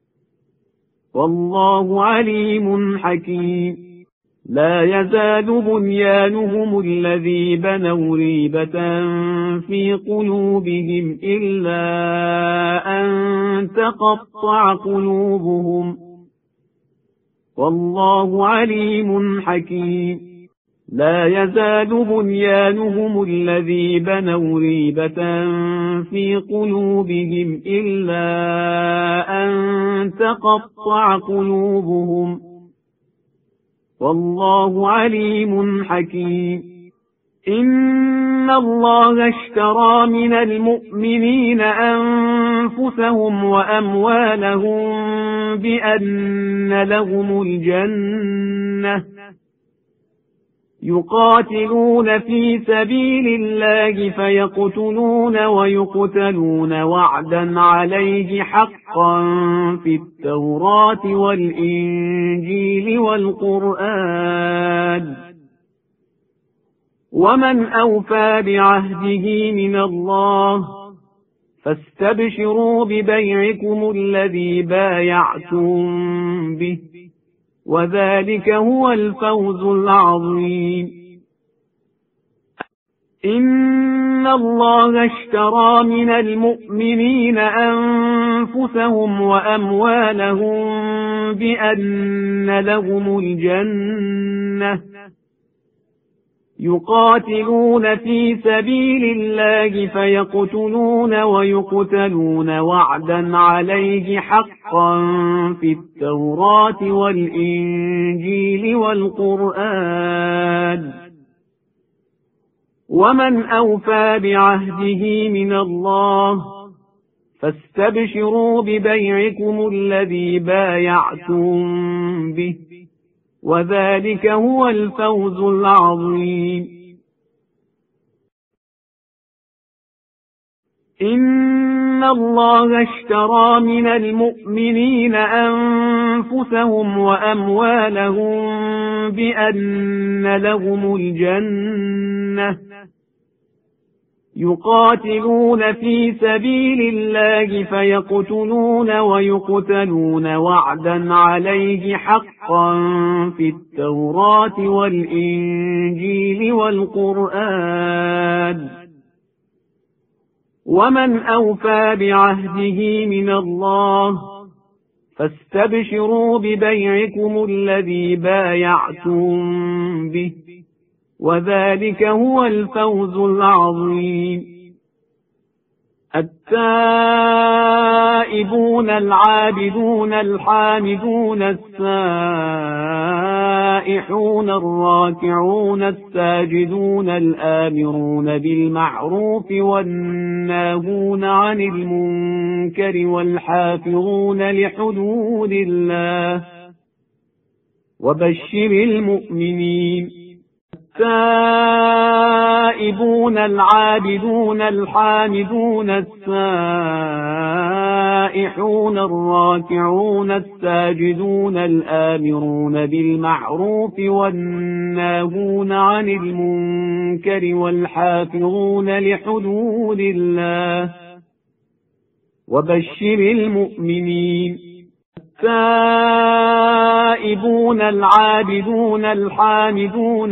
والله عليم حكيم لا يزال بنيانهم الذي بنوا ريبة في قلوبهم إلا أن تقطع قلوبهم والله عليم حكيم لا يزال بنيانهم الذي بنوا ريبة في قلوبهم إلا أن تقطع قلوبهم والله عليم حكيم إن الله اشترى من المؤمنين أنفسهم وأموالهم بأن لهم الجنة يقاتلون في سبيل الله فيقتلون ويقتلون وعدا عليه حقا في التوراة والإنجيل والقرآن ومن أوفى بعهده من الله فاستبشروا ببيعكم الذي بايعتم به وذلك هو الفوز العظيم إن الله اشترى من المؤمنين أنفسهم وأموالهم بأن لهم الجنة يقاتلون في سبيل الله فيقتلون ويقتلون وعدا عليه حقا في التوراة والإنجيل والقرآن ومن أوفى بعهده من الله فاستبشروا ببيعكم الذي بايعتم به وذلك هو الفوز العظيم إن الله اشترى من المؤمنين أنفسهم وأموالهم بأن لهم الجنة يقاتلون في سبيل الله فيقتلون ويقتلون وعدا عليه حقا في التوراة والإنجيل والقرآن ومن أوفى بعهده من الله فاستبشروا ببيعكم الذي بايعتم به وذلك هو الفوز العظيم التائبون العابدون الحامدون السائحون الراكعون الساجدون الآمرون بالمعروف والناهون عن المنكر والحافظون لحدود الله وبشر المؤمنين التائبون العابدون الحامدون السائحون الراكعون الساجدون الآمرون بالمعروف والناهون عن المنكر والحافظون لحدود الله وبشر المؤمنين التائبون العابدون الحامدون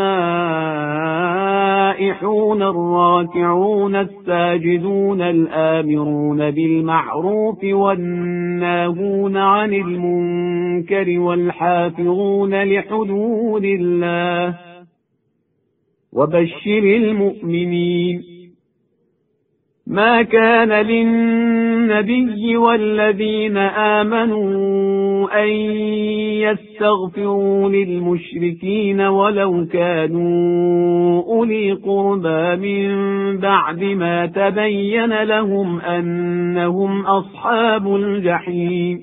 السائحون الراكعون الساجدون الآمرون بالمعروف والناهون عن المنكر والحافظون لحدود الله وبشر المؤمنين ما كان للنبي والذين آمنوا أن يستغفروا للمشركين ولو كانوا أولي قربى من بعد ما تبين لهم أنهم أصحاب الجحيم.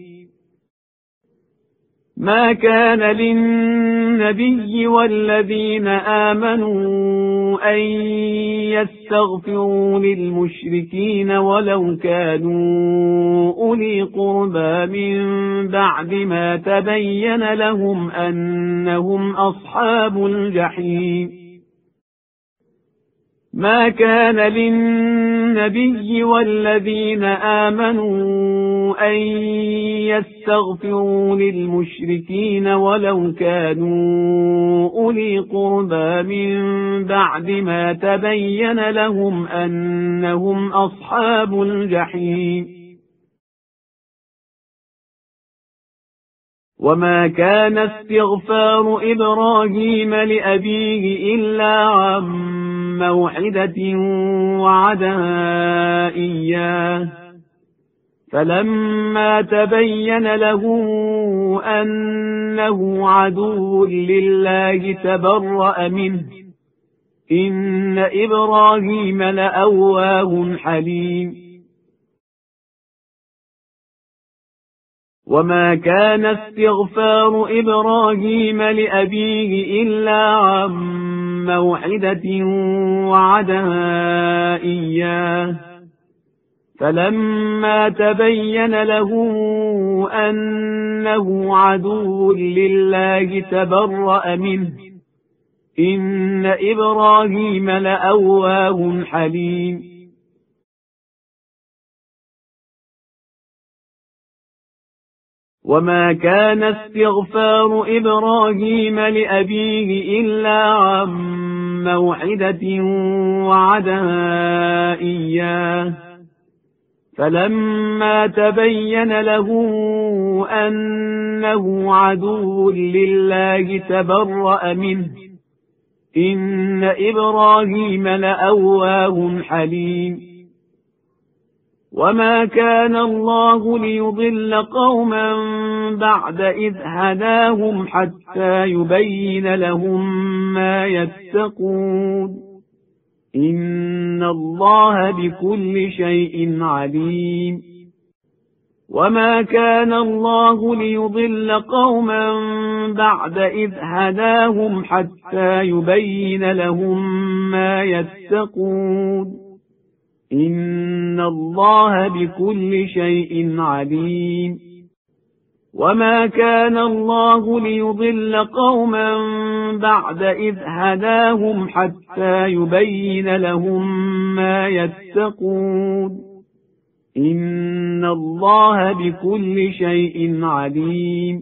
ما كان للنبي والذين آمنوا أن يستغفروا للمشركين ولو كانوا أولي قربى من بعد ما تبين لهم أنهم أصحاب الجحيم. ما كان للنبي والذين آمنوا أن يستغفروا للمشركين ولو كانوا أولي قربى من بعد ما تبين لهم أنهم أصحاب الجحيم. وما كان استغفار إبراهيم لأبيه إلا عن موعدة وعدها إياه فلما تبين له أنه عدو لله تبرأ منه إن إبراهيم لأواه حليم. وما كان استغفار إبراهيم لأبيه إلا عن موعدة وعدها إياه فلما تبين له أنه عدو لله تبرأ منه إن إبراهيم لأواه حليم. وما كان استغفار إبراهيم لأبيه إلا عن موعدة وعدها إياه فلما تبين له أنه عدو لله تبرأ منه إن إبراهيم لأواه حليم. وما كان الله ليضل قوما بعد إذ هداهم حتى يبين لهم ما يتقون إن الله بكل شيء عليم. وما كان الله ليضل قوما بعد إذ هداهم حتى يبين لهم ما يتقون إن الله بكل شيء عليم. وما كان الله ليضل قوما بعد إذ هداهم حتى يبين لهم ما يتقون إن الله بكل شيء عليم.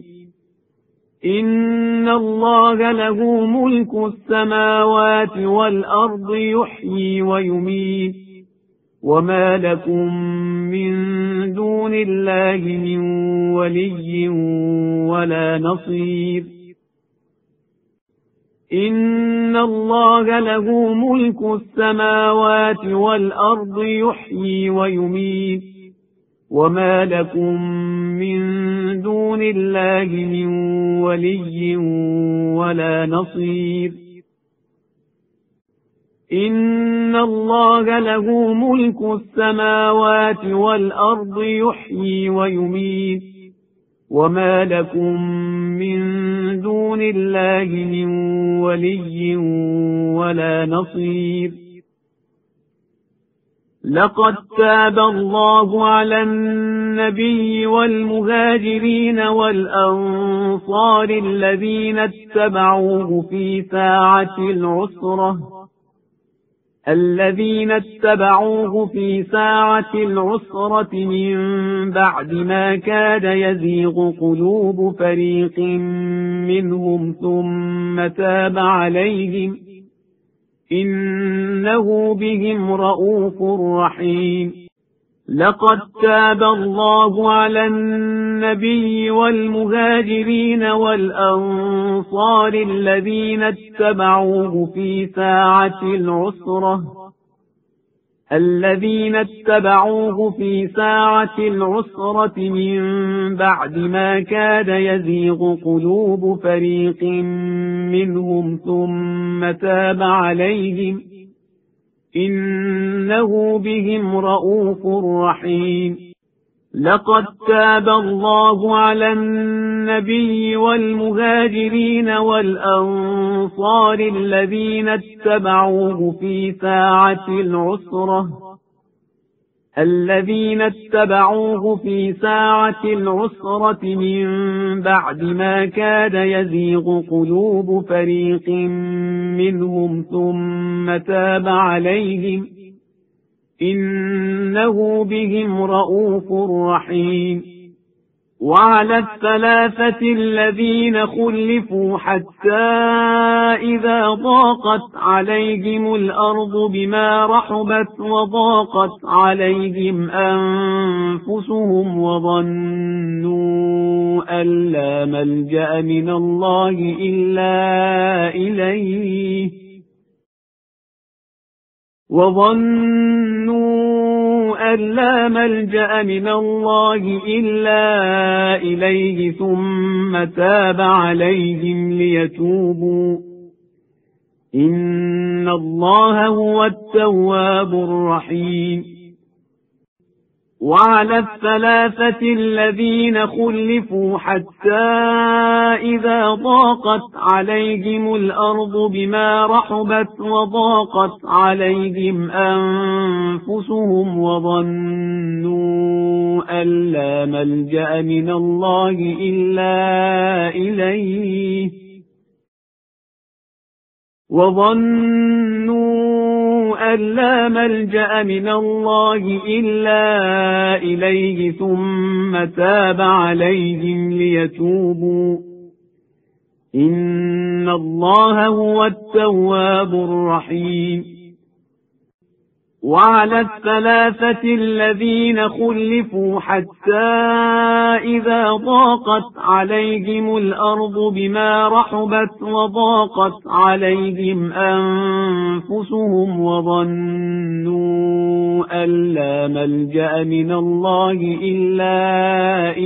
إن الله له ملك السماوات والأرض يحيي ويميت وما لكم من دون الله من ولي ولا نصير. إن الله له ملك السماوات والأرض يحيي ويميت وما لكم من دون الله من ولي ولا نصير. إن الله له ملك السماوات والأرض يحيي ويميت وما لكم من دون الله من ولي ولا نصير. لقد تاب الله على النبي والمهاجرين والأنصار الذين اتبعوه في ساعة العسرة من بعد ما كاد يزيغ قلوب فريق منهم ثم تاب عليهم إنه بهم رءوف رحيم. لقد تاب الله على النبي والمهاجرين والأنصار الذين اتبعوه في ساعة الذين اتبعوه في ساعة العسرة من بعد ما كاد يزيغ قلوب فريق منهم ثم تاب عليهم إنه بهم رءوف رحيم. لقد تاب الله على النبي والمهاجرين والأنصار الذين اتبعوه في ساعة العسرة من بعد ما كاد يزيغ قلوب فريق منهم ثم تاب عليهم إنه بهم رءوف رحيم. وعلى الثلاثة الذين خلفوا حتى إذا ضاقت عليهم الأرض بما رحبت وضاقت عليهم أنفسهم وظنوا أن لا ملجأ من الله إلا إليه ثم تاب عليهم ليتوبوا إن الله هو التواب الرحيم. وعلى الثلاثة الذين خلفوا حتى إذا ضاقت عليهم الأرض بما رحبت وضاقت عليهم أنفسهم وظنوا أن لا ملجأ من الله إلا إليه ثم تاب عليهم ليتوبوا إن الله هو التواب الرحيم. وعلى الثلاثة الذين خلفوا حتى إذا ضاقت عليهم الأرض بما رحبت وضاقت عليهم أنفسهم وظنوا أن لا ملجأ من الله إلا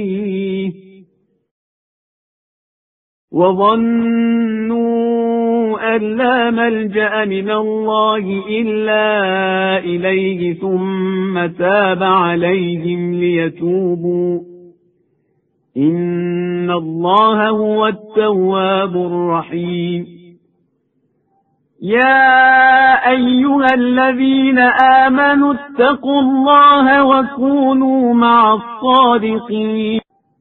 إليه ثم تاب عليهم ليتوبوا إن الله هو التواب الرحيم. يا أيها الذين آمنوا اتقوا الله وكونوا مع الصادقين.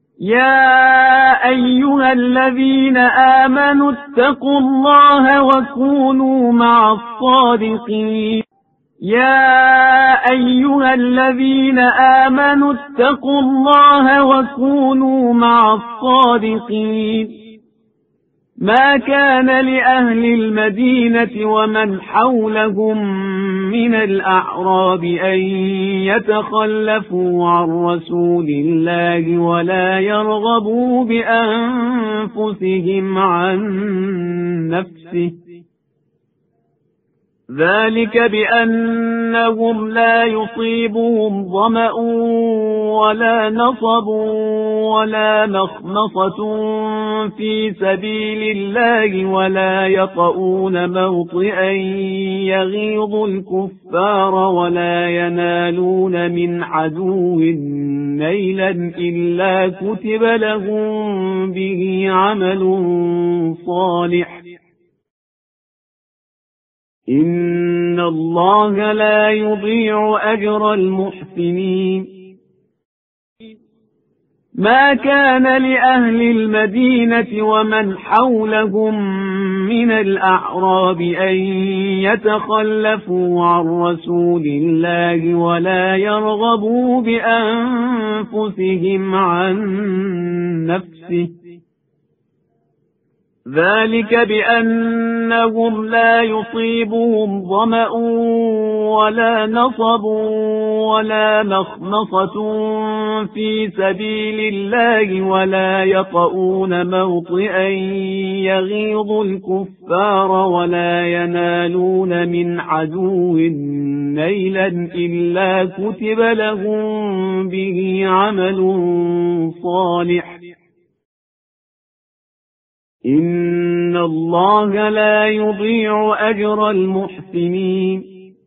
ما كان لأهل المدينة ومن حولهم من الأعراب أن يتخلفوا عن رسول الله ولا يرغبوا بأنفسهم عن نفسه ذلك بأنهم لا يصيبهم ظمأ ولا نصب ولا مخمصة في سبيل الله ولا يطؤون موطئا يغيظ الكفار ولا ينالون من عدو نيلا إلا كتب لهم به عمل صالح إن الله لا يضيع أجر المحسنين. ما كان لأهل المدينة ومن حولهم من الأعراب أن يتخلفوا عن رسول الله ولا يرغبوا بأنفسهم عن نفسه ذلك بأنهم لا يصيبهم ظمأ ولا نصب ولا مخمصة في سبيل الله ولا يطؤون موطئا يغيظ الكفار ولا ينالون من عدو نيلا إلا كتب لهم به عمل صالح إن الله لا يضيع أجر المحسنين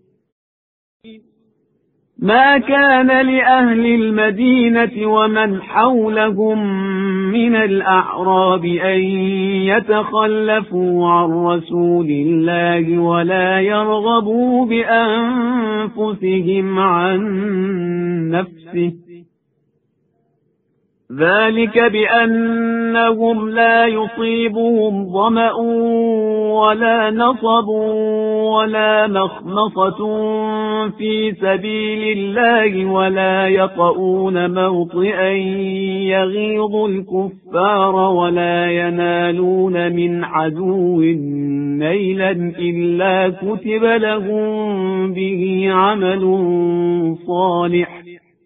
ما كان لأهل المدينة ومن حولهم من الأعراب أن يتخلفوا عن رسول الله ولا يرغبوا بأنفسهم عن نفسه ذلك بأنهم لا يصيبهم ظمأ ولا نصب ولا مخمصة في سبيل الله ولا يطؤون موطئا يغيظ الكفار ولا ينالون من عدو نيلا إلا كتب لهم به عمل صالح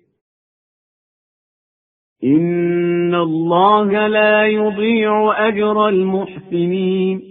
إن الله لا يضيع أجر المحسنين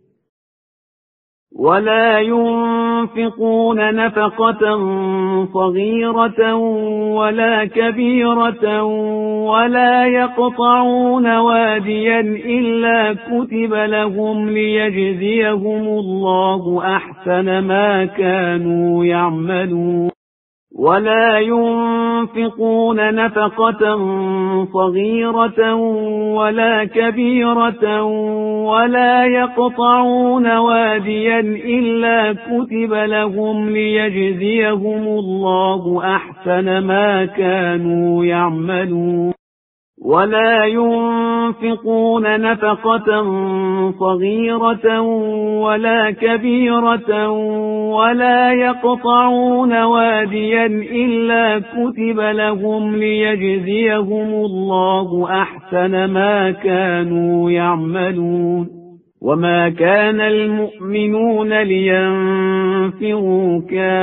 ولا ينفقون نفقة صغيرة ولا كبيرة ولا يقطعون واديا إلا كتب لهم ليجزيهم الله أحسن ما كانوا يعملون ولا ينفقون نفقة صغيرة ولا كبيرة ولا يقطعون واديا إلا كتب لهم ليجزيهم الله أحسن ما كانوا يعملون ولا ينفقون نفقة صغيرة ولا كبيرة ولا يقطعون واديا إلا كتب لهم ليجزيهم الله أحسن ما كانوا يعملون وما كان المؤمنون لينفروا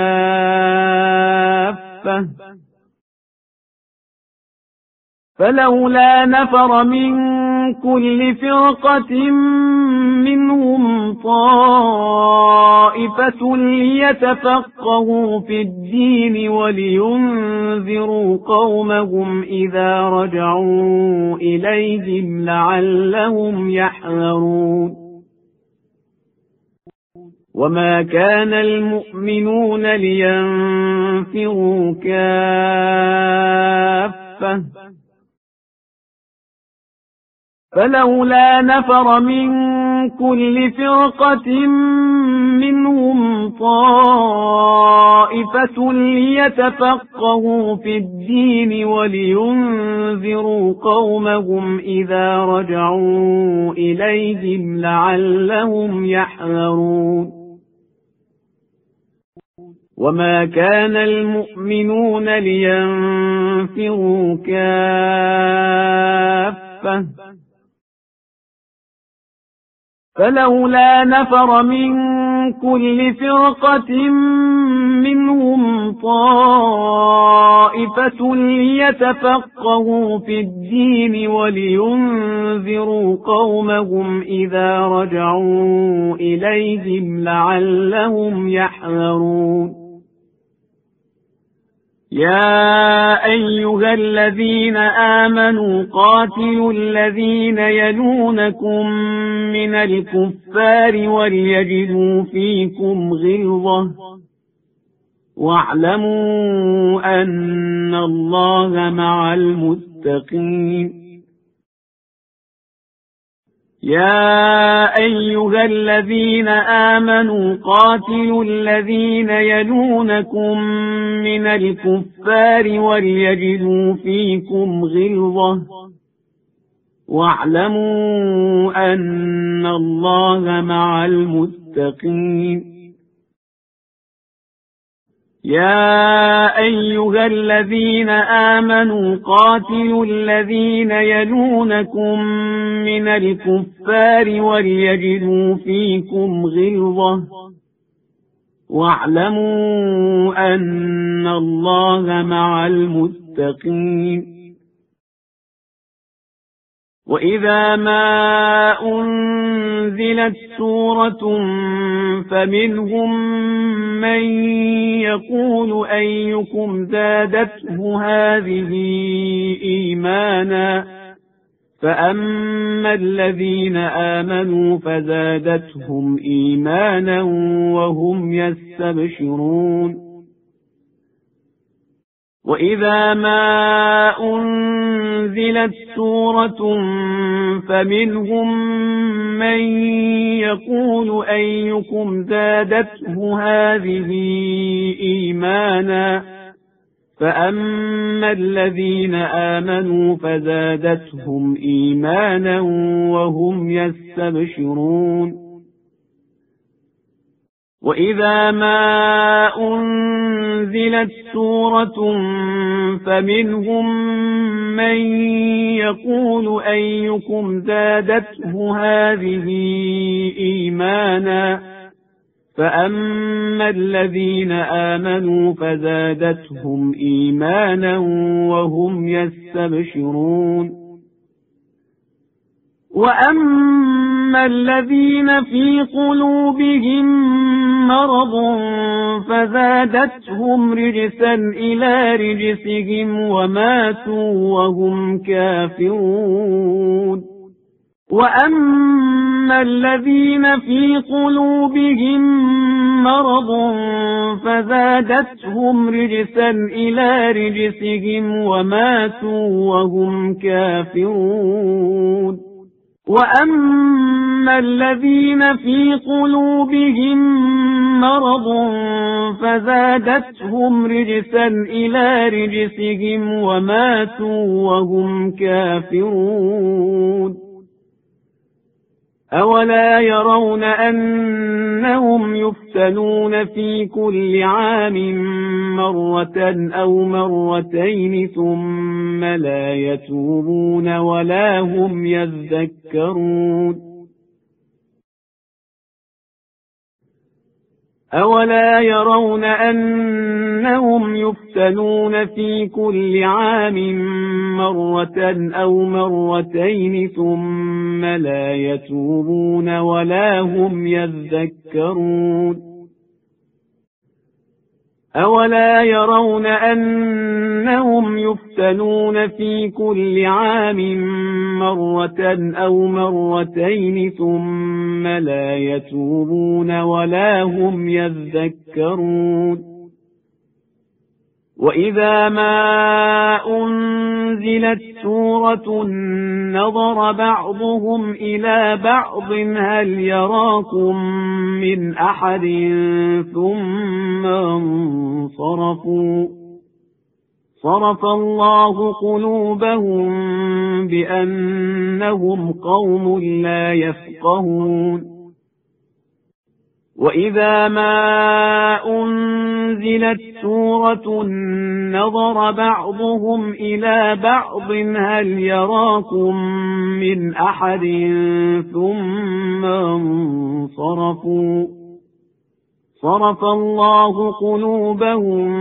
كافة فلولا نفر من كل فرقة منهم طائفة ليتفقهوا في الدين ولينذروا قومهم إذا رجعوا إليهم لعلهم يحذرون وما كان المؤمنون لينفروا كافة فلولا نفر من كل فرقة منهم طائفة ليتفقهوا في الدين ولينذروا قومهم إذا رجعوا إليهم لعلهم يحذرون وما كان المؤمنون لينفروا كافة فلولا نفر من كل فرقة منهم طائفة ليتفقهوا في الدين ولينذروا قومهم إذا رجعوا إليهم لعلهم يحذرون يا أيها الذين آمنوا قاتلوا الذين يلونكم من الكفار وليجدوا فيكم غلظة واعلموا أن الله مع المتقين يا أيها الذين آمنوا قاتلوا الذين يلونكم من الكفار وليجدوا فيكم غلظة واعلموا أن الله مع المتقين يا أيها الذين آمنوا قاتلوا الذين يلونكم من الكفار وليجدوا فيكم غلظة واعلموا أن الله مع المتقين. وإذا ما أنزلت سورة فمنهم من يقول أيكم زادته هذه إيمانا فأما الذين آمنوا فزادتهم إيمانا وهم يستبشرون. وإذا ما أنزلت سورة فمنهم من يقول أيكم زادته هذه إيمانا فأما الذين آمنوا فزادتهم إيمانا وهم يستبشرون. وإذا ما أنزلت سورة فمنهم من يقول أيكم زادته هذه إيمانا فأما الذين آمنوا فزادتهم إيمانا وهم يستبشرون. وأما الذين في قلوبهم مرض فزادتهم رجسا إلى رجسهم وماتوا وهم كافرون. وأما الذين في قلوبهم مرض فزادتهم رجسا إلى رجسهم وماتوا وهم كافرون. وأما الذين في قلوبهم مرض فزادتهم رجسا إلى رجسهم وماتوا وهم كافرون. أولا يرون أنهم يفتنون في كل عام مرة أو مرتين ثم لا يتوبون ولا هم يذكرون. أولا يرون أنهم يفتنون في كل عام مرة أو مرتين ثم لا يتوبون ولا هم يذكرون. أولا يرون أنهم يفتنون في كل عام مرة أو مرتين ثم لا يتوبون ولا هم يذكرون. وإذا ما أنزلت سورة نظر بعضهم إلى بعض هل يراكم من أحد ثم انصرفوا. صرف الله قلوبهم بأنهم قوم لا يفقهون. وإذا ما أنزلت سورة نظر بعضهم إلى بعض هل يراكم من أحد ثم انصرفوا. صرف الله قلوبهم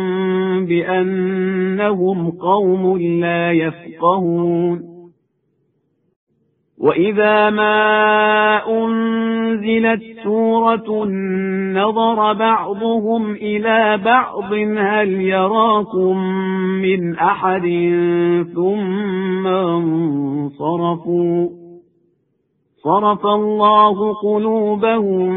بأنهم قوم لا يفقهون. وإذا ما أنزلت سورة نظر بعضهم إلى بعض هل يراكم من أحد ثم انصرفوا. صرف الله قلوبهم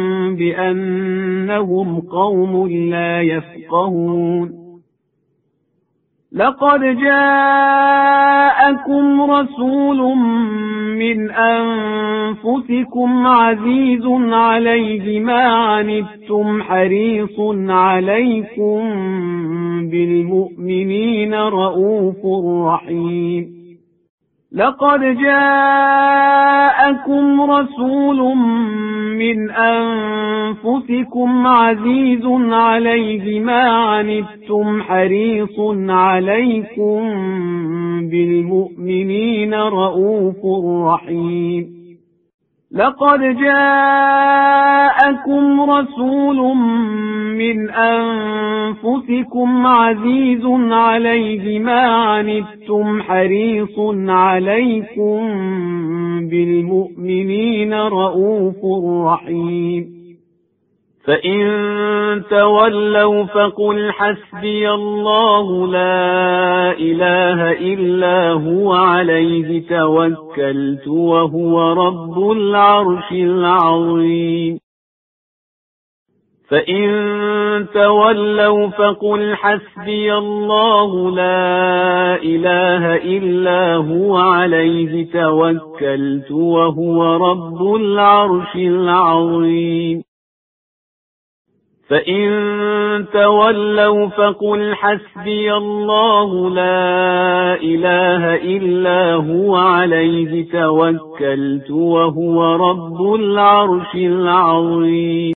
بأنهم قوم لا يفقهون. لقد جاءكم رسول من أنفسكم عزيز عليه ما عنتم حريص عليكم بالمؤمنين رؤوف رحيم. لقد جاءكم رسول من أنفسكم عزيز عليه ما عنتم حريص عليكم بالمؤمنين رؤوف رحيم لقد جاءكم رسول من أنفسكم عزيز عليه ما عنتم حريص عليكم بالمؤمنين رؤوف رحيم فإن تولوا فقل حسبي الله لا إله إلا هو عليه توكلت وهو رب العرش العظيم فإن تولوا فقل حسبي الله لا إله إلا هو عليه توكلت وهو رب العرش العظيم فإن تولوا فقل حسبي الله لا إله إلا هو عليه توكلت وهو رب العرش العظيم